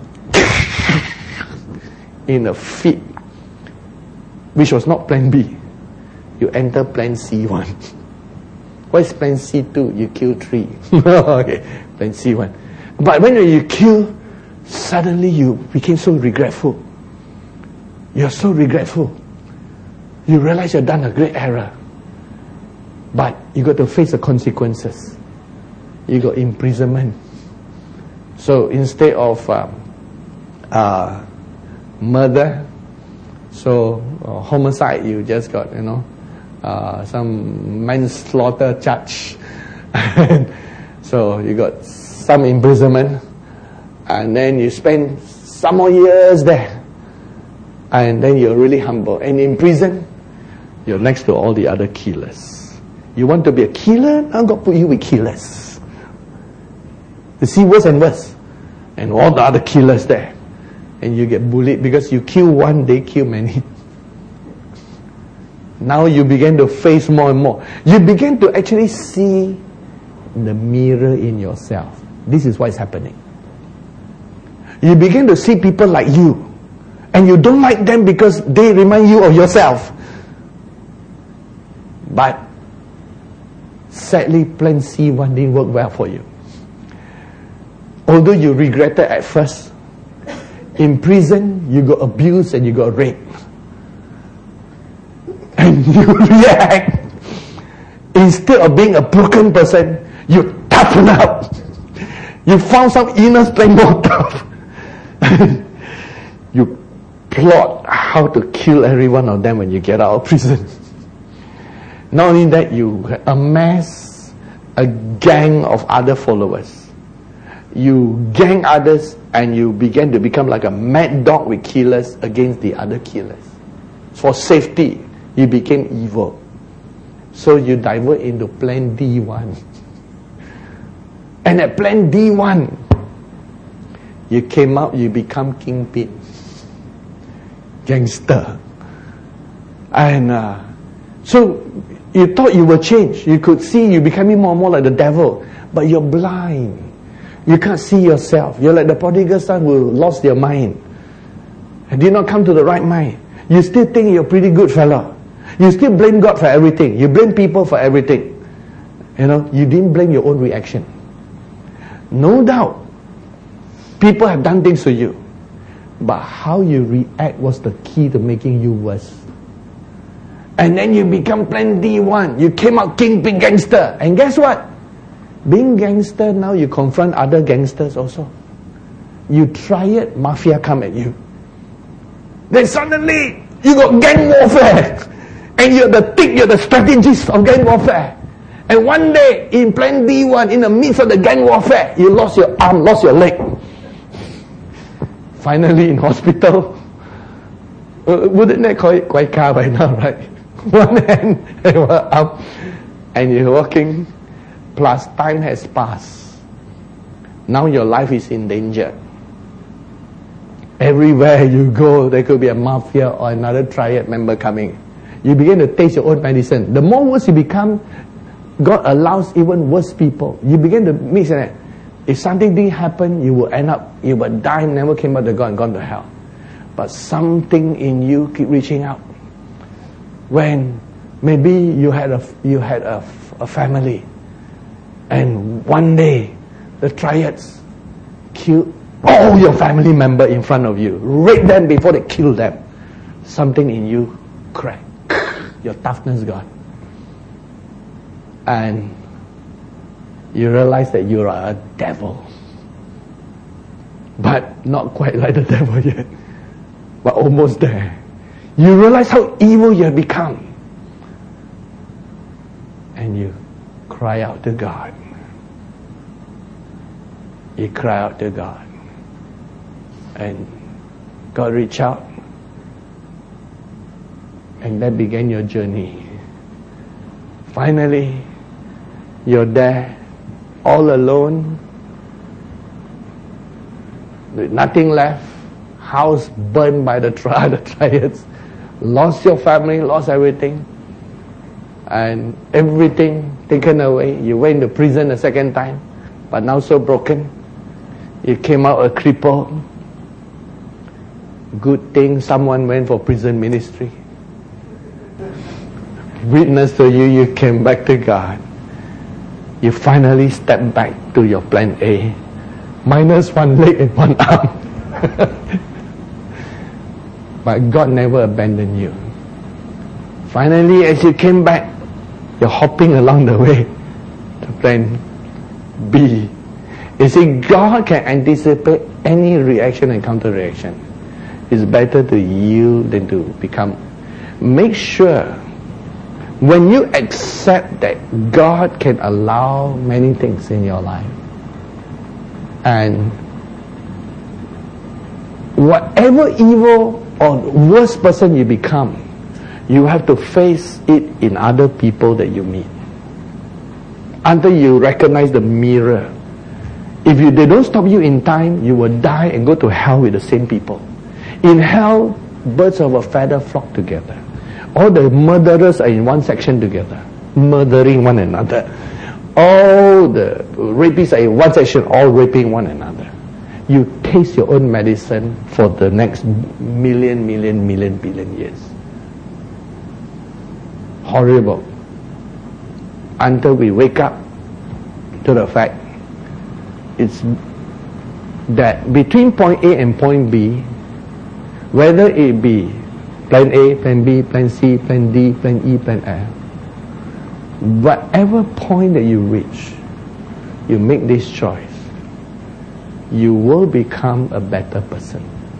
In a fit. Which was not plan B. You enter plan C one. What is plan C two? You kill three. Okay, plan C one. But when you kill, suddenly you became so regretful. You're so regretful. You realize you've done a great error. But you got to face the consequences. You got imprisonment. So instead of um, uh, murder, so uh, homicide, you just got, you know, uh, some manslaughter charge. So you got some imprisonment, and then you spend some more years there, and then you're really humble. And in prison, you're next to all the other killers. You want to be a killer? Now God put you with killers. You see worse and worse, and all the other killers there, and you get bullied because you kill one, they kill many. Now you begin to face more and more. You begin to actually see the mirror in yourself. This is what is happening. You begin to see people like you, and you don't like them because they remind you of yourself. But sadly, plan C one didn't work well for you. Although you regretted at first, in prison you got abused and you got raped. And you react. Instead of being a broken person, you toughen up. You found some inner strength more tough. You plot how to kill every one of them when you get out of prison. Not only that, you amass a gang of other followers. You gang others and you begin to become like a mad dog with killers against the other killers. For safety, you became evil. So you divert into plan D one. And at plan D one, you came out, you become kingpin, gangster. And uh, so you thought you were changed. You could see you becoming more and more like the devil. But you're blind. You can't see yourself. You're like the prodigal son who lost your mind and did not come to the right mind. You still think you're a pretty good fellow. You still blame God for everything. You blame people for everything. You know, you didn't blame your own reaction. No doubt, people have done things to you. But how you react was the key to making you worse. And then you become plan D one. You came out kingpin gangster. And guess what? Being gangster, now you confront other gangsters also. You try it, mafia come at you. Then suddenly, you got gang warfare. And you're the thick, you're the strategist of gang warfare. And one day, in plan D one, in the midst of the gang warfare, you lost your arm, lost your leg. Finally, in hospital. Uh, wouldn't that call it Kwai Ka by now, right? One hand and one arm. And you're walking, plus time has passed. Now your life is in danger. Everywhere you go, there could be a mafia or another triad member coming. You begin to taste your own medicine. The more worse you become, God allows even worse people. You begin to mix in it. If something didn't happen, you will end up, you will die, never came back to God and gone to hell. but something in you keep reaching out. When maybe you had a you had a, a family, and one day the triads killed all your family member in front of you, rape them before they kill them. Something in you cracked. Your toughness gone, and you realize that you are a devil, but not quite like the devil yet, but almost there. You realize how evil you have become, and you cry out to God. You cry out to God, and God reached out, and that began your journey. Finally, you're there, all alone, with nothing left, house burned by the, tri- the triads, lost your family, lost everything, and everything taken away. You went to prison a second time, but now so broken. You came out a cripple. Good thing someone went for prison ministry. Witness to you, you came back to God. You finally stepped back to your plan A, minus one leg and one arm. But God never abandoned you. Finally, as you came back, you're hopping along the way to plan B. You see, God can anticipate any reaction and counter-reaction. It's better to yield than to become. Make sure when you accept that God can allow many things in your life, and whatever evil or worst person you become, you have to face it in other people that you meet. Until you recognize the mirror. If you, they don't stop you in time, you will die and go to hell with the same people. In hell, birds of a feather flock together. All the murderers are in one section together, murdering one another. All the rapists are in one section, all raping one another. You taste your own medicine for the next million, million, million, billion years. Horrible. Until we wake up to the fact it's that between point A and point B, whether it be plan A, plan B, plan C, plan D, plan E, plan F, whatever point that you reach, you make this choice, you will become a better person.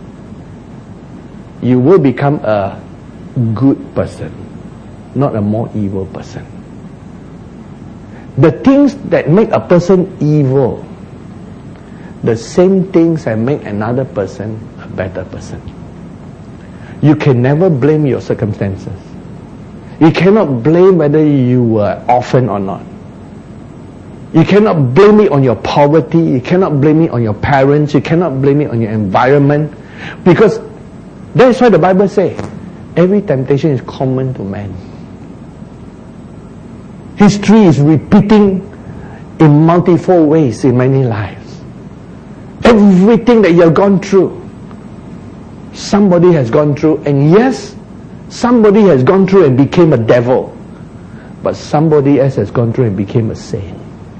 You will become a good person, not a more evil person. The things that make a person evil, the same things that make another person a better person. You can never blame your circumstances. You cannot blame whether you were orphaned or not. You cannot blame it on your poverty. You cannot blame it on your parents. You cannot blame it on your environment. Because that's why the Bible says every temptation is common to man. History is repeating in multiple ways in many lives. Everything that you have gone through, somebody has gone through, and yes, somebody has gone through and became a devil, but somebody else has gone through and became a saint.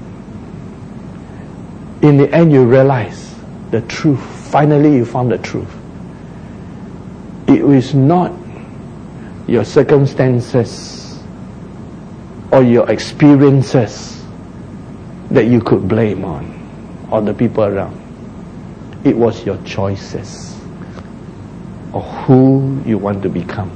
In the end, you realize the truth. Finally, you found the truth. It is not your circumstances or your experiences that you could blame on, or the people around. It was your choices of who you want to become.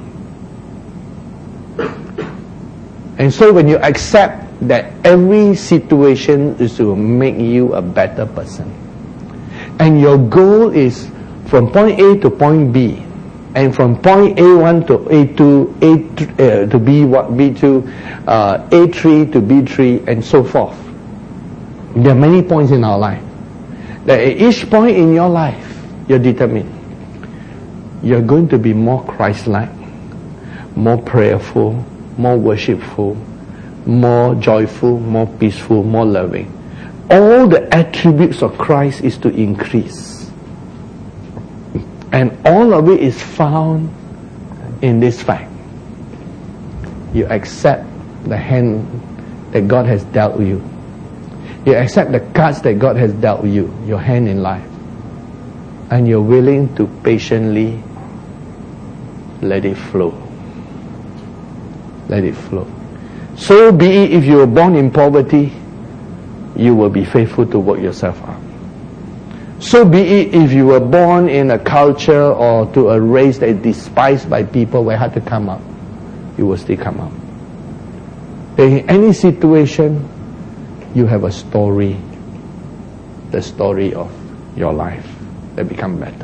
And so when you accept that every situation is to make you a better person, and your goal is from point A to point B, and from point A one to A two, A uh, to B one, B two, uh, A three to B three, and so forth. There are many points in our life. That at each point in your life, you're determined. You're going to be more Christ-like, more prayerful, more worshipful, more joyful, more peaceful, more loving. All the attributes of Christ is to increase. And all of it is found in this fact. You accept the hand that God has dealt you. You accept the cards that God has dealt you, your hand in life. And you're willing to patiently let it flow. Let it flow. So be it, if you were born in poverty, you will be faithful to work yourself up. So be it, if you were born in a culture or to a race that is despised by people where hard to come up, you will still come up. In any situation, you have a story, the story of your life that become better.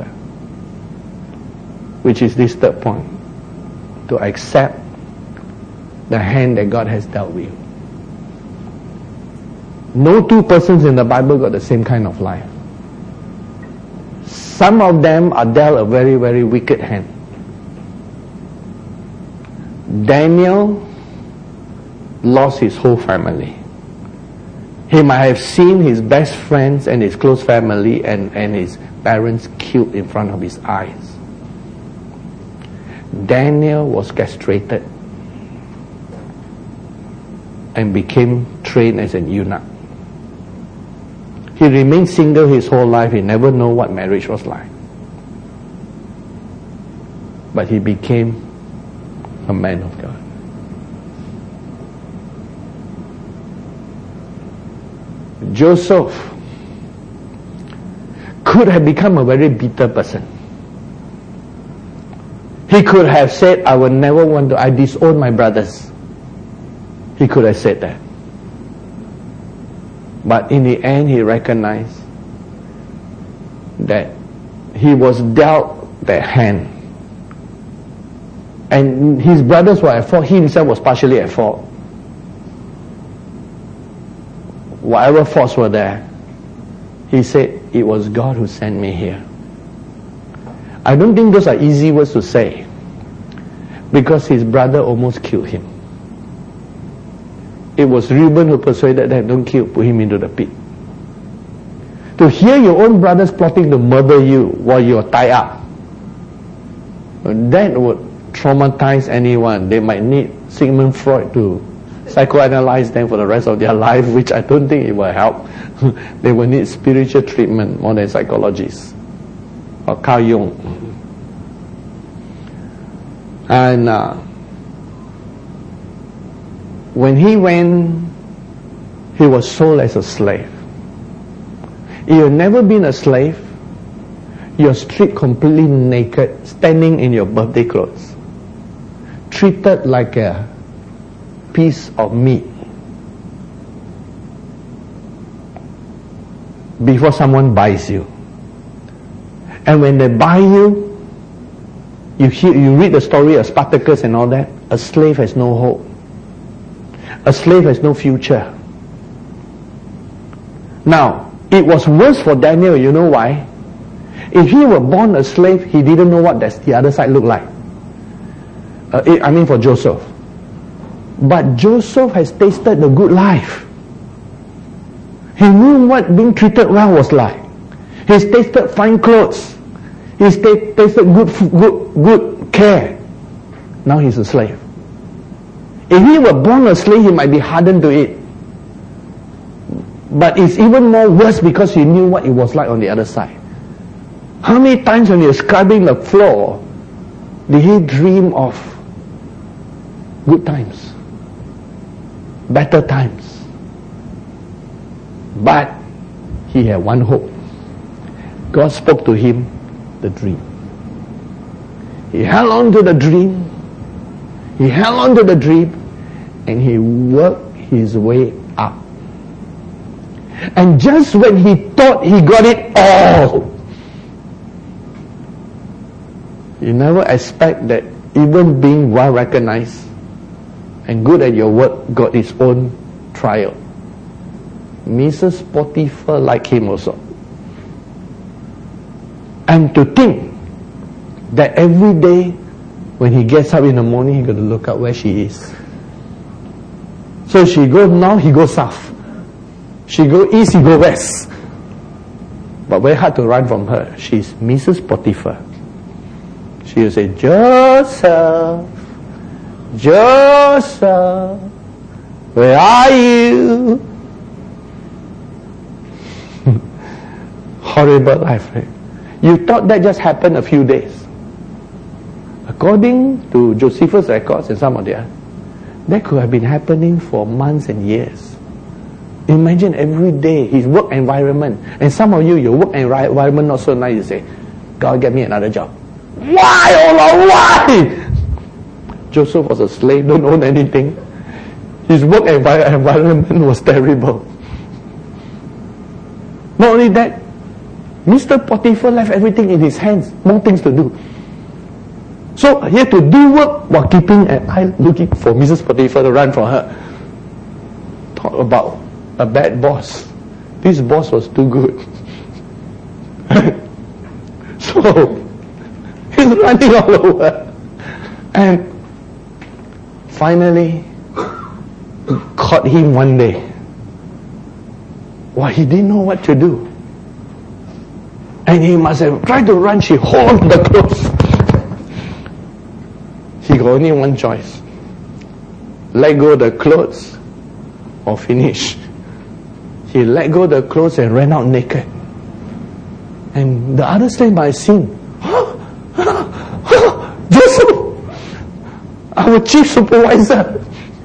Which is this third point, to accept the hand that God has dealt with you. No two persons in the Bible got the same kind of life. Some of them are dealt a very, very wicked hand. Daniel lost his whole family. He might have seen his best friends and his close family and, and his parents killed in front of his eyes. Daniel was castrated and became trained as an eunuch. He remained single his whole life. He never knew what marriage was like. But he became a man of God. Joseph could have become a very bitter person. He could have said, I will never want to, I disown my brothers. He could have said that. But in the end, he recognized that he was dealt that hand. And his brothers were at fault. He himself was partially at fault. Whatever faults were there, he said, it was God who sent me here. I don't think those are easy words to say, because his brother almost killed him. It was Reuben who persuaded them, don't kill, put him into the pit. To hear your own brothers plotting to murder you while you're tied up, that would traumatize anyone. They might need Sigmund Freud to psychoanalyze them for the rest of their life, which I don't think it will help. They will need spiritual treatment more than psychologists. Or Carl Jung. And uh, when he went, he was sold as a slave. If you've never been a slave, you're stripped completely naked, standing in your birthday clothes, treated like a piece of meat before someone buys you. And when they buy you, you hear, you read the story of Spartacus and all that. A slave has no hope. A slave has no future. Now, it was worse for Daniel. You know why? If he were born a slave, he didn't know what that's the other side looked like. Uh, it, I mean for Joseph. But Joseph has tasted the good life. He knew what being treated well was like. He's tasted fine clothes. He's t- tasted good, good, good care. Now he's a slave. If he were born a slave, he might be hardened to it. But it's even more worse because he knew what it was like on the other side. How many times when he was scrubbing the floor did he dream of good times, better times? But he had one hope. God spoke to him the dream. He held on to the dream. He held on to the dream and he worked his way up. And just when he thought he got it all, you never expect that even being well recognized and good at your work got its own trial. Missus Potiphar liked him also. And to think that every day when he gets up in the morning, he's going to look up where she is. So she goes north, he goes south. She goes east, he goes west. But very hard to run from her. She's Missus Potiphar. She will say, Joseph, Joseph, where are you? Horrible life, right? You thought that just happened a few days. According to Josephus' records and some of the others, that could have been happening for months and years. Imagine every day his work environment. And some of you, your work environment not so nice. You say, God, get me another job. Why, oh Lord, why? Joseph was a slave, don't own anything. His work envi- environment was terrible. Not only that, Mister Potiphar left everything in his hands, more things to do. So he had to do work while keeping an eye looking for Missus Potiphar to run from her. Talk about a bad boss. This boss was too good. So he's running all over. And finally caught him one day. Well, he didn't know what to do. And he must have tried to run. She hold the clothes. He got only one choice. Let go the clothes or finish. He let go the clothes and ran out naked. And the other slave might have seen, Joseph, our chief supervisor.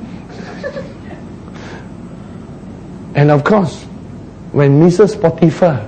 And of course, when Missus Potiphar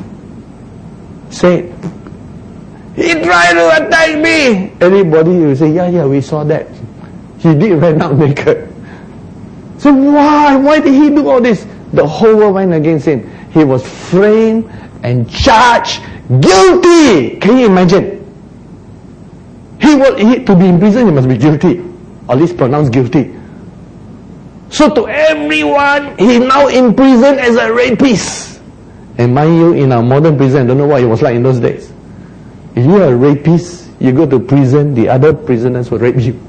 said, he tried to attack me, everybody will say, yeah, yeah, we saw that. He did run out naked. So why? Why did he do all this? The whole world went against him. He was framed and charged guilty. Can you imagine? He was he, to be in prison, he must be guilty, or at least pronounced guilty. So to everyone, he now in prison as a rapist. And mind you, in our modern prison, I don't know what it was like in those days. If you are a rapist, you go to prison, the other prisoners will rape you.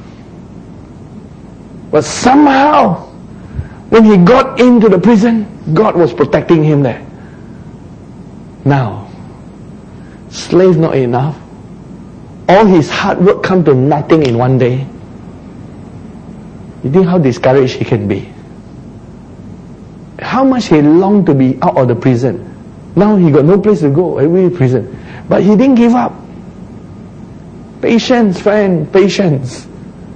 But somehow, when he got into the prison, God was protecting him there. Now, slave not enough. All his hard work come to nothing in one day. You think how discouraged he can be? How much he longed to be out of the prison. Now he got no place to go, every prison. But he didn't give up. Patience, friend, patience.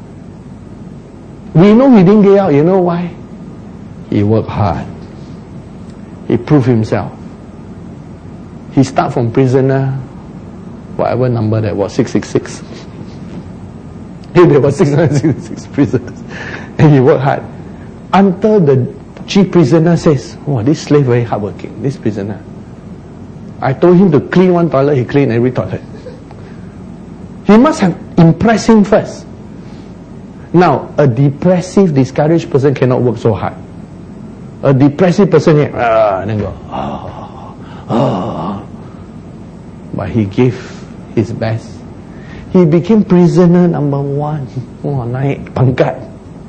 We know he didn't get out. You know why? He worked hard. He proved himself. He started from prisoner, whatever number that was, six six six. There were six hundred sixty-six prisoners. And he worked hard. Until the chief prisoner says, oh, this slave very hardworking, this prisoner. I told him to clean one toilet, he cleaned every toilet. He must have impressed him first. Now, a depressive, discouraged person cannot work so hard. A depressive person, here, ah, and then go, oh, oh. But he gave his best. He became prisoner number one. Oh, naik pangkat.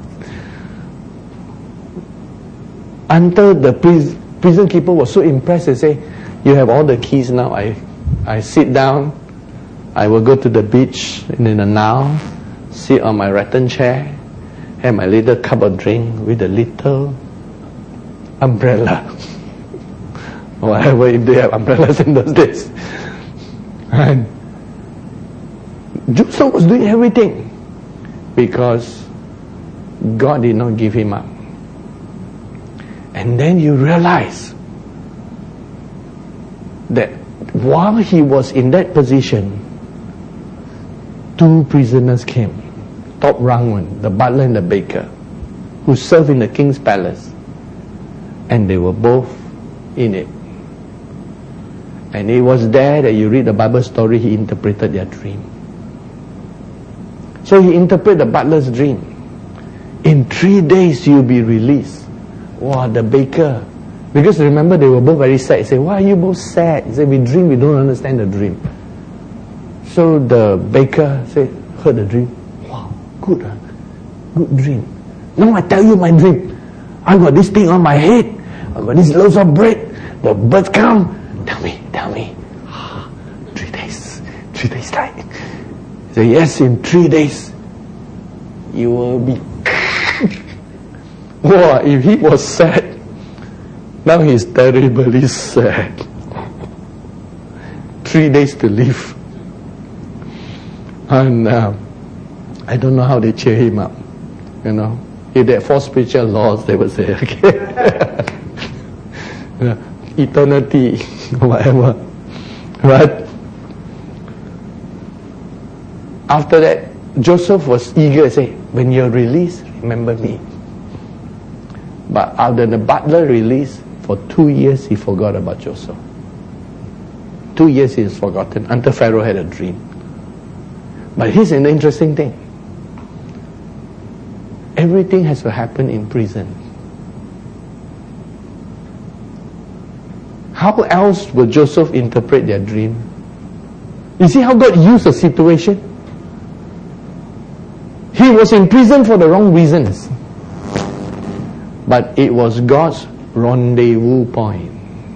Until the pris- prison keeper was so impressed, they say, you have all the keys now. I, I sit down. I will go to the beach in the Nile, sit on my rattan chair, have my little cup of drink with a little umbrella. Whatever, if they have umbrellas in those days. And Joseph was doing everything because God did not give him up. And then you realize that while he was in that position, two prisoners came, top rank one, the butler and the baker, who served in the king's palace, and they were both in it. And it was there that you read the Bible story, he interpreted their dream. So he interpreted the butler's dream. In three days you'll be released. Wow, the baker. Because remember, they were both very sad. He said, why are you both sad? He said, we dream, we don't understand the dream. So the baker said, heard the dream. Wow, good, huh? Good dream. Now I tell you my dream. I got this thing on my head. I got this loaves of bread. The birds come. Tell me, tell me. Three days. Three days time. He said, yes, in three days, you will be... Wow, if he was sad, now he's terribly sad. Three days to live. And uh, I don't know how they cheer him up. You know, if they had four spiritual laws, they would say, okay, you know, eternity, whatever. But after that, Joseph was eager to say, when you're released, remember me. But after the butler released, for two years he forgot about Joseph. Two years he is forgotten until Pharaoh had a dream. But here's an interesting thing. Everything has to happen in prison. How else will Joseph interpret their dream? You see how God used the situation? He was in prison for the wrong reasons. But it was God's rendezvous point.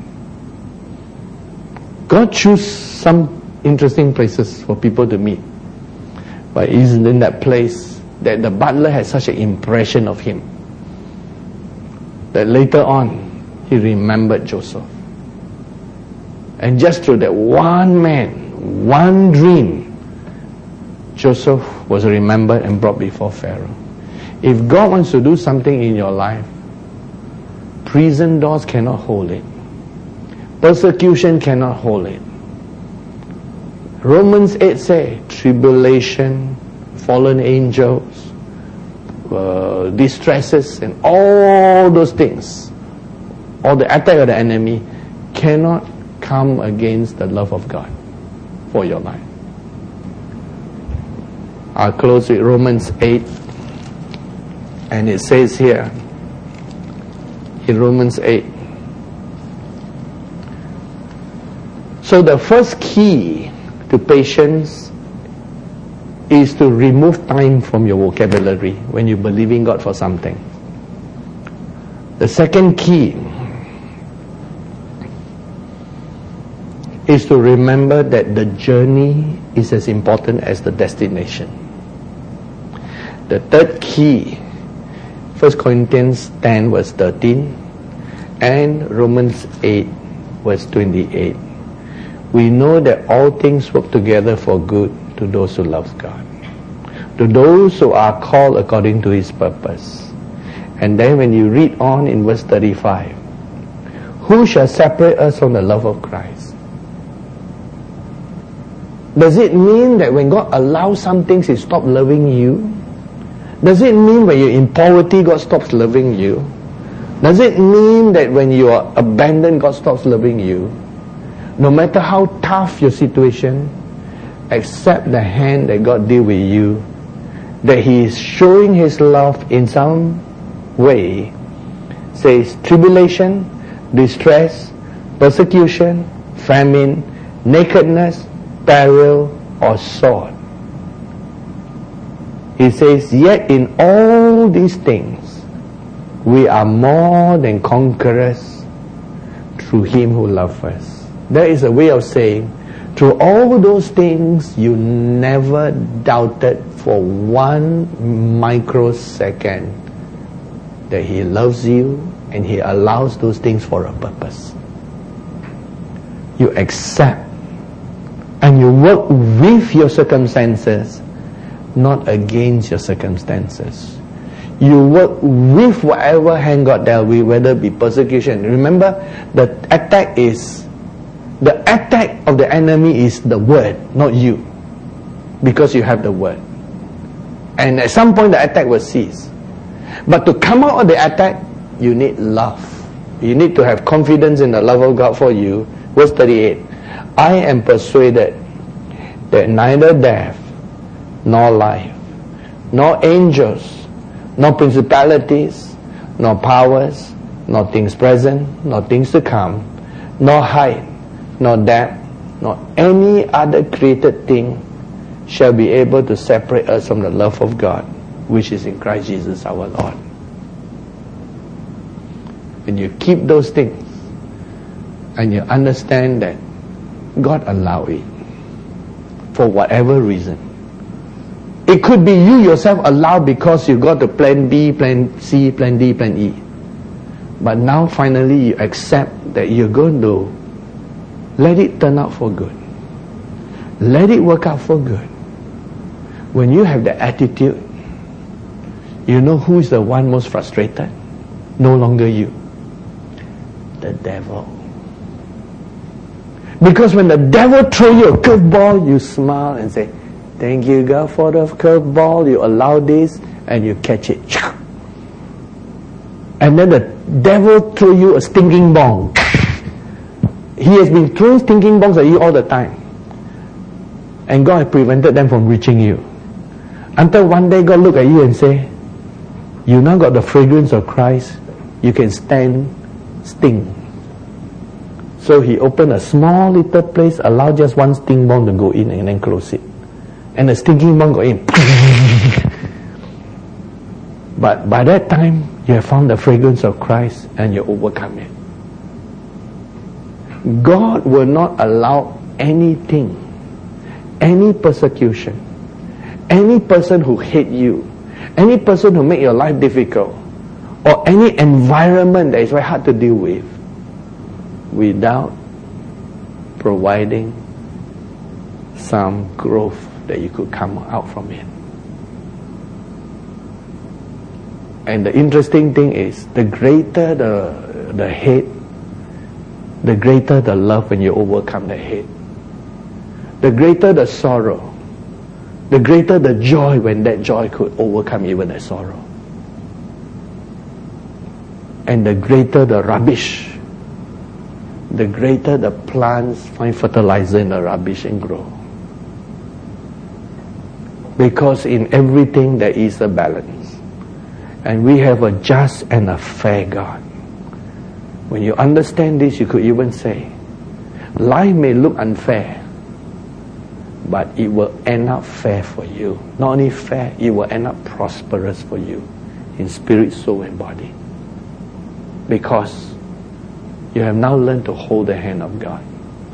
God chose some interesting places for people to meet. But it's in that place that the butler had such an impression of him that later on he remembered Joseph. And just through that one man, one dream, Joseph was remembered and brought before Pharaoh. If God wants to do something in your life, prison doors cannot hold it. Persecution cannot hold it. Romans eight says, tribulation, fallen angels, uh, distresses, and all those things, all the attack of the enemy cannot come against the love of God for your life. I'll close with Romans eight, and it says here, in Romans eight, so the first key to patience is to remove time from your vocabulary when you believe in God for something. The second key is to remember that the journey is as important as the destination. The third key, First Corinthians ten verse thirteen and Romans eight verse twenty-eight. We know that all things work together for good to those who love God, to those who are called according to His purpose. And then when you read on in verse thirty-five, who shall separate us from the love of Christ? Does it mean that when God allows some things, He stops loving you? Does it mean when you're in poverty, God stops loving you? Does it mean that when you are abandoned, God stops loving you? No matter how tough your situation, accept the hand that God did with you, that He is showing His love in some way. Says tribulation, distress, persecution, famine, nakedness, peril, or sword. He says, yet in all these things, we are more than conquerors through Him who loved us. That is a way of saying, through all those things, you never doubted for one microsecond that He loves you and He allows those things for a purpose. You accept and you work with your circumstances, not against your circumstances. You work with whatever hand God dealt with, whether it be persecution. Remember, the attack is, the attack of the enemy is the word, not you. Because you have the word. And at some point the attack will cease. But to come out of the attack, you need love. You need to have confidence in the love of God for you. Verse thirty-eight. I am persuaded that neither death, nor life, nor angels, nor principalities, nor powers, nor things present, nor things to come, nor height, nor depth, nor any other created thing shall be able to separate us from the love of God, which is in Christ Jesus our Lord. When you keep those things, and you understand that God allowed it, for whatever reason, It could be you yourself allowed because you got the plan B, plan C, plan D, plan E. But now finally you accept that you're going to let it turn out for good. Let it work out for good. When you have the attitude, you know who is the one most frustrated? No longer you. The devil. Because when the devil throws you a curveball, you smile and say, thank you God for the curveball. You allow this and you catch it. And then the devil throws you a stinking bomb. He has been throwing stinking bombs at you all the time. And God has prevented them from reaching you. Until one day God look at you and say, you now got the fragrance of Christ. You can stand sting. So he opened a small little place, allowed just one sting bomb to go in and then close it. And the stinking bomb go in. But by that time, you have found the fragrance of Christ and you overcome it. God will not allow anything, any persecution, any person who hate you, any person who make your life difficult, or any environment that is very hard to deal with, without providing some growth that you could come out from it. And the interesting thing is, the greater the, the hate, the greater the love when you overcome the hate. The greater the sorrow, the greater the joy when that joy could overcome even the sorrow. And the greater the rubbish, the greater the plants find fertilizer in the rubbish and grow. Because in everything there is a balance. And we have a just and a fair God. When you understand this, you could even say, life may look unfair, but it will end up fair for you. Not only fair, it will end up prosperous for you in spirit, soul, and body. Because you have now learned to hold the hand of God.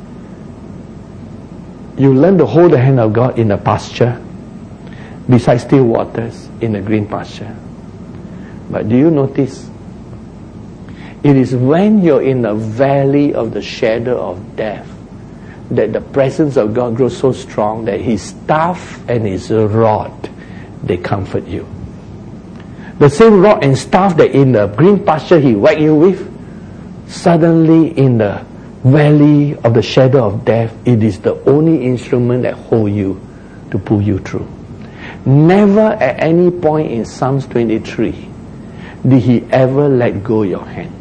You learn to hold the hand of God in the pasture, beside still waters, in the green pasture. But do you notice? It is when you're in the valley of the shadow of death that the presence of God grows so strong that His staff and His rod, they comfort you. The same rod and staff that in the green pasture He whacked you with, suddenly in the valley of the shadow of death, it is the only instrument that holds you to pull you through. Never at any point in Psalms twenty-three did He ever let go your hand.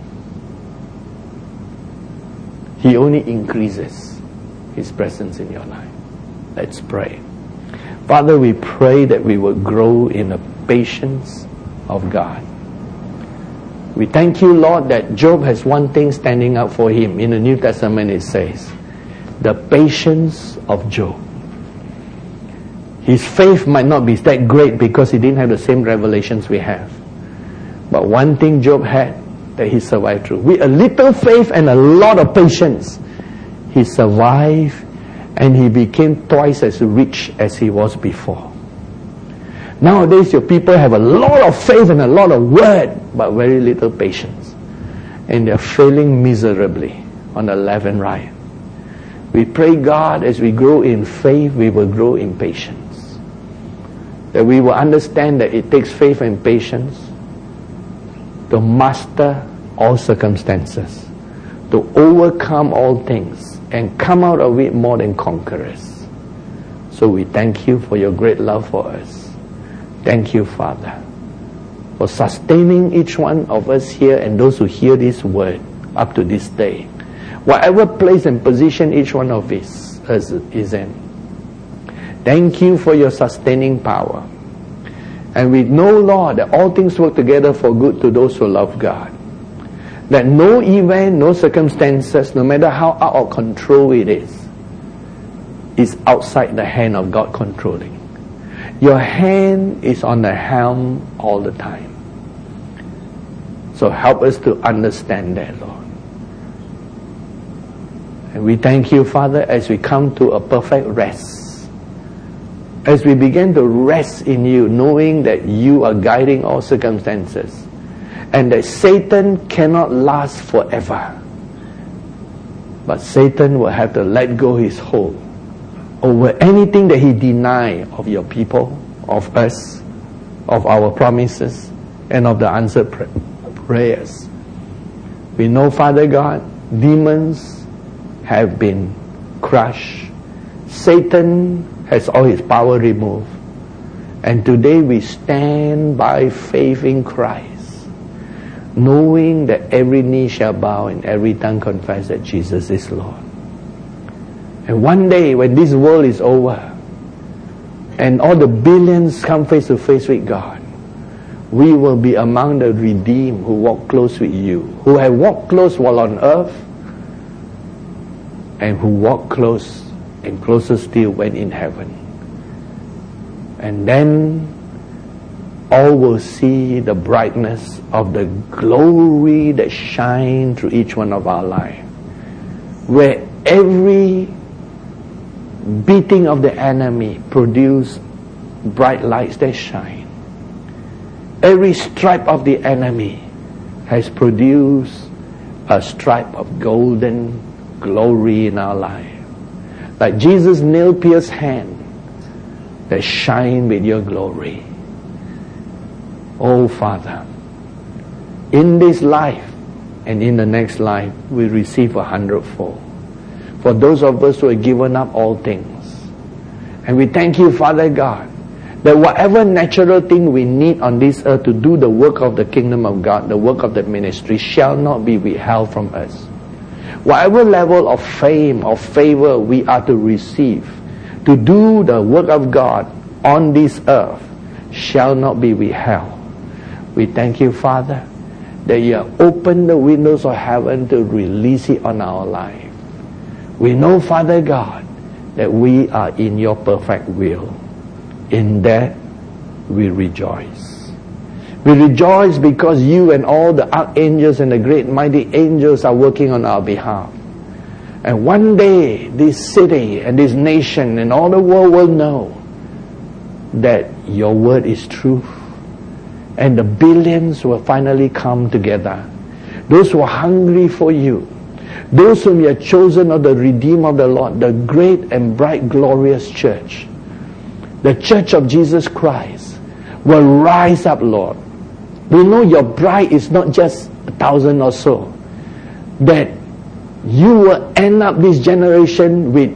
He only increases His presence in your life. Let's pray. Father, we pray that we will grow in the patience of God. We thank you, Lord, that Job has one thing standing out for him. In the New Testament it says, the patience of Job. His faith might not be that great because he didn't have the same revelations we have. But one thing Job had that he survived through. With a little faith and a lot of patience, he survived and he became twice as rich as he was before. Nowadays your people have a lot of faith and a lot of word, but very little patience. And they're failing miserably on the left and right. We pray, God, as we grow in faith, we will grow in patience. That we will understand that it takes faith and patience to master all circumstances, to overcome all things, and come out of it more than conquerors. So we thank you for your great love for us. Thank you, Father, for sustaining each one of us here and those who hear this word up to this day. Whatever place and position each one of us is in. Thank you for your sustaining power. And we know, Lord, that all things work together for good to those who love God. That no event, no circumstances, no matter how out of control it is, is outside the hand of God controlling. Your hand is on the helm all the time. So help us to understand that, Lord. And we thank you, Father, as we come to a perfect rest as we begin to rest in you, knowing that you are guiding all circumstances, and that Satan cannot last forever, but Satan will have to let go his hold over anything that he denied of your people, of us, of our promises, and of the answered pr- prayers. We know, Father God, demons have been crushed. Satan has all his power removed. And today we stand by faith in Christ, knowing that every knee shall bow and every tongue confess that Jesus is Lord. And one day when this world is over and all the billions come face to face with God, we will be among the redeemed who walk close with you, who have walked close while on earth, and who walk close and closer still when in heaven. And then all will see the brightness of the glory that shines through each one of our lives, where every beating of the enemy produce bright lights that shine. Every stripe of the enemy has produced a stripe of golden glory in our life. Like Jesus' nail-pierced hand that shine with your glory. Oh Father, in this life and in the next life, we receive a hundredfold. For those of us who have given up all things. And we thank you, Father God, that whatever natural thing we need on this earth to do the work of the kingdom of God, the work of the ministry, shall not be withheld from us. Whatever level of fame or favor we are to receive to do the work of God on this earth shall not be withheld. We thank you, Father, that you have opened the windows of heaven to release it on our life. We know, Father God, that we are in your perfect will. In that we rejoice. We rejoice because you and all the archangels and the great mighty angels are working on our behalf. And one day this city and this nation and all the world will know that your word is true. And the billions will finally come together. Those who are hungry for you, those whom you have chosen of the redeemed of the Lord, the great and bright glorious church, the church of Jesus Christ, will rise up, Lord. We know your bride is not just a thousand or so, that you will end up this generation with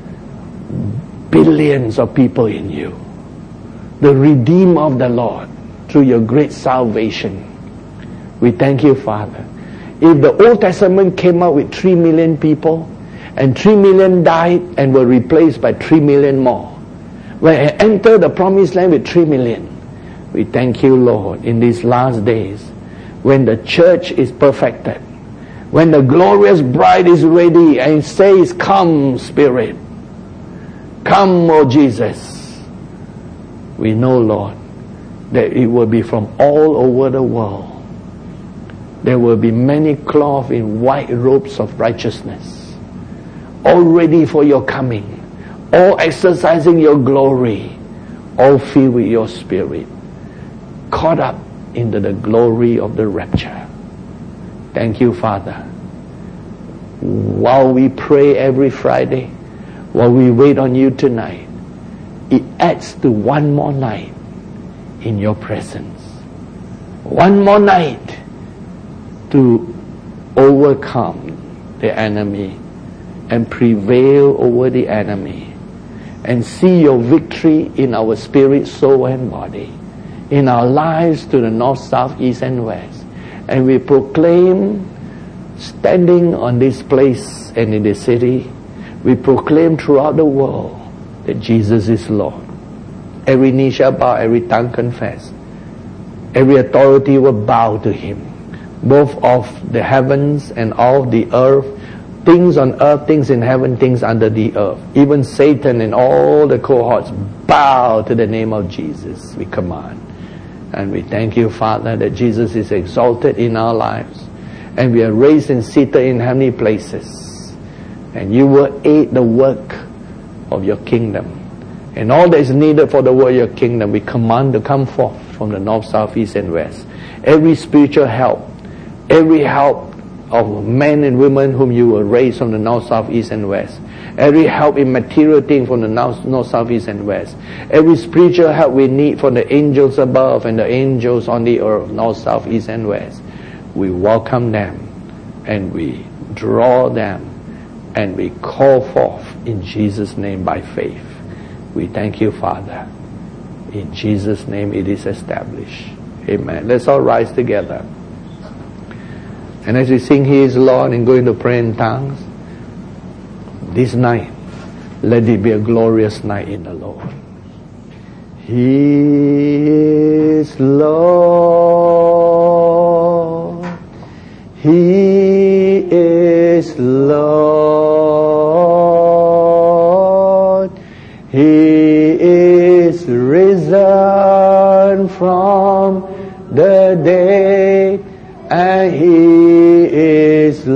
billions of people in you, the redeemed of the Lord, through your great salvation. We thank you, Father. If the Old Testament came out with three million people, and three million died and were replaced by three million more, when I enter the promised land with three million, we thank you, Lord, in these last days, when the church is perfected, when the glorious bride is ready and says, come, Spirit, come, O Jesus. We know, Lord, that it will be from all over the world. There will be many clothed in white robes of righteousness, all ready for your coming, all exercising your glory, all filled with your Spirit, caught up into the glory of the rapture. Thank you, Father. While we pray every Friday, while we wait on you tonight, it adds to one more night in your presence. One more night to overcome the enemy and prevail over the enemy and see your victory in our spirit, soul, and body, in our lives to the north, south, east, and west. And we proclaim, standing on this place and in the city, we proclaim throughout the world that Jesus is Lord. Every knee shall bow, every tongue confess. Every authority will bow to Him, both of the heavens and of the earth, things on earth, things in heaven, things under the earth. Even Satan and all the cohorts bow to the name of Jesus, we command. And we thank you, Father, that Jesus is exalted in our lives, and we are raised and seated in heavenly places. And you will aid the work of your kingdom. And all that is needed for the work of your kingdom, we command to come forth from the north, south, east, and west. Every spiritual help, every help of men and women whom you will raise from the north, south, east, and west. Every help in material things from the north, north, south, east, and west. Every spiritual help we need from the angels above and the angels on the earth, north, south, east, and west. We welcome them and we draw them and we call forth in Jesus' name by faith. We thank you, Father. In Jesus' name it is established. Amen. Let's all rise together. And as we sing He is Lord and going to pray in tongues, this night, let it be a glorious night in the Lord. He is Lord. He is Lord. He is risen from the dead, and He is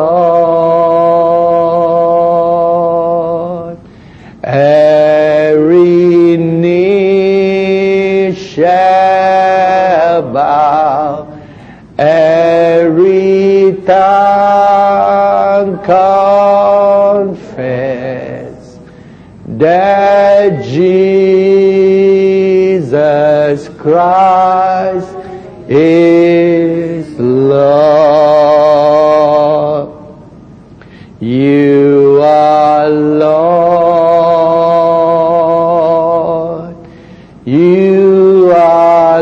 Lord. Every knee shall bow, every tongue confess that Jesus Christ is Lord. You are Lord. You are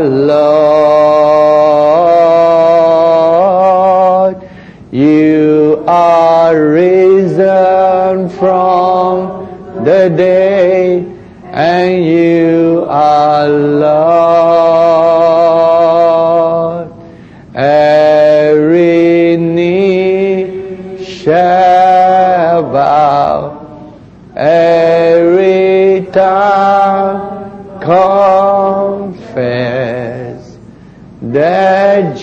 Lord. You are risen from the dead, and you are Lord. Every knee shall bow, every tongue confess that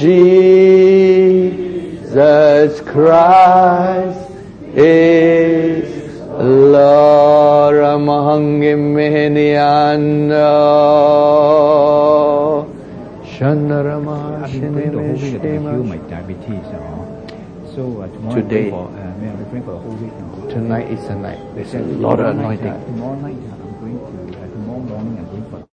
Jesus Christ is Lord. Ramahangim Meheniano Shandarama. I've been praying the whole week to heal my diabetes. Uh, so uh, tomorrow Today, I'm praying for, uh, I'm praying for the whole week. Uh, Tonight is the night. There's a lot of anointing. Tomorrow night, uh, I'm going to, uh, tomorrow morning I'm going for